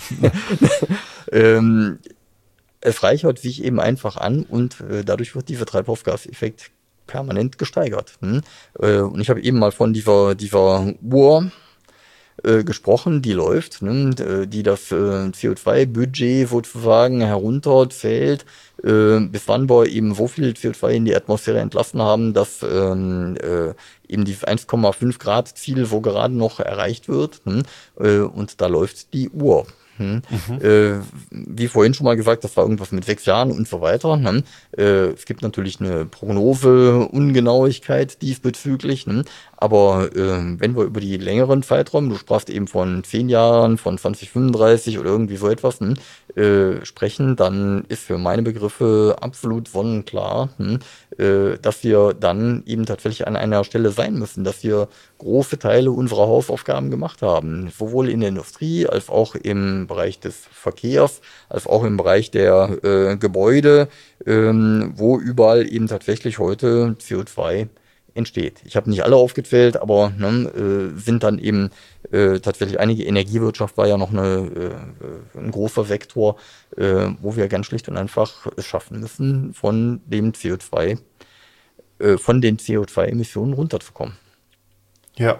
S3: ähm, es reichert sich eben einfach an und äh, dadurch wird dieser Treibhausgaseffekt permanent gesteigert. Hm? Äh, und ich habe eben mal von dieser, dieser Uhr äh, gesprochen, die läuft, ne? Die das äh, C O zwei Budget sozusagen herunterzählt, äh, bis wann wir eben so viel C O zwei in die Atmosphäre entlassen haben, dass ähm, äh, eben dieses eins Komma fünf Grad Ziel so gerade noch erreicht wird. Hm? Äh, und da läuft die Uhr. Hm. Mhm. Äh, wie vorhin schon mal gesagt, das war irgendwas mit sechs Jahren und so weiter. Ne? Äh, es gibt natürlich eine Prognose-Ungenauigkeit diesbezüglich, ne? Aber äh, wenn wir über die längeren Zeiträume, du sprachst eben von zehn Jahren, von zwanzig fünfunddreißig oder irgendwie so etwas, ne? äh, sprechen, dann ist für meine Begriffe absolut sonnenklar, ne? äh, dass wir dann eben tatsächlich an einer Stelle sein müssen, dass wir große Teile unserer Hausaufgaben gemacht haben, sowohl in der Industrie als auch im Bereich des Verkehrs, als auch im Bereich der äh, Gebäude, ähm, wo überall eben tatsächlich heute C O zwei entsteht. Ich habe nicht alle aufgezählt, aber ne, äh, sind dann eben äh, tatsächlich einige. Energiewirtschaft war ja noch eine, äh, ein großer Sektor, äh, wo wir ganz schlicht und einfach es schaffen müssen, von dem C O zwei, äh, von den C O zwei Emissionen runterzukommen.
S2: Ja.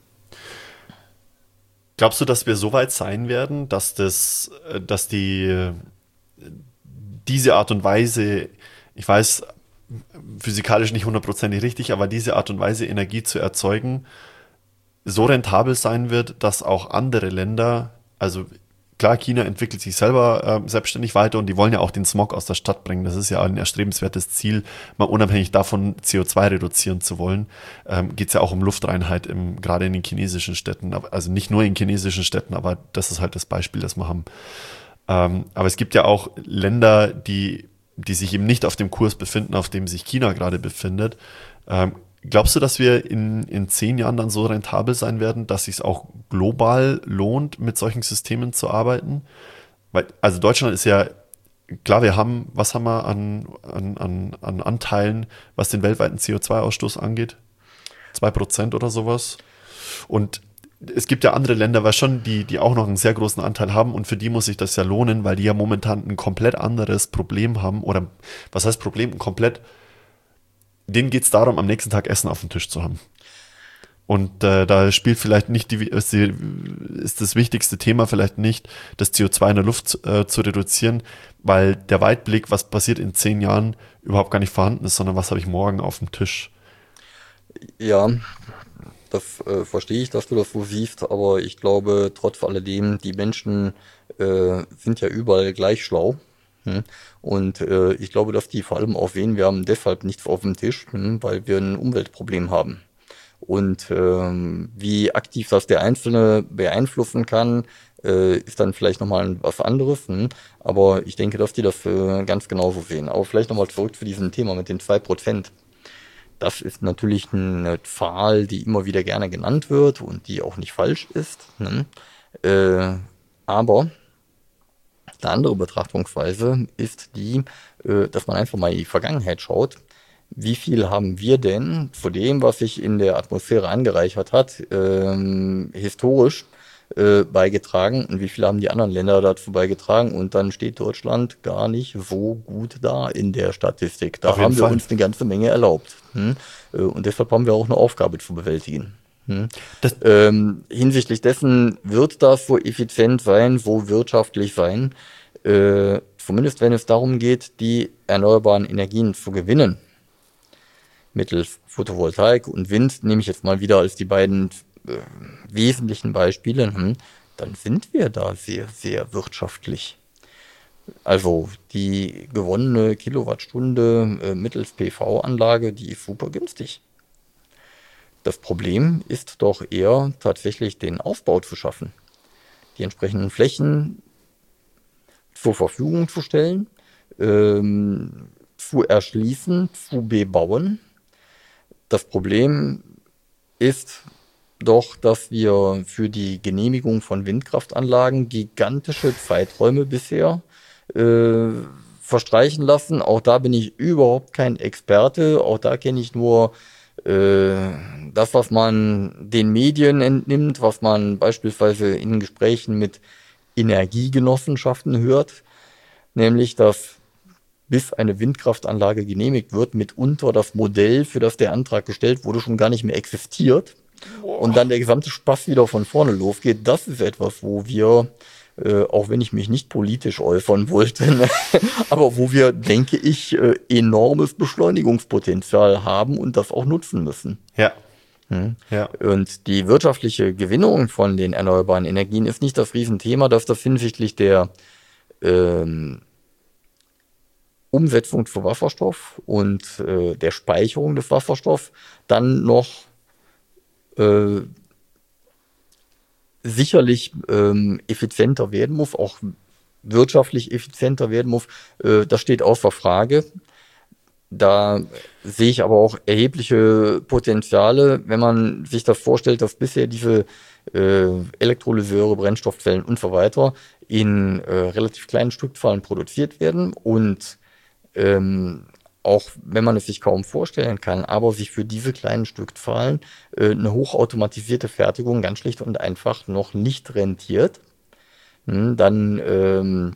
S2: Glaubst du, dass wir so weit sein werden, dass das, dass die diese Art und Weise, ich weiß, physikalisch nicht hundertprozentig richtig, aber diese Art und Weise, Energie zu erzeugen, so rentabel sein wird, dass auch andere Länder, also klar, China entwickelt sich selber äh, selbstständig weiter und die wollen ja auch den Smog aus der Stadt bringen. Das ist ja ein erstrebenswertes Ziel, mal unabhängig davon C O zwei reduzieren zu wollen. Ähm, geht es ja auch um Luftreinheit, im, gerade in den chinesischen Städten. Also nicht nur in chinesischen Städten, aber das ist halt das Beispiel, das wir haben. Ähm, aber es gibt ja auch Länder, die, die sich eben nicht auf dem Kurs befinden, auf dem sich China gerade befindet. Ähm, Glaubst du, dass wir in, in zehn Jahren dann so rentabel sein werden, dass es sich auch global lohnt, mit solchen Systemen zu arbeiten? Weil, also Deutschland ist ja, klar, wir haben, was haben wir an, an, an, an Anteilen, was den weltweiten C O zwei Ausstoß angeht? Zwei Prozent oder sowas. Und es gibt ja andere Länder, weil schon die, die auch noch einen sehr großen Anteil haben und für die muss sich das ja lohnen, weil die ja momentan ein komplett anderes Problem haben. Oder was heißt Problem? Ein komplett denen geht es darum, am nächsten Tag Essen auf dem Tisch zu haben. Und äh, da spielt vielleicht nicht die, ist, die, ist das wichtigste Thema vielleicht nicht, das C O zwei in der Luft äh, zu reduzieren, weil der Weitblick, was passiert in zehn Jahren, überhaupt gar nicht vorhanden ist, sondern was habe ich morgen auf dem Tisch.
S3: Ja, das äh, verstehe ich, dass du das so siehst, aber ich glaube, trotz alledem, die Menschen äh, sind ja überall gleich schlau. Und äh, ich glaube, dass die vor allem auch sehen, wir haben deshalb nichts auf dem Tisch, hm, weil wir ein Umweltproblem haben. Und ähm, wie aktiv das der Einzelne beeinflussen kann, äh, ist dann vielleicht nochmal was anderes. Hm. Aber ich denke, dass die das äh, ganz genauso sehen. Aber vielleicht nochmal zurück zu diesem Thema mit den zwei Prozent. Das ist natürlich eine Zahl, die immer wieder gerne genannt wird und die auch nicht falsch ist. Hm. Äh, aber eine andere Betrachtungsweise ist die, dass man einfach mal in die Vergangenheit schaut. Wie viel haben wir denn zu dem, was sich in der Atmosphäre angereichert hat, ähm, historisch äh, beigetragen und wie viel haben die anderen Länder dazu beigetragen? Und dann steht Deutschland gar nicht so gut da in der Statistik. Da haben wir Fall. uns eine ganze Menge erlaubt. Hm? Und deshalb haben wir auch eine Aufgabe zu bewältigen. Hm. Ähm, hinsichtlich dessen wird das so effizient sein, so wirtschaftlich sein, äh, zumindest wenn es darum geht, die erneuerbaren Energien zu gewinnen. Mittels Photovoltaik und Wind nehme ich jetzt mal wieder als die beiden äh, wesentlichen Beispiele, hm, dann sind wir da sehr, sehr wirtschaftlich. Also die gewonnene Kilowattstunde äh, mittels P V-Anlage, die ist super günstig. Das Problem ist doch eher tatsächlich den Aufbau zu schaffen, die entsprechenden Flächen zur Verfügung zu stellen, ähm, zu erschließen, zu bebauen. Das Problem ist doch, dass wir für die Genehmigung von Windkraftanlagen gigantische Zeiträume bisher äh, verstreichen lassen. Auch da bin ich überhaupt kein Experte. Auch da kenne ich nur äh, das, was man den Medien entnimmt, was man beispielsweise in Gesprächen mit Energiegenossenschaften hört, nämlich dass bis eine Windkraftanlage genehmigt wird, mitunter das Modell, für das der Antrag gestellt wurde, schon gar nicht mehr existiert. Und dann der gesamte Spaß wieder von vorne losgeht. Das ist etwas, wo wir, äh, auch wenn ich mich nicht politisch äußern wollte, ne, aber wo wir, denke ich, äh, enormes Beschleunigungspotenzial haben und das auch nutzen müssen.
S2: Ja.
S3: Hm.
S2: Ja.
S3: Und die wirtschaftliche Gewinnung von den erneuerbaren Energien ist nicht das Riesenthema, dass das hinsichtlich der ähm, Umsetzung zu Wasserstoff und äh, der Speicherung des Wasserstoffs dann noch äh, sicherlich ähm, effizienter werden muss, auch wirtschaftlich effizienter werden muss. Äh, das steht außer Frage. Da sehe ich aber auch erhebliche Potenziale, wenn man sich das vorstellt, dass bisher diese äh, Elektrolyseure, Brennstoffzellen und so weiter in äh, relativ kleinen Stückzahlen produziert werden und ähm, auch wenn man es sich kaum vorstellen kann, aber sich für diese kleinen Stückzahlen äh, eine hochautomatisierte Fertigung ganz schlicht und einfach noch nicht rentiert, hm, dann ähm,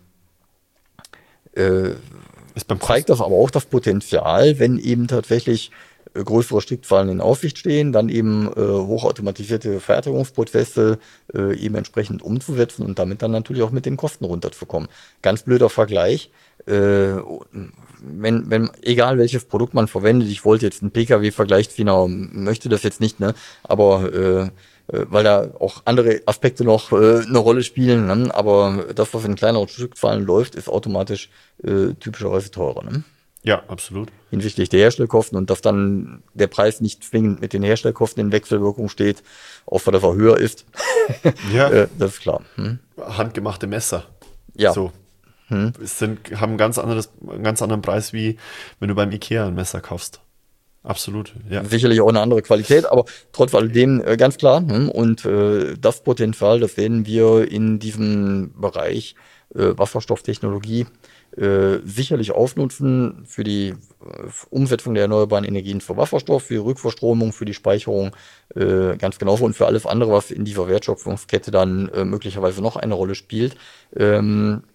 S3: äh,
S2: Ist beim
S3: zeigt das aber auch das Potenzial, wenn eben tatsächlich äh, größere Stückzahlen in Aussicht stehen, dann eben äh, hochautomatisierte Fertigungsprozesse äh, eben entsprechend umzusetzen und damit dann natürlich auch mit den Kosten runterzukommen. Ganz blöder Vergleich. Äh, wenn, wenn, egal welches Produkt man verwendet, ich wollte jetzt einen Pkw-Vergleich ziehen, aber möchte das jetzt nicht, ne? Aber äh, weil da auch andere Aspekte noch äh, eine Rolle spielen, ne? Aber das, was in kleineren Stückzahlen läuft, ist automatisch äh, typischerweise teurer, ne?
S2: Ja, absolut.
S3: Hinsichtlich der Herstellkosten und dass dann der Preis nicht zwingend mit den Herstellkosten in Wechselwirkung steht, außer dass er höher ist.
S2: Ja.
S3: äh, das ist klar. Hm?
S2: Handgemachte Messer.
S3: Ja.
S2: So.
S3: Hm.
S2: Es sind, haben ein ganz anderes, einen ganz anderen Preis, wie wenn du beim Ikea ein Messer kaufst. Absolut, ja.
S3: Sicherlich auch eine andere Qualität, aber trotz alledem äh, ganz klar. Hm? Und äh, das Potenzial, das werden wir in diesem Bereich äh, Wasserstofftechnologie äh, sicherlich ausnutzen für die äh, Umsetzung der erneuerbaren Energien für Wasserstoff, für die Rückverstromung, für die Speicherung, äh, ganz genauso und für alles andere, was in dieser Wertschöpfungskette dann äh, möglicherweise noch eine Rolle spielt. Ähm,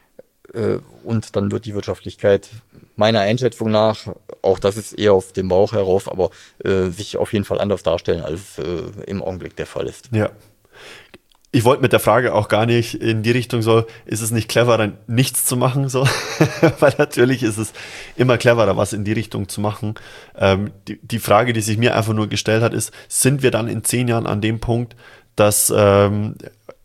S3: Und dann wird die Wirtschaftlichkeit meiner Einschätzung nach, auch das ist eher auf dem Bauch herauf, aber äh, sich auf jeden Fall anders darstellen, als äh, im Augenblick der Fall ist.
S2: Ja. Ich wollte mit der Frage auch gar nicht in die Richtung so, ist es nicht cleverer, nichts zu machen, so? Weil natürlich ist es immer cleverer, was in die Richtung zu machen. Ähm, die, die Frage, die sich mir einfach nur gestellt hat, ist, sind wir dann in zehn Jahren an dem Punkt, dass ähm,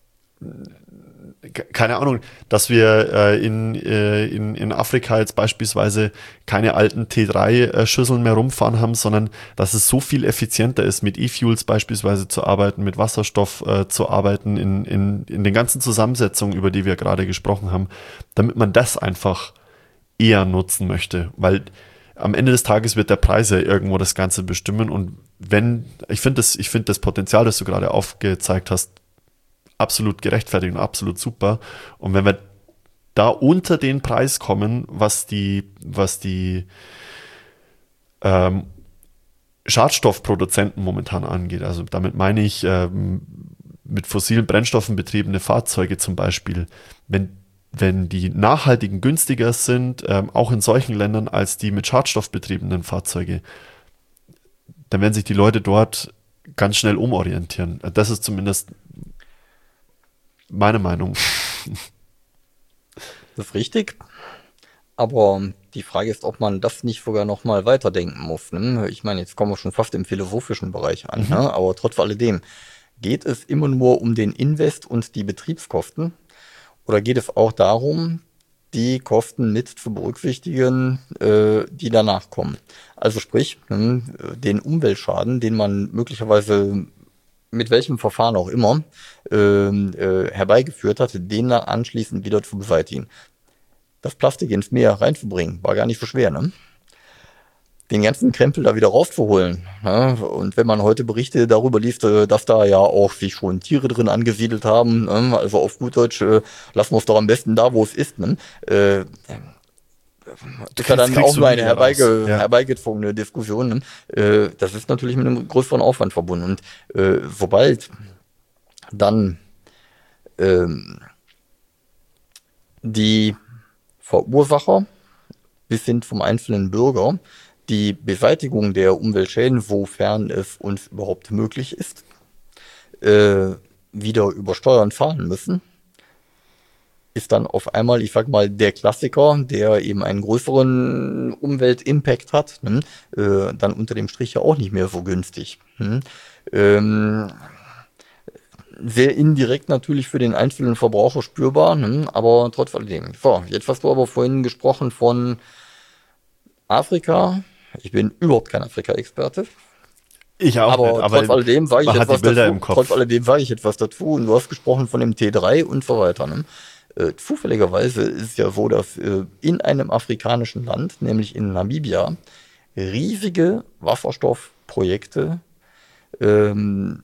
S2: keine Ahnung, dass wir äh, in, äh, in, in Afrika jetzt beispielsweise keine alten T drei Schüsseln mehr rumfahren haben, sondern dass es so viel effizienter ist, mit E-Fuels beispielsweise zu arbeiten, mit Wasserstoff äh, zu arbeiten, in, in, in den ganzen Zusammensetzungen, über die wir gerade gesprochen haben, damit man das einfach eher nutzen möchte, weil am Ende des Tages wird der Preis ja irgendwo das Ganze bestimmen und wenn, ich finde das, ich finde das Potenzial, das du gerade aufgezeigt hast, absolut gerechtfertigt und absolut super. Und wenn wir da unter den Preis kommen, was die, was die ähm, Schadstoffproduzenten momentan angeht, also damit meine ich ähm, mit fossilen Brennstoffen betriebene Fahrzeuge zum Beispiel, wenn, wenn die nachhaltigen günstiger sind, ähm, auch in solchen Ländern als die mit Schadstoff betriebenen Fahrzeuge, dann werden sich die Leute dort ganz schnell umorientieren. Das ist zumindest meine Meinung.
S3: Das ist richtig. Aber die Frage ist, ob man das nicht sogar noch mal weiterdenken muss. Ne? Ich meine, jetzt kommen wir schon fast im philosophischen Bereich an. Mhm. Ne? Aber trotz alledem, geht es immer nur um den Invest und die Betriebskosten? Oder geht es auch darum, die Kosten mit zu berücksichtigen, äh, die danach kommen. Also sprich, mh, den Umweltschaden, den man möglicherweise mit welchem Verfahren auch immer äh, äh, herbeigeführt hat, den dann anschließend wieder zu beseitigen. Das Plastik ins Meer reinzubringen, war gar nicht so schwer, ne? Den ganzen Krempel da wieder rauszuholen. Ne? Und wenn man heute Berichte darüber liest, dass da ja auch sich schon Tiere drin angesiedelt haben, ne? Also auf gut Deutsch, äh, lassen wir es doch am besten da, wo es ist. Ne? Äh, das ist ja dann auch nur eine herbeige, ja. herbeigezogene Diskussion. Ne? Äh, das ist natürlich mit einem größeren Aufwand verbunden. Und äh, sobald dann äh, die Verursacher bis hin zum einzelnen Bürger die Beseitigung der Umweltschäden, sofern es uns überhaupt möglich ist, äh, wieder über Steuern zahlen müssen, ist dann auf einmal, ich sag mal, der Klassiker, der eben einen größeren Umweltimpact hat, ne, äh, dann unter dem Strich ja auch nicht mehr so günstig. Hm. Ähm, sehr indirekt natürlich für den einzelnen Verbraucher spürbar, ne, aber trotz alledem. So, jetzt hast du aber vorhin gesprochen von Afrika. Ich bin überhaupt kein Afrika-Experte.
S2: Ich auch
S3: aber
S2: nicht, aber
S3: trotz alledem sage ich etwas dazu.
S2: Im Kopf.
S3: Trotz alledem sage ich etwas dazu. Und du hast gesprochen von dem T drei und so weiter. Ne? Äh, zufälligerweise ist es ja so, dass äh, in einem afrikanischen Land, nämlich in Namibia, riesige Wasserstoffprojekte ähm,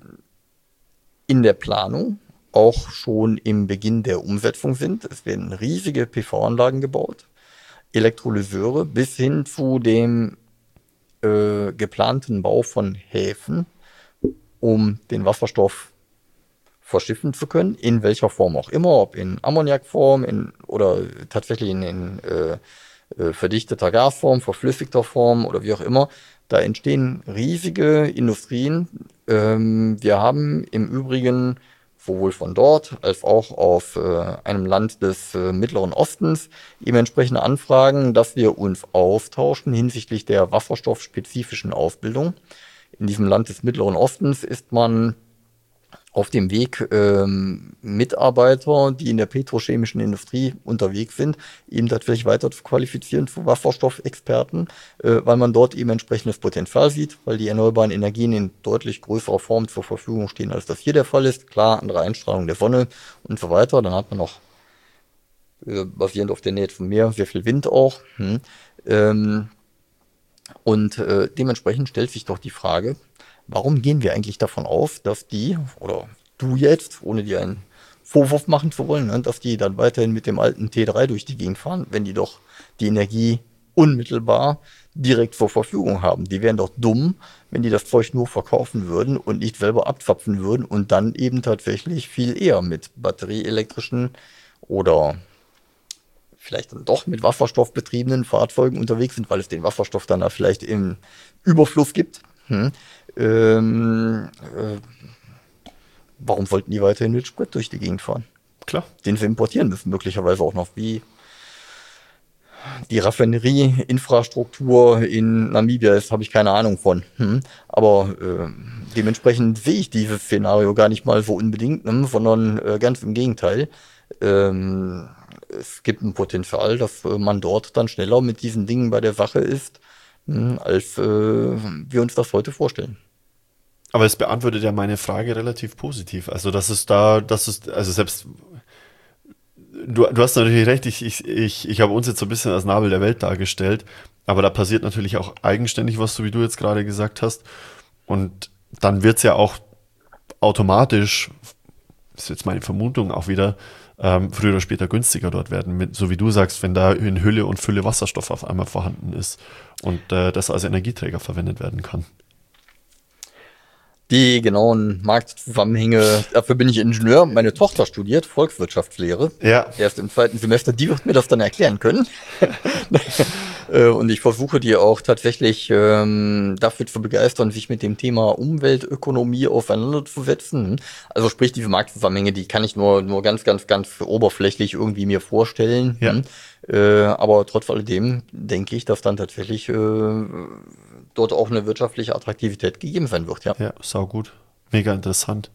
S3: in der Planung, auch schon im Beginn der Umsetzung sind. Es werden riesige P V-Anlagen gebaut, Elektrolyseure bis hin zu dem äh, geplanten Bau von Häfen, um den Wasserstoff verschiffen zu können, in welcher Form auch immer, ob in Ammoniakform in, oder tatsächlich in, in äh, äh, verdichteter Gasform, verflüssigter Form oder wie auch immer. Da entstehen riesige Industrien. Ähm, wir haben im Übrigen sowohl von dort als auch auf äh, einem Land des äh, Mittleren Ostens eben entsprechende Anfragen, dass wir uns austauschen hinsichtlich der wasserstoffspezifischen Ausbildung. In diesem Land des Mittleren Ostens ist man auf dem Weg, ähm, Mitarbeiter, die in der petrochemischen Industrie unterwegs sind, eben tatsächlich weiter zu qualifizieren zu Wasserstoffexperten, äh, weil man dort eben entsprechendes Potenzial sieht, weil die erneuerbaren Energien in deutlich größerer Form zur Verfügung stehen, als das hier der Fall ist. Klar, andere Einstrahlung der Sonne und so weiter. Dann hat man noch, äh, basierend auf der Nähe vom Meer, sehr viel Wind auch. Hm. Ähm, und äh, dementsprechend stellt sich doch die Frage, warum gehen wir eigentlich davon aus, dass die, oder du jetzt, ohne dir einen Vorwurf machen zu wollen, ne, dass die dann weiterhin mit dem alten T drei durch die Gegend fahren, wenn die doch die Energie unmittelbar direkt zur Verfügung haben. Die wären doch dumm, wenn die das Zeug nur verkaufen würden und nicht selber abzapfen würden und dann eben tatsächlich viel eher mit batterieelektrischen oder vielleicht dann doch mit Wasserstoff betriebenen Fahrzeugen unterwegs sind, weil es den Wasserstoff dann da vielleicht im Überfluss gibt. Hm. Ähm, äh, warum wollten die weiterhin mit Sprit durch die Gegend fahren?
S2: Klar.
S3: Den sie importieren müssen, möglicherweise auch noch, wie die Raffinerieinfrastruktur in Namibia ist, habe ich keine Ahnung von. Hm. Aber äh, dementsprechend sehe ich dieses Szenario gar nicht mal so unbedingt, ne, sondern äh, ganz im Gegenteil. Ähm, es gibt ein Potenzial, dass äh, man dort dann schneller mit diesen Dingen bei der Sache ist, als äh, wir uns das heute vorstellen.
S2: Aber es beantwortet ja meine Frage relativ positiv. Also das ist da, das ist, also selbst, du, du hast natürlich recht, ich, ich, ich, ich habe uns jetzt so ein bisschen als Nabel der Welt dargestellt, aber da passiert natürlich auch eigenständig was, so wie du jetzt gerade gesagt hast. Und dann wird es ja auch automatisch, das ist jetzt meine Vermutung auch wieder, ähm, früher oder später günstiger dort werden, mit, so wie du sagst, wenn da in Hülle und Fülle Wasserstoff auf einmal vorhanden ist und äh, das als Energieträger verwendet werden kann.
S3: Die genauen Marktzusammenhänge, dafür bin ich Ingenieur. Meine Tochter studiert Volkswirtschaftslehre.
S2: Ja.
S3: Erst im zweiten Semester, die wird mir das dann erklären können. Und ich versuche die auch tatsächlich ähm, dafür zu begeistern, sich mit dem Thema Umweltökonomie auseinanderzusetzen. Also sprich, diese Marktzusammenhänge, die kann ich nur nur ganz, ganz, ganz oberflächlich irgendwie mir vorstellen.
S2: Ja.
S3: Äh, aber trotz alledem denke ich, dass dann tatsächlich äh, dort auch eine wirtschaftliche Attraktivität gegeben sein wird. Ja,
S2: ja, sau gut. Mega interessant.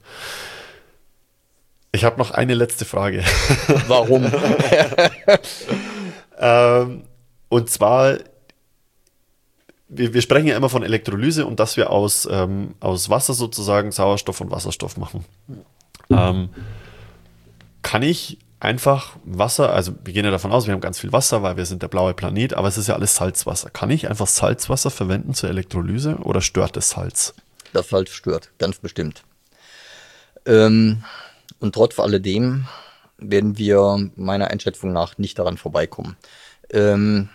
S2: Ich habe noch eine letzte Frage.
S3: Warum?
S2: Ähm, und zwar, wir, wir sprechen ja immer von Elektrolyse und dass wir aus, ähm, aus Wasser sozusagen Sauerstoff und Wasserstoff machen. Ähm, kann ich einfach Wasser, also wir gehen ja davon aus, wir haben ganz viel Wasser, weil wir sind der blaue Planet, aber es ist ja alles Salzwasser. Kann ich einfach Salzwasser verwenden zur Elektrolyse oder stört das Salz?
S3: Das Salz stört, ganz bestimmt. Ähm, und trotz alledem werden wir meiner Einschätzung nach nicht daran vorbeikommen. Ähm,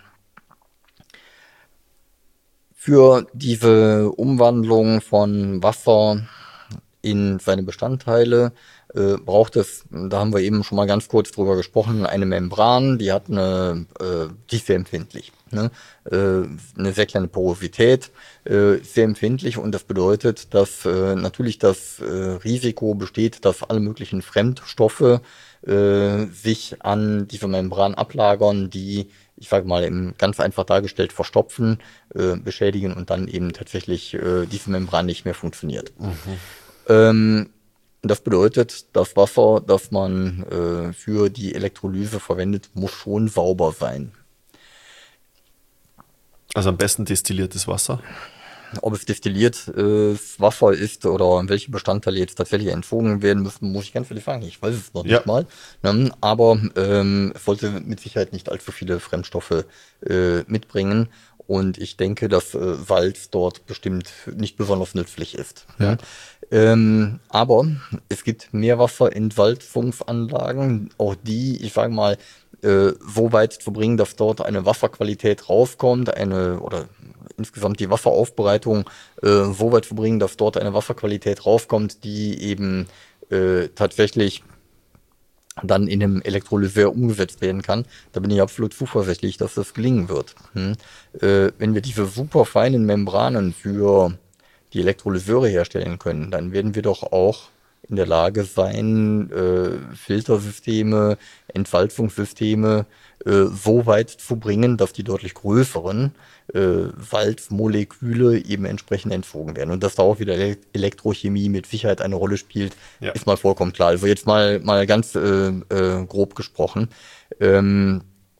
S3: für diese Umwandlung von Wasser in seine Bestandteile äh, braucht es, da haben wir eben schon mal ganz kurz drüber gesprochen, eine Membran, die hat eine, äh, die ist sehr empfindlich, ne? äh, eine sehr kleine Porosität, äh, sehr empfindlich, und das bedeutet, dass äh, natürlich das äh, Risiko besteht, dass alle möglichen Fremdstoffe äh, sich an dieser Membran ablagern, die, ich sage mal, im, ganz einfach dargestellt, verstopfen, äh, beschädigen und dann eben tatsächlich äh, diese Membran nicht mehr funktioniert. Mhm. Ähm, das bedeutet, das Wasser, das man äh, für die Elektrolyse verwendet, muss schon sauber sein.
S2: Also am besten destilliertes Wasser?
S3: Ob es destilliertes äh, Wasser ist oder welche Bestandteile jetzt tatsächlich entzogen werden müssen, muss ich ganz ehrlich sagen. Ich weiß es noch
S2: Ja.
S3: nicht mal. Ne? Aber ähm, es sollte mit Sicherheit nicht allzu viele Fremdstoffe äh, mitbringen. Und ich denke, dass äh, Salz dort bestimmt nicht besonders nützlich ist.
S2: Ja.
S3: Ne? Ähm, aber es gibt Meerwasserentsalzungsanlagen, auch die, ich sage mal, äh, so weit zu bringen, dass dort eine Wasserqualität rauskommt, eine oder insgesamt die Wasseraufbereitung äh, so weit zu bringen, dass dort eine Wasserqualität rauskommt, die eben äh, tatsächlich dann in einem Elektrolyseur umgesetzt werden kann. Da bin ich absolut zuversichtlich, dass das gelingen wird. Hm. Äh, wenn wir diese super feinen Membranen für die Elektrolyseure herstellen können, dann werden wir doch auch in der Lage sein, äh, Filtersysteme, Entsalzungssysteme äh, so weit zu bringen, dass die deutlich größeren äh, Salzmoleküle eben entsprechend entzogen werden. Und dass da auch wieder Ele- Elektrochemie mit Sicherheit eine Rolle spielt,
S2: Ja.
S3: ist mal vollkommen klar. Also jetzt mal, mal ganz äh, äh, grob gesprochen. Ähm,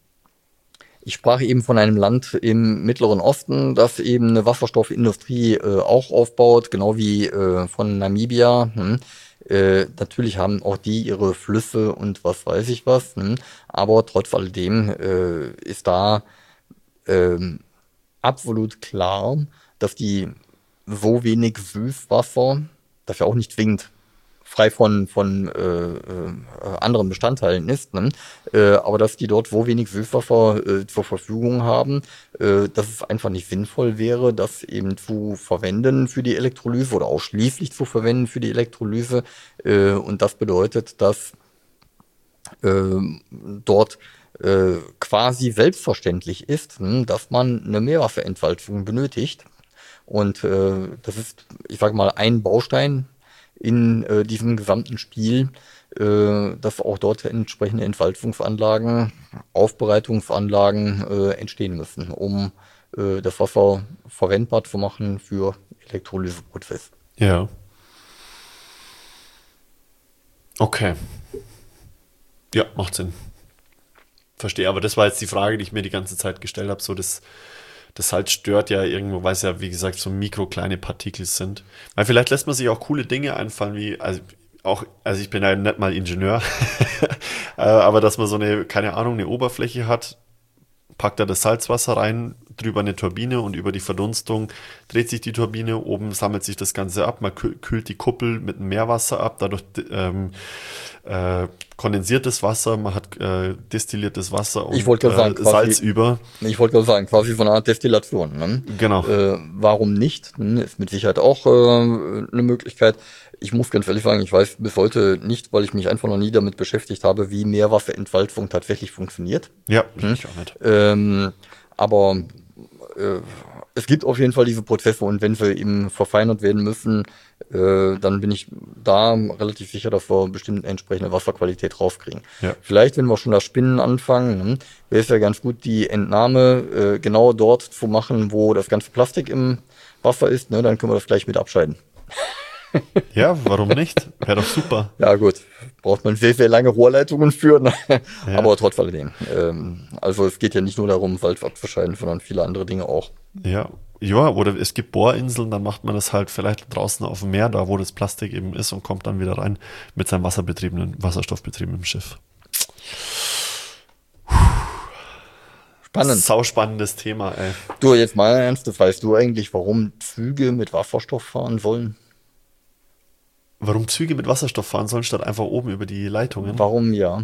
S3: Ich sprach eben von einem Land im Mittleren Osten, das eben eine Wasserstoffindustrie äh, auch aufbaut, genau wie äh, von Namibia. Hm. Äh, natürlich haben auch die ihre Flüsse und was weiß ich was. Hm. Aber trotz alledem äh, ist da ähm, absolut klar, dass die so wenig Süßwasser, das ja auch nicht zwingend frei von, von äh, äh, anderen Bestandteilen ist, ne? äh, aber dass die dort so wenig Süßwasser äh, zur Verfügung haben, äh, dass es einfach nicht sinnvoll wäre, das eben zu verwenden für die Elektrolyse oder ausschließlich zu verwenden für die Elektrolyse. Äh, und das bedeutet, dass äh, dort äh, quasi selbstverständlich ist, hm, dass man eine Meerwasserentsalzung benötigt. Und äh, das ist, ich sage mal, ein Baustein in äh, diesem gesamten Spiel, äh, dass auch dort entsprechende Entsalzungsanlagen, Aufbereitungsanlagen äh, entstehen müssen, um äh, das Wasser verwendbar zu machen für Elektrolyseprozess.
S2: Ja. Okay. Ja, macht Sinn. Verstehe, aber das war jetzt die Frage, die ich mir die ganze Zeit gestellt habe. So, das, das Salz stört ja irgendwo, weil es ja, wie gesagt, so mikrokleine Partikel sind. Weil vielleicht lässt man sich auch coole Dinge einfallen, wie, also auch, also ich bin ja nicht mal Ingenieur, aber dass man so eine, keine Ahnung, eine Oberfläche hat, packt da das Salzwasser rein, drüber eine Turbine und über die Verdunstung dreht sich die Turbine, oben sammelt sich das Ganze ab, man kühlt die Kuppel mit Meerwasser ab, dadurch ähm, äh, kondensiert das Wasser, man hat äh, destilliertes Wasser und
S3: ich wollte
S2: äh,
S3: sagen, quasi,
S2: Salz über.
S3: Ich wollte gerade sagen, quasi so eine Art Destillation. Ne?
S2: Genau.
S3: Äh, warum nicht? Hm, ist mit Sicherheit auch äh, eine Möglichkeit. Ich muss ganz ehrlich sagen, ich weiß bis heute nicht, weil ich mich einfach noch nie damit beschäftigt habe, wie Meerwasserentsalzung tatsächlich funktioniert.
S2: Ja,
S3: Hm?
S2: ich auch nicht.
S3: Ähm, aber äh, es gibt auf jeden Fall diese Prozesse, und wenn sie eben verfeinert werden müssen, äh, dann bin ich da relativ sicher, dass wir bestimmt eine entsprechende Wasserqualität rauskriegen.
S2: Ja.
S3: Vielleicht, wenn wir schon das Spinnen anfangen, hm, wäre es ja ganz gut, die Entnahme äh, genau dort zu machen, wo das ganze Plastik im Wasser ist, ne? Dann können wir das gleich mit abscheiden.
S2: Ja, warum nicht? Wäre doch super.
S3: Ja gut, braucht man sehr, sehr lange Rohrleitungen für, ne?
S2: Ja.
S3: Aber trotz alledem. Ähm, also es geht ja nicht nur darum, Salz abzuscheiden, sondern viele andere Dinge auch.
S2: Ja. Ja, oder es gibt Bohrinseln, dann macht man das halt vielleicht draußen auf dem Meer, da wo das Plastik eben ist und kommt dann wieder rein mit seinem wasserbetriebenen, wasserstoffbetriebenen Schiff.
S3: Spannend.
S2: Sauspannendes Thema, ey.
S3: Du, jetzt mal ernst, das weißt du eigentlich, warum Züge mit Wasserstoff fahren sollen?
S2: Warum Züge mit Wasserstoff fahren sollen, statt einfach oben über die Leitungen?
S3: Warum ja?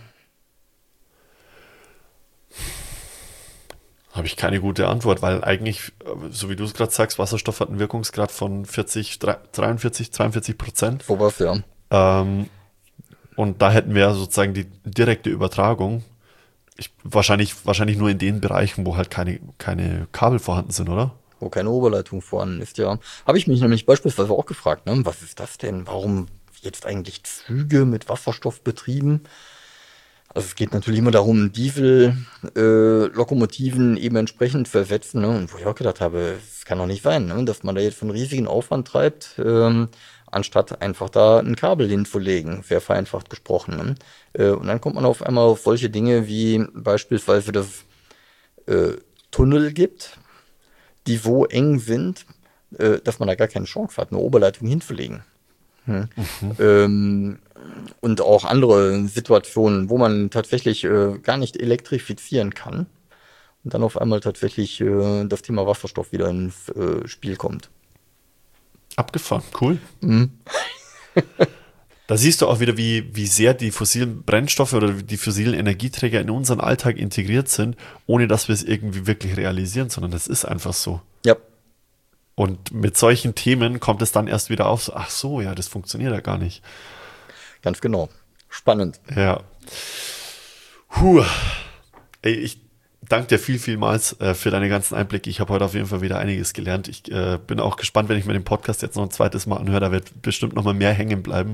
S2: Habe ich keine gute Antwort, weil eigentlich, so wie du es gerade sagst, Wasserstoff hat einen Wirkungsgrad von vierzig, dreiundvierzig, zweiundvierzig Prozent.
S3: Sowas, ja.
S2: Ähm, und da hätten wir ja sozusagen die direkte Übertragung. Ich, wahrscheinlich, wahrscheinlich nur in den Bereichen, wo halt keine, keine Kabel vorhanden sind, oder?
S3: Wo keine Oberleitung vorhanden ist, ja. Habe ich mich nämlich beispielsweise auch gefragt, ne? Was ist das denn? Warum jetzt eigentlich Züge mit Wasserstoff betrieben? Also es geht natürlich immer darum, Diesel-Lokomotiven äh, eben entsprechend zu ersetzen. Ne? Und wo ich auch gedacht habe, es kann doch nicht sein, ne? Dass man da jetzt einen riesigen Aufwand treibt, ähm, anstatt einfach da ein Kabel hinzulegen, sehr vereinfacht gesprochen. Ne? Äh, und dann kommt man auf einmal auf solche Dinge wie beispielsweise, dass es äh, Tunnel gibt, die so eng sind, äh, dass man da gar keine Chance hat, eine Oberleitung hinzulegen. Hm. Mhm. Ähm, und auch andere Situationen, wo man tatsächlich äh, gar nicht elektrifizieren kann und dann auf einmal tatsächlich äh, das Thema Wasserstoff wieder ins äh, Spiel kommt.
S2: Abgefahren, cool.
S3: Mhm.
S2: Da siehst du auch wieder, wie, wie sehr die fossilen Brennstoffe oder die fossilen Energieträger in unseren Alltag integriert sind, ohne dass wir es irgendwie wirklich realisieren, sondern das ist einfach so.
S3: Ja.
S2: Und mit solchen Themen kommt es dann erst wieder auf, so, ach so, ja, das funktioniert ja gar nicht.
S3: Ganz genau. Spannend.
S2: Ja. Puh. Ey, ich danke dir viel, vielmals äh, für deine ganzen Einblicke. Ich habe heute auf jeden Fall wieder einiges gelernt. Ich äh, bin auch gespannt, wenn ich mir den Podcast jetzt noch ein zweites Mal anhöre. Da wird bestimmt noch mal mehr hängen bleiben.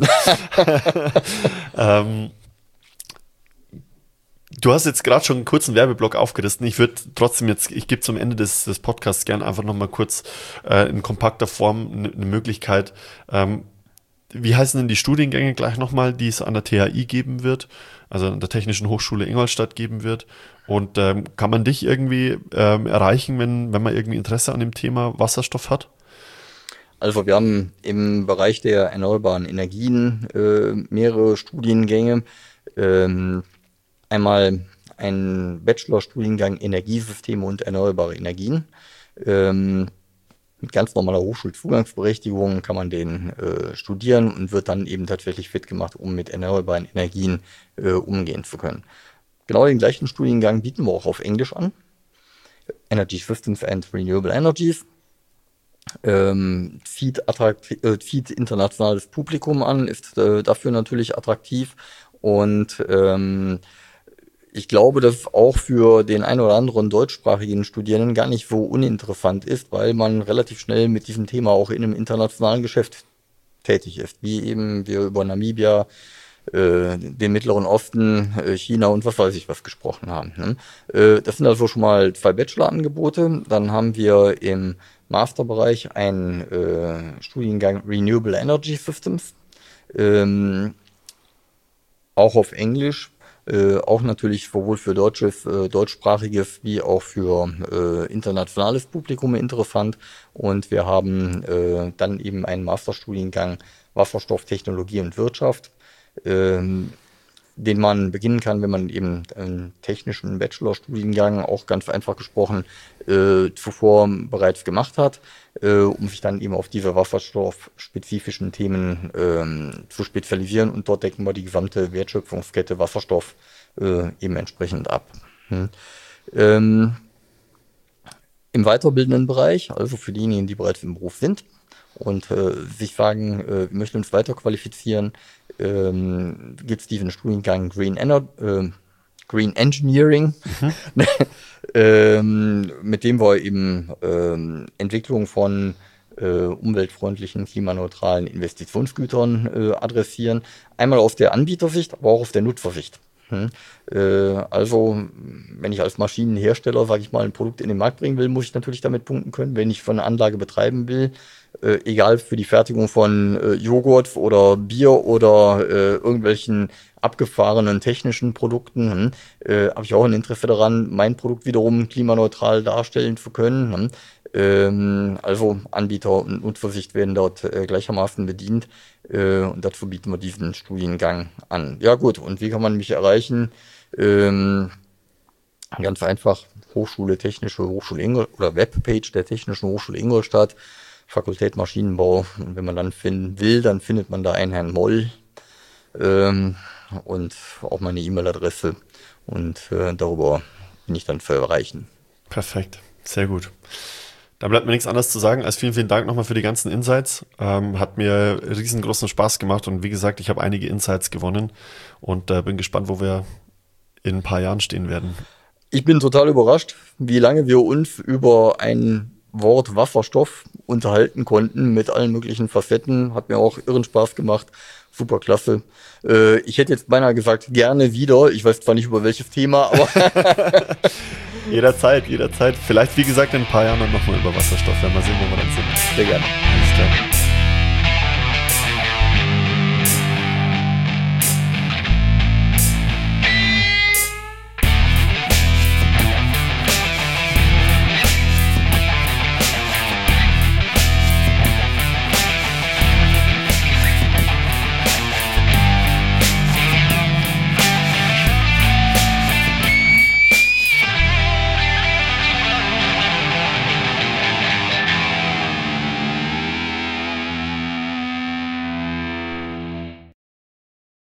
S2: ähm, Du hast jetzt gerade schon einen kurzen Werbeblock aufgerissen. Ich würde trotzdem jetzt, ich gebe zum Ende des, des Podcasts gern einfach nochmal kurz äh, in kompakter Form eine ne Möglichkeit. Ähm, wie heißen denn die Studiengänge gleich nochmal, die es an der T H I geben wird, also an der Technischen Hochschule Ingolstadt geben wird? Und ähm, kann man dich irgendwie ähm, erreichen, wenn, wenn man irgendwie Interesse an dem Thema Wasserstoff hat?
S3: Also wir haben im Bereich der erneuerbaren Energien äh, mehrere Studiengänge. Ähm, Einmal ein Bachelorstudiengang Energiesysteme und erneuerbare Energien. Ähm, mit ganz normaler Hochschulzugangsberechtigung kann man den äh, studieren und wird dann eben tatsächlich fit gemacht, um mit erneuerbaren Energien äh, umgehen zu können. Genau den gleichen Studiengang bieten wir auch auf Englisch an. Energy Systems and Renewable Energies. Ähm, zieht, attraktiv, äh, zieht internationales Publikum an, ist äh, dafür natürlich attraktiv und ähm, ich glaube, dass auch für den einen oder anderen deutschsprachigen Studierenden gar nicht so uninteressant ist, weil man relativ schnell mit diesem Thema auch in einem internationalen Geschäft tätig ist, wie eben wir über Namibia, äh, den Mittleren Osten, äh, China und was weiß ich was gesprochen haben. Ne? Äh, das sind also schon mal zwei Bachelor-Angebote. Dann haben wir im Masterbereich einen äh, Studiengang Renewable Energy Systems, ähm, auch auf Englisch. Äh, auch natürlich sowohl für deutsches, äh, deutschsprachiges wie auch für äh, internationales Publikum interessant. Und wir haben äh, dann eben einen Masterstudiengang Wasserstofftechnologie und Wirtschaft, ähm, den man beginnen kann, wenn man eben einen technischen Bachelorstudiengang, auch ganz einfach gesprochen, äh, zuvor bereits gemacht hat, äh, um sich dann eben auf diese wasserstoffspezifischen Themen äh, zu spezialisieren. Und dort decken wir die gesamte Wertschöpfungskette Wasserstoff äh, eben entsprechend ab. Hm. Ähm, Im weiterbildenden Bereich, also für diejenigen, die bereits im Beruf sind und äh, sich sagen, äh, wir möchten uns weiter qualifizieren, ähm, gibt es diesen Studiengang Green, Ener äh, Green Engineering, mhm. ähm, mit dem wir eben ähm, Entwicklung von äh, umweltfreundlichen, klimaneutralen Investitionsgütern äh, adressieren. Einmal aus der Anbietersicht, aber auch aus der Nutzersicht. Hm. Äh, also, wenn ich als Maschinenhersteller, sage ich mal, ein Produkt in den Markt bringen will, muss ich natürlich damit punkten können. Wenn ich von eine Anlage betreiben will, äh, egal für die Fertigung von äh, Joghurt oder Bier oder äh, irgendwelchen abgefahrenen technischen Produkten, hm, äh, habe ich auch ein Interesse daran, mein Produkt wiederum klimaneutral darstellen zu können. Hm. Ähm, also Anbieter und Nutzersicht werden dort äh, gleichermaßen bedient. Äh, und dazu bieten wir diesen Studiengang an. Ja gut, und wie kann man mich erreichen? Ähm, ganz einfach, Hochschule Technische Hochschule Ingolstadt oder Webpage der Technischen Hochschule Ingolstadt, Fakultät Maschinenbau. Und wenn man dann finden will, dann findet man da einen Herrn Moll ähm, und auch meine E-Mail-Adresse. Und äh, darüber bin ich dann zu erreichen.
S2: Perfekt, sehr gut. Da bleibt mir nichts anderes zu sagen als vielen, vielen Dank nochmal für die ganzen Insights. Ähm, hat mir riesengroßen Spaß gemacht und wie gesagt, ich habe einige Insights gewonnen und äh, bin gespannt, wo wir in ein paar Jahren stehen werden.
S3: Ich bin total überrascht, wie lange wir uns über ein Wort Wasserstoff unterhalten konnten mit allen möglichen Facetten. Hat mir auch irren Spaß gemacht. Super klasse. Äh, ich hätte jetzt beinahe gesagt, gerne wieder. Ich weiß zwar nicht über welches Thema, aber...
S2: Jederzeit, jederzeit. Vielleicht, wie gesagt, in ein paar Jahren dann nochmal über Wasserstoff. Werden wir sehen, wo wir dann sind.
S3: Sehr gerne.
S2: Alles klar.